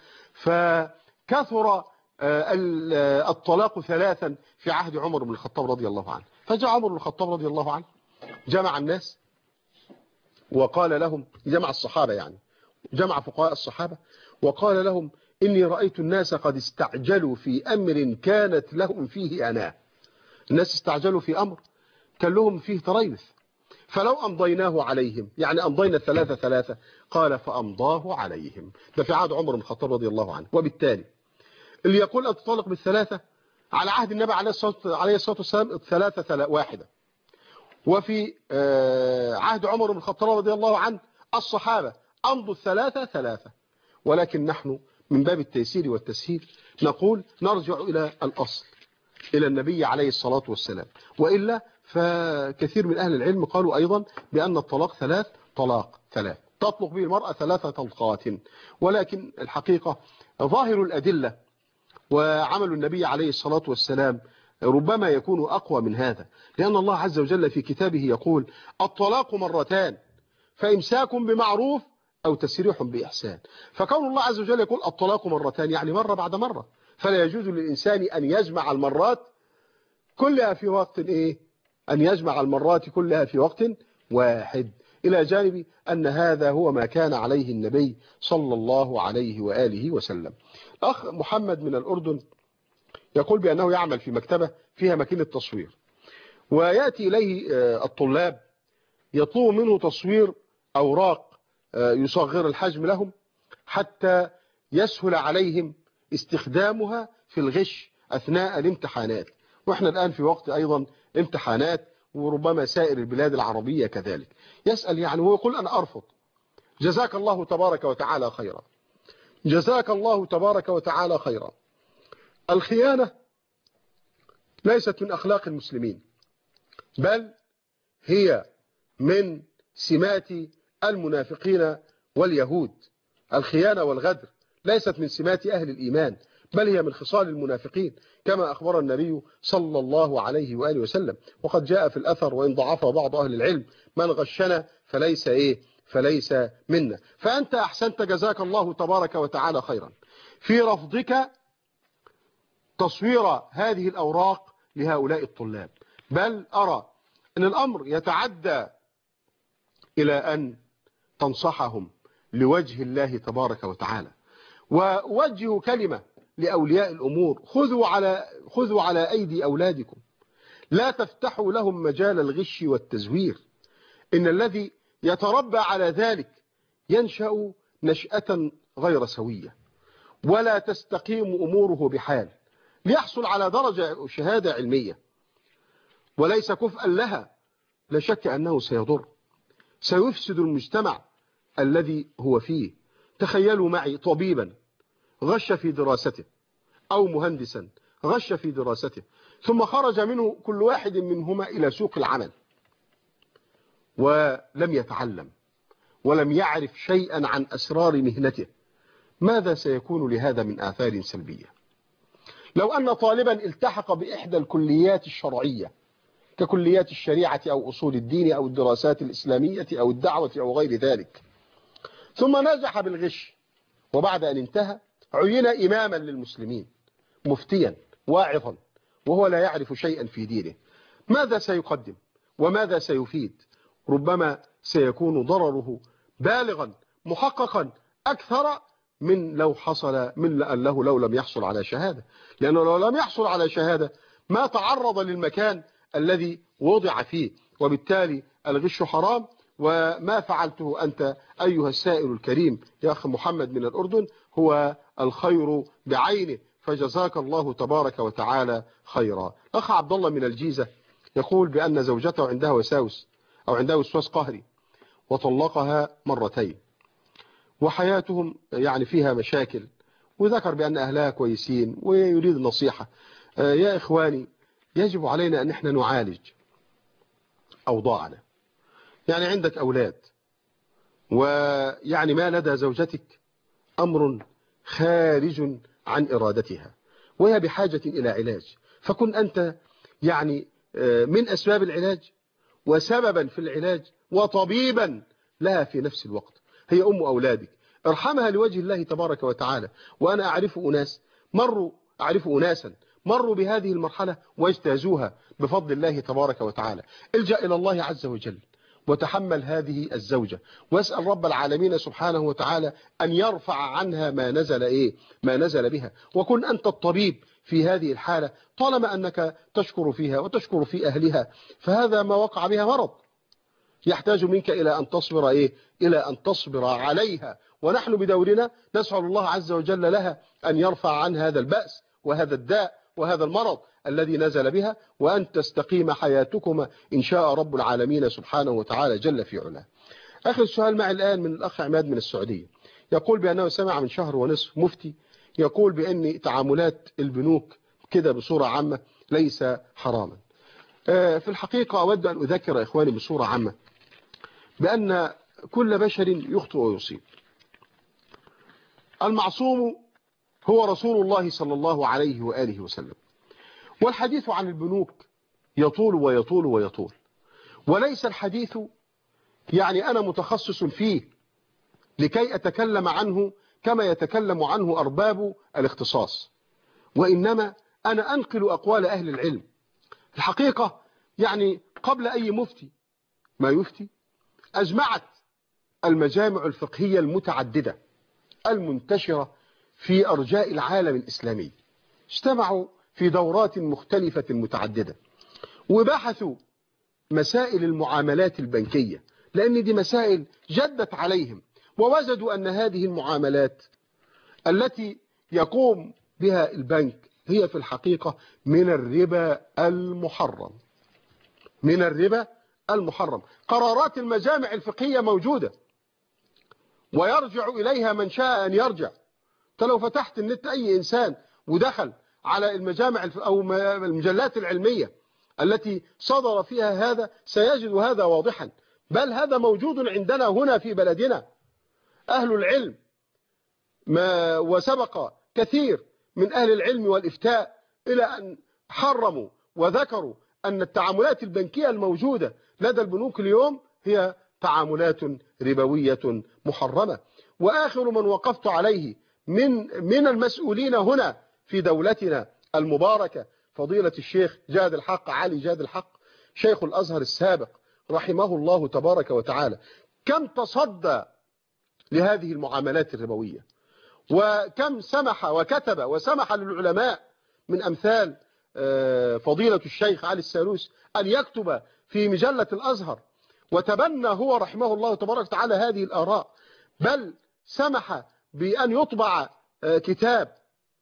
فكثر الطلاق ثلاثا في عهد عمر بن الخطاب رضي الله عنه. فجاء عمر بن الخطاب رضي الله عنه جمع الناس وقال لهم، جمع الصحابة يعني، جمع فقهاء الصحابة وقال لهم: إني رأيت الناس قد استعجلوا في أمر كانت لهم فيه أناه. الناس استعجلوا في أمر كان لهم فيه تريث، فلو أمضيناه عليهم، يعني أمضينا الثلاثة ثلاثة، قال فأمضاه عليهم. ده في عهد عمر بن الخطاب رضي الله عنه. وبالتالي اللي يقول أن تطلق بالثلاثة على عهد النبي عليه الصلاة والسلام الثلاثة واحدة، وفي عهد عمر بن الخطاب رضي الله عنه الصحابة أمضوا الثلاثة ثلاثة. ولكن نحن من باب التيسير والتسهيل نقول نرجع إلى الأصل، إلى النبي عليه الصلاة والسلام. وإلا فكثير من أهل العلم قالوا أيضا بأن الطلاق ثلاث، طلاق ثلاث تطلق به المرأة ثلاثة طلقات. ولكن الحقيقة ظاهر الأدلة وعمل النبي عليه الصلاة والسلام ربما يكون أقوى من هذا، لأن الله عز وجل في كتابه يقول: الطلاق مرتان فإمساك بمعروف أو تسريح بإحسان. فكون الله عز وجل يقول الطلاق مرتان يعني مرة بعد مرة، فلا يجوز للإنسان أن يجمع المرات كلها في وقت إيه؟ أن يجمع المرات كلها في وقت واحد، إلى جانب أن هذا هو ما كان عليه النبي صلى الله عليه وآله وسلم. الأخ محمد من الأردن يقول بأنه يعمل في مكتبة فيها ماكينة تصوير، ويأتي إليه الطلاب يطلب منه تصوير أوراق يصغر الحجم لهم حتى يسهل عليهم استخدامها في الغش أثناء الامتحانات. وإحنا الآن في وقت أيضا امتحانات، وربما سائر البلاد العربية كذلك. يسأل يعني ويقول: أنا أرفض. جزاك الله تبارك وتعالى خيرا، جزاك الله تبارك وتعالى خيرا. الخيانة ليست من أخلاق المسلمين، بل هي من سمات المنافقين واليهود. الخيانة والغدر ليست من سمات أهل الإيمان، بل هي من خصال المنافقين، كما أخبر النبي صلى الله عليه وآله وسلم. وقد جاء في الأثر، وإن ضعفه بعض أهل العلم: من غشنا فليس إيه فليس منا. فأنت أحسنت جزاك الله تبارك وتعالى خيرا في رفضك تصوير هذه الأوراق لهؤلاء الطلاب، بل أرى أن الأمر يتعدى إلى أن تنصحهم لوجه الله تبارك وتعالى. ووجهوا كلمة لأولياء الأمور: خذوا على خذوا على أيدي أولادكم، لا تفتحوا لهم مجال الغش والتزوير. إن الذي يتربى على ذلك ينشأ نشأة غير سوية، ولا تستقيم أموره بحال، ليحصل على درجة شهادة علمية وليس كفءا لها، لا شك أنه سيضر، سيفسد المجتمع الذي هو فيه. تخيلوا معي طبيبا غش في دراسته، أو مهندسا غش في دراسته، ثم خرج منه كل واحد منهما إلى سوق العمل ولم يتعلم ولم يعرف شيئا عن أسرار مهنته. ماذا سيكون لهذا من آثار سلبية؟ لو أن طالبا التحق بإحدى الكليات الشرعية ككليات الشريعة أو أصول الدين أو الدراسات الإسلامية أو الدعوة أو غير ذلك، ثم نجح بالغش، وبعد أن انتهى عين إماما للمسلمين، مفتيا واعظا، وهو لا يعرف شيئا في دينه، ماذا سيقدم وماذا سيفيد؟ ربما سيكون ضرره بالغا محققا أكثر من لو حصل من أنه لو لم يحصل على شهادة، لأنه لو لم يحصل على شهادة ما تعرض للمكان الذي وضع فيه. وبالتالي الغش حرام، وما فعلته أنت أيها السائل الكريم يا أخي محمد من الأردن هو الخير بعينه، فجزاك الله تبارك وتعالى خيرا. أخ عبد الله من الجيزة يقول بأن زوجته عندها وساوس أو عندها وسواس قهري وطلقها مرتين، وحياتهم يعني فيها مشاكل، وذكر بأن أهلها كويسين ويريد نصيحة. يا إخواني، يجب علينا أن احنا نعالج أوضاعنا. يعني عندك أولاد، ويعني ما لدى زوجتك أمر خارج عن إرادتها، وهي بحاجة إلى علاج، فكن أنت يعني من أسباب العلاج، وسببا في العلاج وطبيبا لها في نفس الوقت. هي أم أولادك، ارحمها لوجه الله تبارك وتعالى. وأنا أعرف أناس مروا أعرف أناسا مروا بهذه المرحلة واجتازوها بفضل الله تبارك وتعالى. الجأ إلى الله عز وجل وتحمل هذه الزوجة، واسأل رب العالمين سبحانه وتعالى أن يرفع عنها ما نزل إيه ما نزل بها، وكن أنت الطبيب في هذه الحالة طالما أنك تشكر فيها وتشكر في أهلها، فهذا ما وقع بها مرض يحتاج منك إلى أن تصبر إيه إلى أن تصبر عليها، ونحن بدورنا نسأل الله عز وجل لها أن يرفع عن هذا البأس وهذا الداء وهذا المرض الذي نزل بها، وأن تستقيم حياتكما إن شاء رب العالمين سبحانه وتعالى جل في علاه. آخر سؤال معي الآن من الأخ عماد من السعودية، يقول بأنه سمع من شهر ونصف مفتي يقول بأن تعاملات البنوك كده بصورة عامة ليس حراما. في الحقيقة أود أن أذكر إخواني بصورة عامة بأن كل بشر يخطئ ويصيب. المعصوم هو رسول الله صلى الله عليه وآله وسلم، والحديث عن البنوك يطول ويطول ويطول، وليس الحديث يعني أنا متخصص فيه لكي أتكلم عنه كما يتكلم عنه أرباب الاختصاص، وإنما أنا أنقل أقوال أهل العلم. الحقيقة يعني قبل أي مفتي ما يفتي أجمعت المجامع الفقهية المتعددة المنتشرة في أرجاء العالم الإسلامي، اجتمعوا في دورات مختلفة متعددة وبحثوا مسائل المعاملات البنكية، لأن دي مسائل جدت عليهم، ووجدوا أن هذه المعاملات التي يقوم بها البنك هي في الحقيقة من الربا المحرم من الربا المحرم. قرارات المجامع الفقهية موجودة ويرجع إليها من شاء أن يرجع. فلو فتحت النت أي إنسان ودخل على المجامع أو المجلات العلمية التي صدر فيها هذا سيجد هذا واضحا، بل هذا موجود عندنا هنا في بلدنا. أهل العلم ما وسبق كثير من أهل العلم والإفتاء إلى أن حرموا وذكروا أن التعاملات البنكية الموجودة لدى البنوك اليوم هي تعاملات ربوية محرمة. وآخر من وقفت عليه من من المسؤولين هنا في دولتنا المباركة فضيلة الشيخ جاد الحق علي جاد الحق شيخ الأزهر السابق رحمه الله تبارك وتعالى، كم تصدى لهذه المعاملات الربوية، وكم سمح وكتب وسمح للعلماء من أمثال فضيلة الشيخ علي السالوس أن يكتب في مجلة الأزهر، وتبنى هو رحمه الله تبارك وتعالى هذه الآراء، بل سمح بأن يطبع كتاب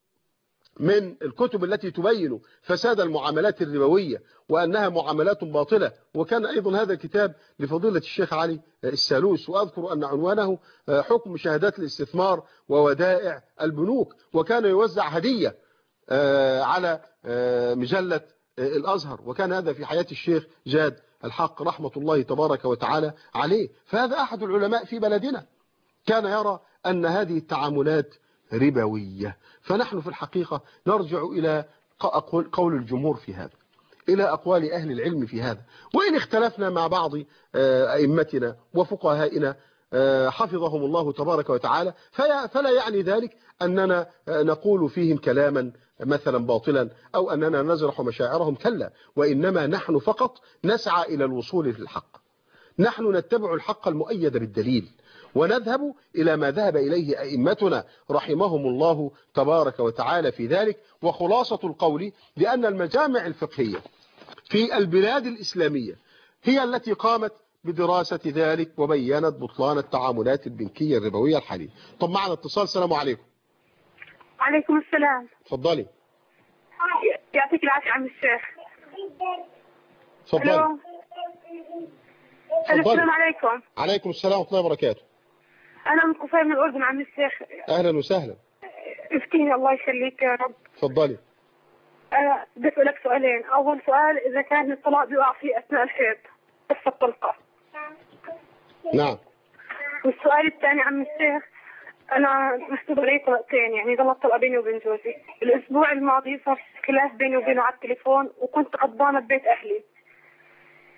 من الكتب التي تبين فساد المعاملات الربوية وأنها معاملات باطلة. وكان أيضا هذا الكتاب لفضيلة الشيخ علي السالوس، وأذكر أن عنوانه حكم شهادات الاستثمار وودائع البنوك، وكان يوزع هدية على مجلة الأزهر، وكان هذا في حياة الشيخ جاد الحق رحمة الله تبارك وتعالى عليه. فهذا أحد العلماء في بلدنا كان يرى أن هذه التعاملات ربوية. فنحن في الحقيقة نرجع إلى قول الجمهور في هذا، إلى أقوال أهل العلم في هذا، وإن اختلفنا مع بعض أئمتنا وفقهائنا حفظهم الله تبارك وتعالى فلا يعني ذلك أننا نقول فيهم كلاما مثلا باطلا أو أننا نزرح مشاعرهم، كلا، وإنما نحن فقط نسعى إلى الوصول للحق. نحن نتبع الحق المؤيد بالدليل، ونذهب إلى ما ذهب إليه أئمتنا رحمهم الله تبارك وتعالى في ذلك. وخلاصة القول بأن المجامع الفقهية في البلاد الإسلامية هي التي قامت بدراسة ذلك وبينت بطلان التعاملات البنكية الربوية الحالية. طب معنا اتصال. السلام عليكم. وعليكم السلام. تفضلي. يعطيك العافية عم الشيخ. تفضلي. السلام عليكم. عليكم السلام ورحمة الله وبركاته. أنا من قصير من الأردن عم الشيخ. أهلا وسهلا. افتيني الله يخليك يا رب. تفضلي. أنا بدي أسألك سؤالين. أول سؤال، إذا كان الطلاق بيقع فيه أثناء الحيض قصة الطلقة. نعم. والسؤال الثاني عم الشيخ، أنا محسوب علي طلقتين، يعني ضلت طلقة بيني وبين جوزي. الأسبوع الماضي صار خلاف بيني وبينه على التليفون، وكنت غضبانة ببيت أهلي،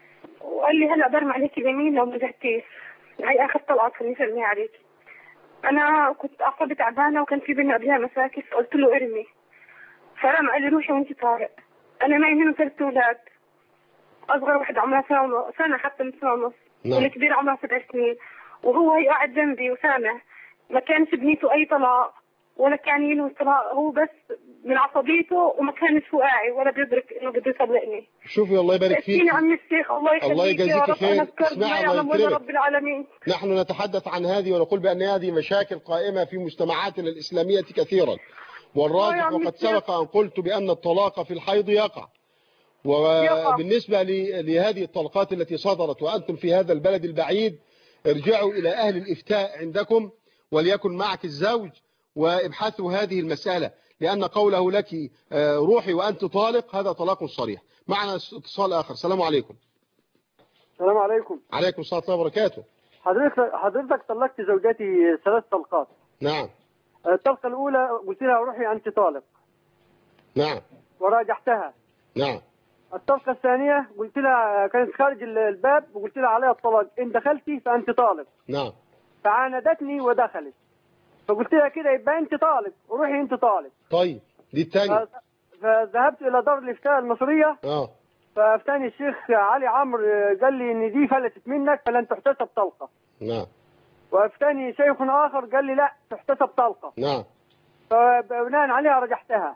وقال لي هلا برمي عليك اليمين لو ما رجعتيش. هي اخر طلقه خليني ارميها عليك. انا كنت اعصابي تعبانه وكان في بيننا قبلها مشاكل، فقلت له ارمي، فرمى قال لي روحي وانت طارق. انا معي هنا ثلاث اولاد، اصغر واحد عمرها سنه ونص، سنه حتى من سنه ونص، والكبير عمرها سبع سنين، وهو هي قاعد جنبي وسامع. ما كانش بنيته اي طلاق ولا كان ينوي طلاق، هو بس من عصبيته وما كانش واعي ولا بيدرك انه بده يطلقني. شوفي الله يبارك فيك. يا عم الشيخ الله يخليك. الله يجازيك خير. اسمع الله يكرمك. رب العالمين. نحن نتحدث عن هذه ونقول بأن هذه مشاكل قائمة في مجتمعاتنا الإسلامية كثيرا، والراجح وقد سبق أن قلت بأن الطلاق في الحيض يقع. وبالنسبة لهذه الطلقات التي صدرت وأنتم في هذا البلد البعيد، ارجعوا إلى أهل الإفتاء عندكم وليكن معك الزوج وابحثوا هذه المسألة، لأن قوله لك روحي وأنت طالق هذا طلاق صريح. معنا اتصال آخر. السلام عليكم. السلام عليكم. عليكم السلام ورحمة الله وبركاته. حضرتك حضرتك طلقت زوجتي ثلاث طلقات. نعم. الطلقة الأولى قلت لها روحي أنت طالق. نعم. وراجعتها. نعم. الطلقة الثانية قلت لها كانت خارج الباب وقلت لها عليها الطلاق، إن دخلتي فأنت طالق. نعم. فعاندتني ودخلت، فقلت لها كده يبقى أنت طالق وروحي أنت طالق. طيب دي الثانية. فذهبت إلى دار الإفتاء المصرية. اه. فافتاني الشيخ علي عمرو قال لي إن دي فلتت منك فلن تحتسب طلقة. نعم. وافتاني شيخ آخر قال لي لا تحتسب طلقة. نعم. فبناء عليها رجحتها.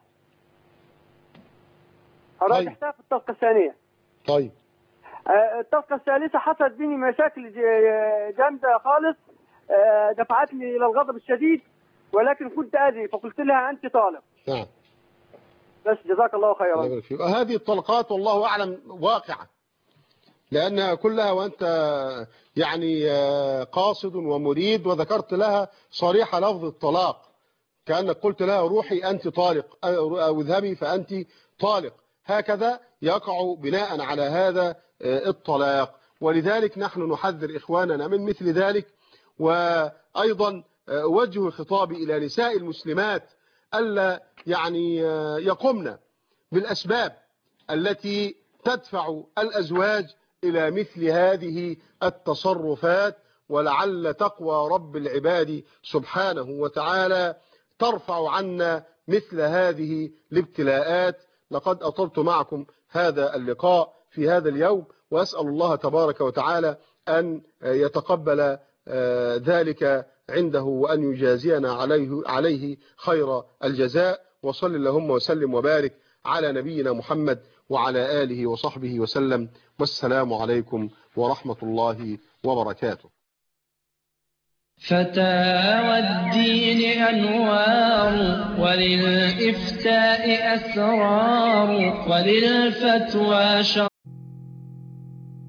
رجحتها في الطلقة الثانية. طيب. الطلقة الثالثة حصلت بيني مشاكل جامدة خالص، دفعتني إلى الغضب الشديد، ولكن كنت أدري فقلت لها أنت طالق. نعم. بس جزاك الله خيرا. هذه الطلقات والله أعلم واقعة، لأنها كلها وأنت يعني قاصد ومريد، وذكرت لها صريحة لفظ الطلاق، كأنك قلت لها روحي أنت طالق أو اذهبي فأنت طالق. هكذا يقع بناء على هذا الطلاق، ولذلك نحن نحذر إخواننا من مثل ذلك. وأيضا أوجه خطابي إلى نساء المسلمات ألا يعني يقمن بالأسباب التي تدفع الأزواج إلى مثل هذه التصرفات، ولعل تقوى رب العباد سبحانه وتعالى ترفع عنا مثل هذه الابتلاءات. لقد أطلت معكم هذا اللقاء في هذا اليوم، وأسأل الله تبارك وتعالى أن يتقبل ذلك عنده وأن يجازينا عليه عليه خير الجزاء. وصل اللهم وسلم وبارك على نبينا محمد وعلى آله وصحبه وسلم، والسلام عليكم ورحمة الله وبركاته. فتاوى الدين أنوار، وللإفتاء أسرار، وللفتوى شرع.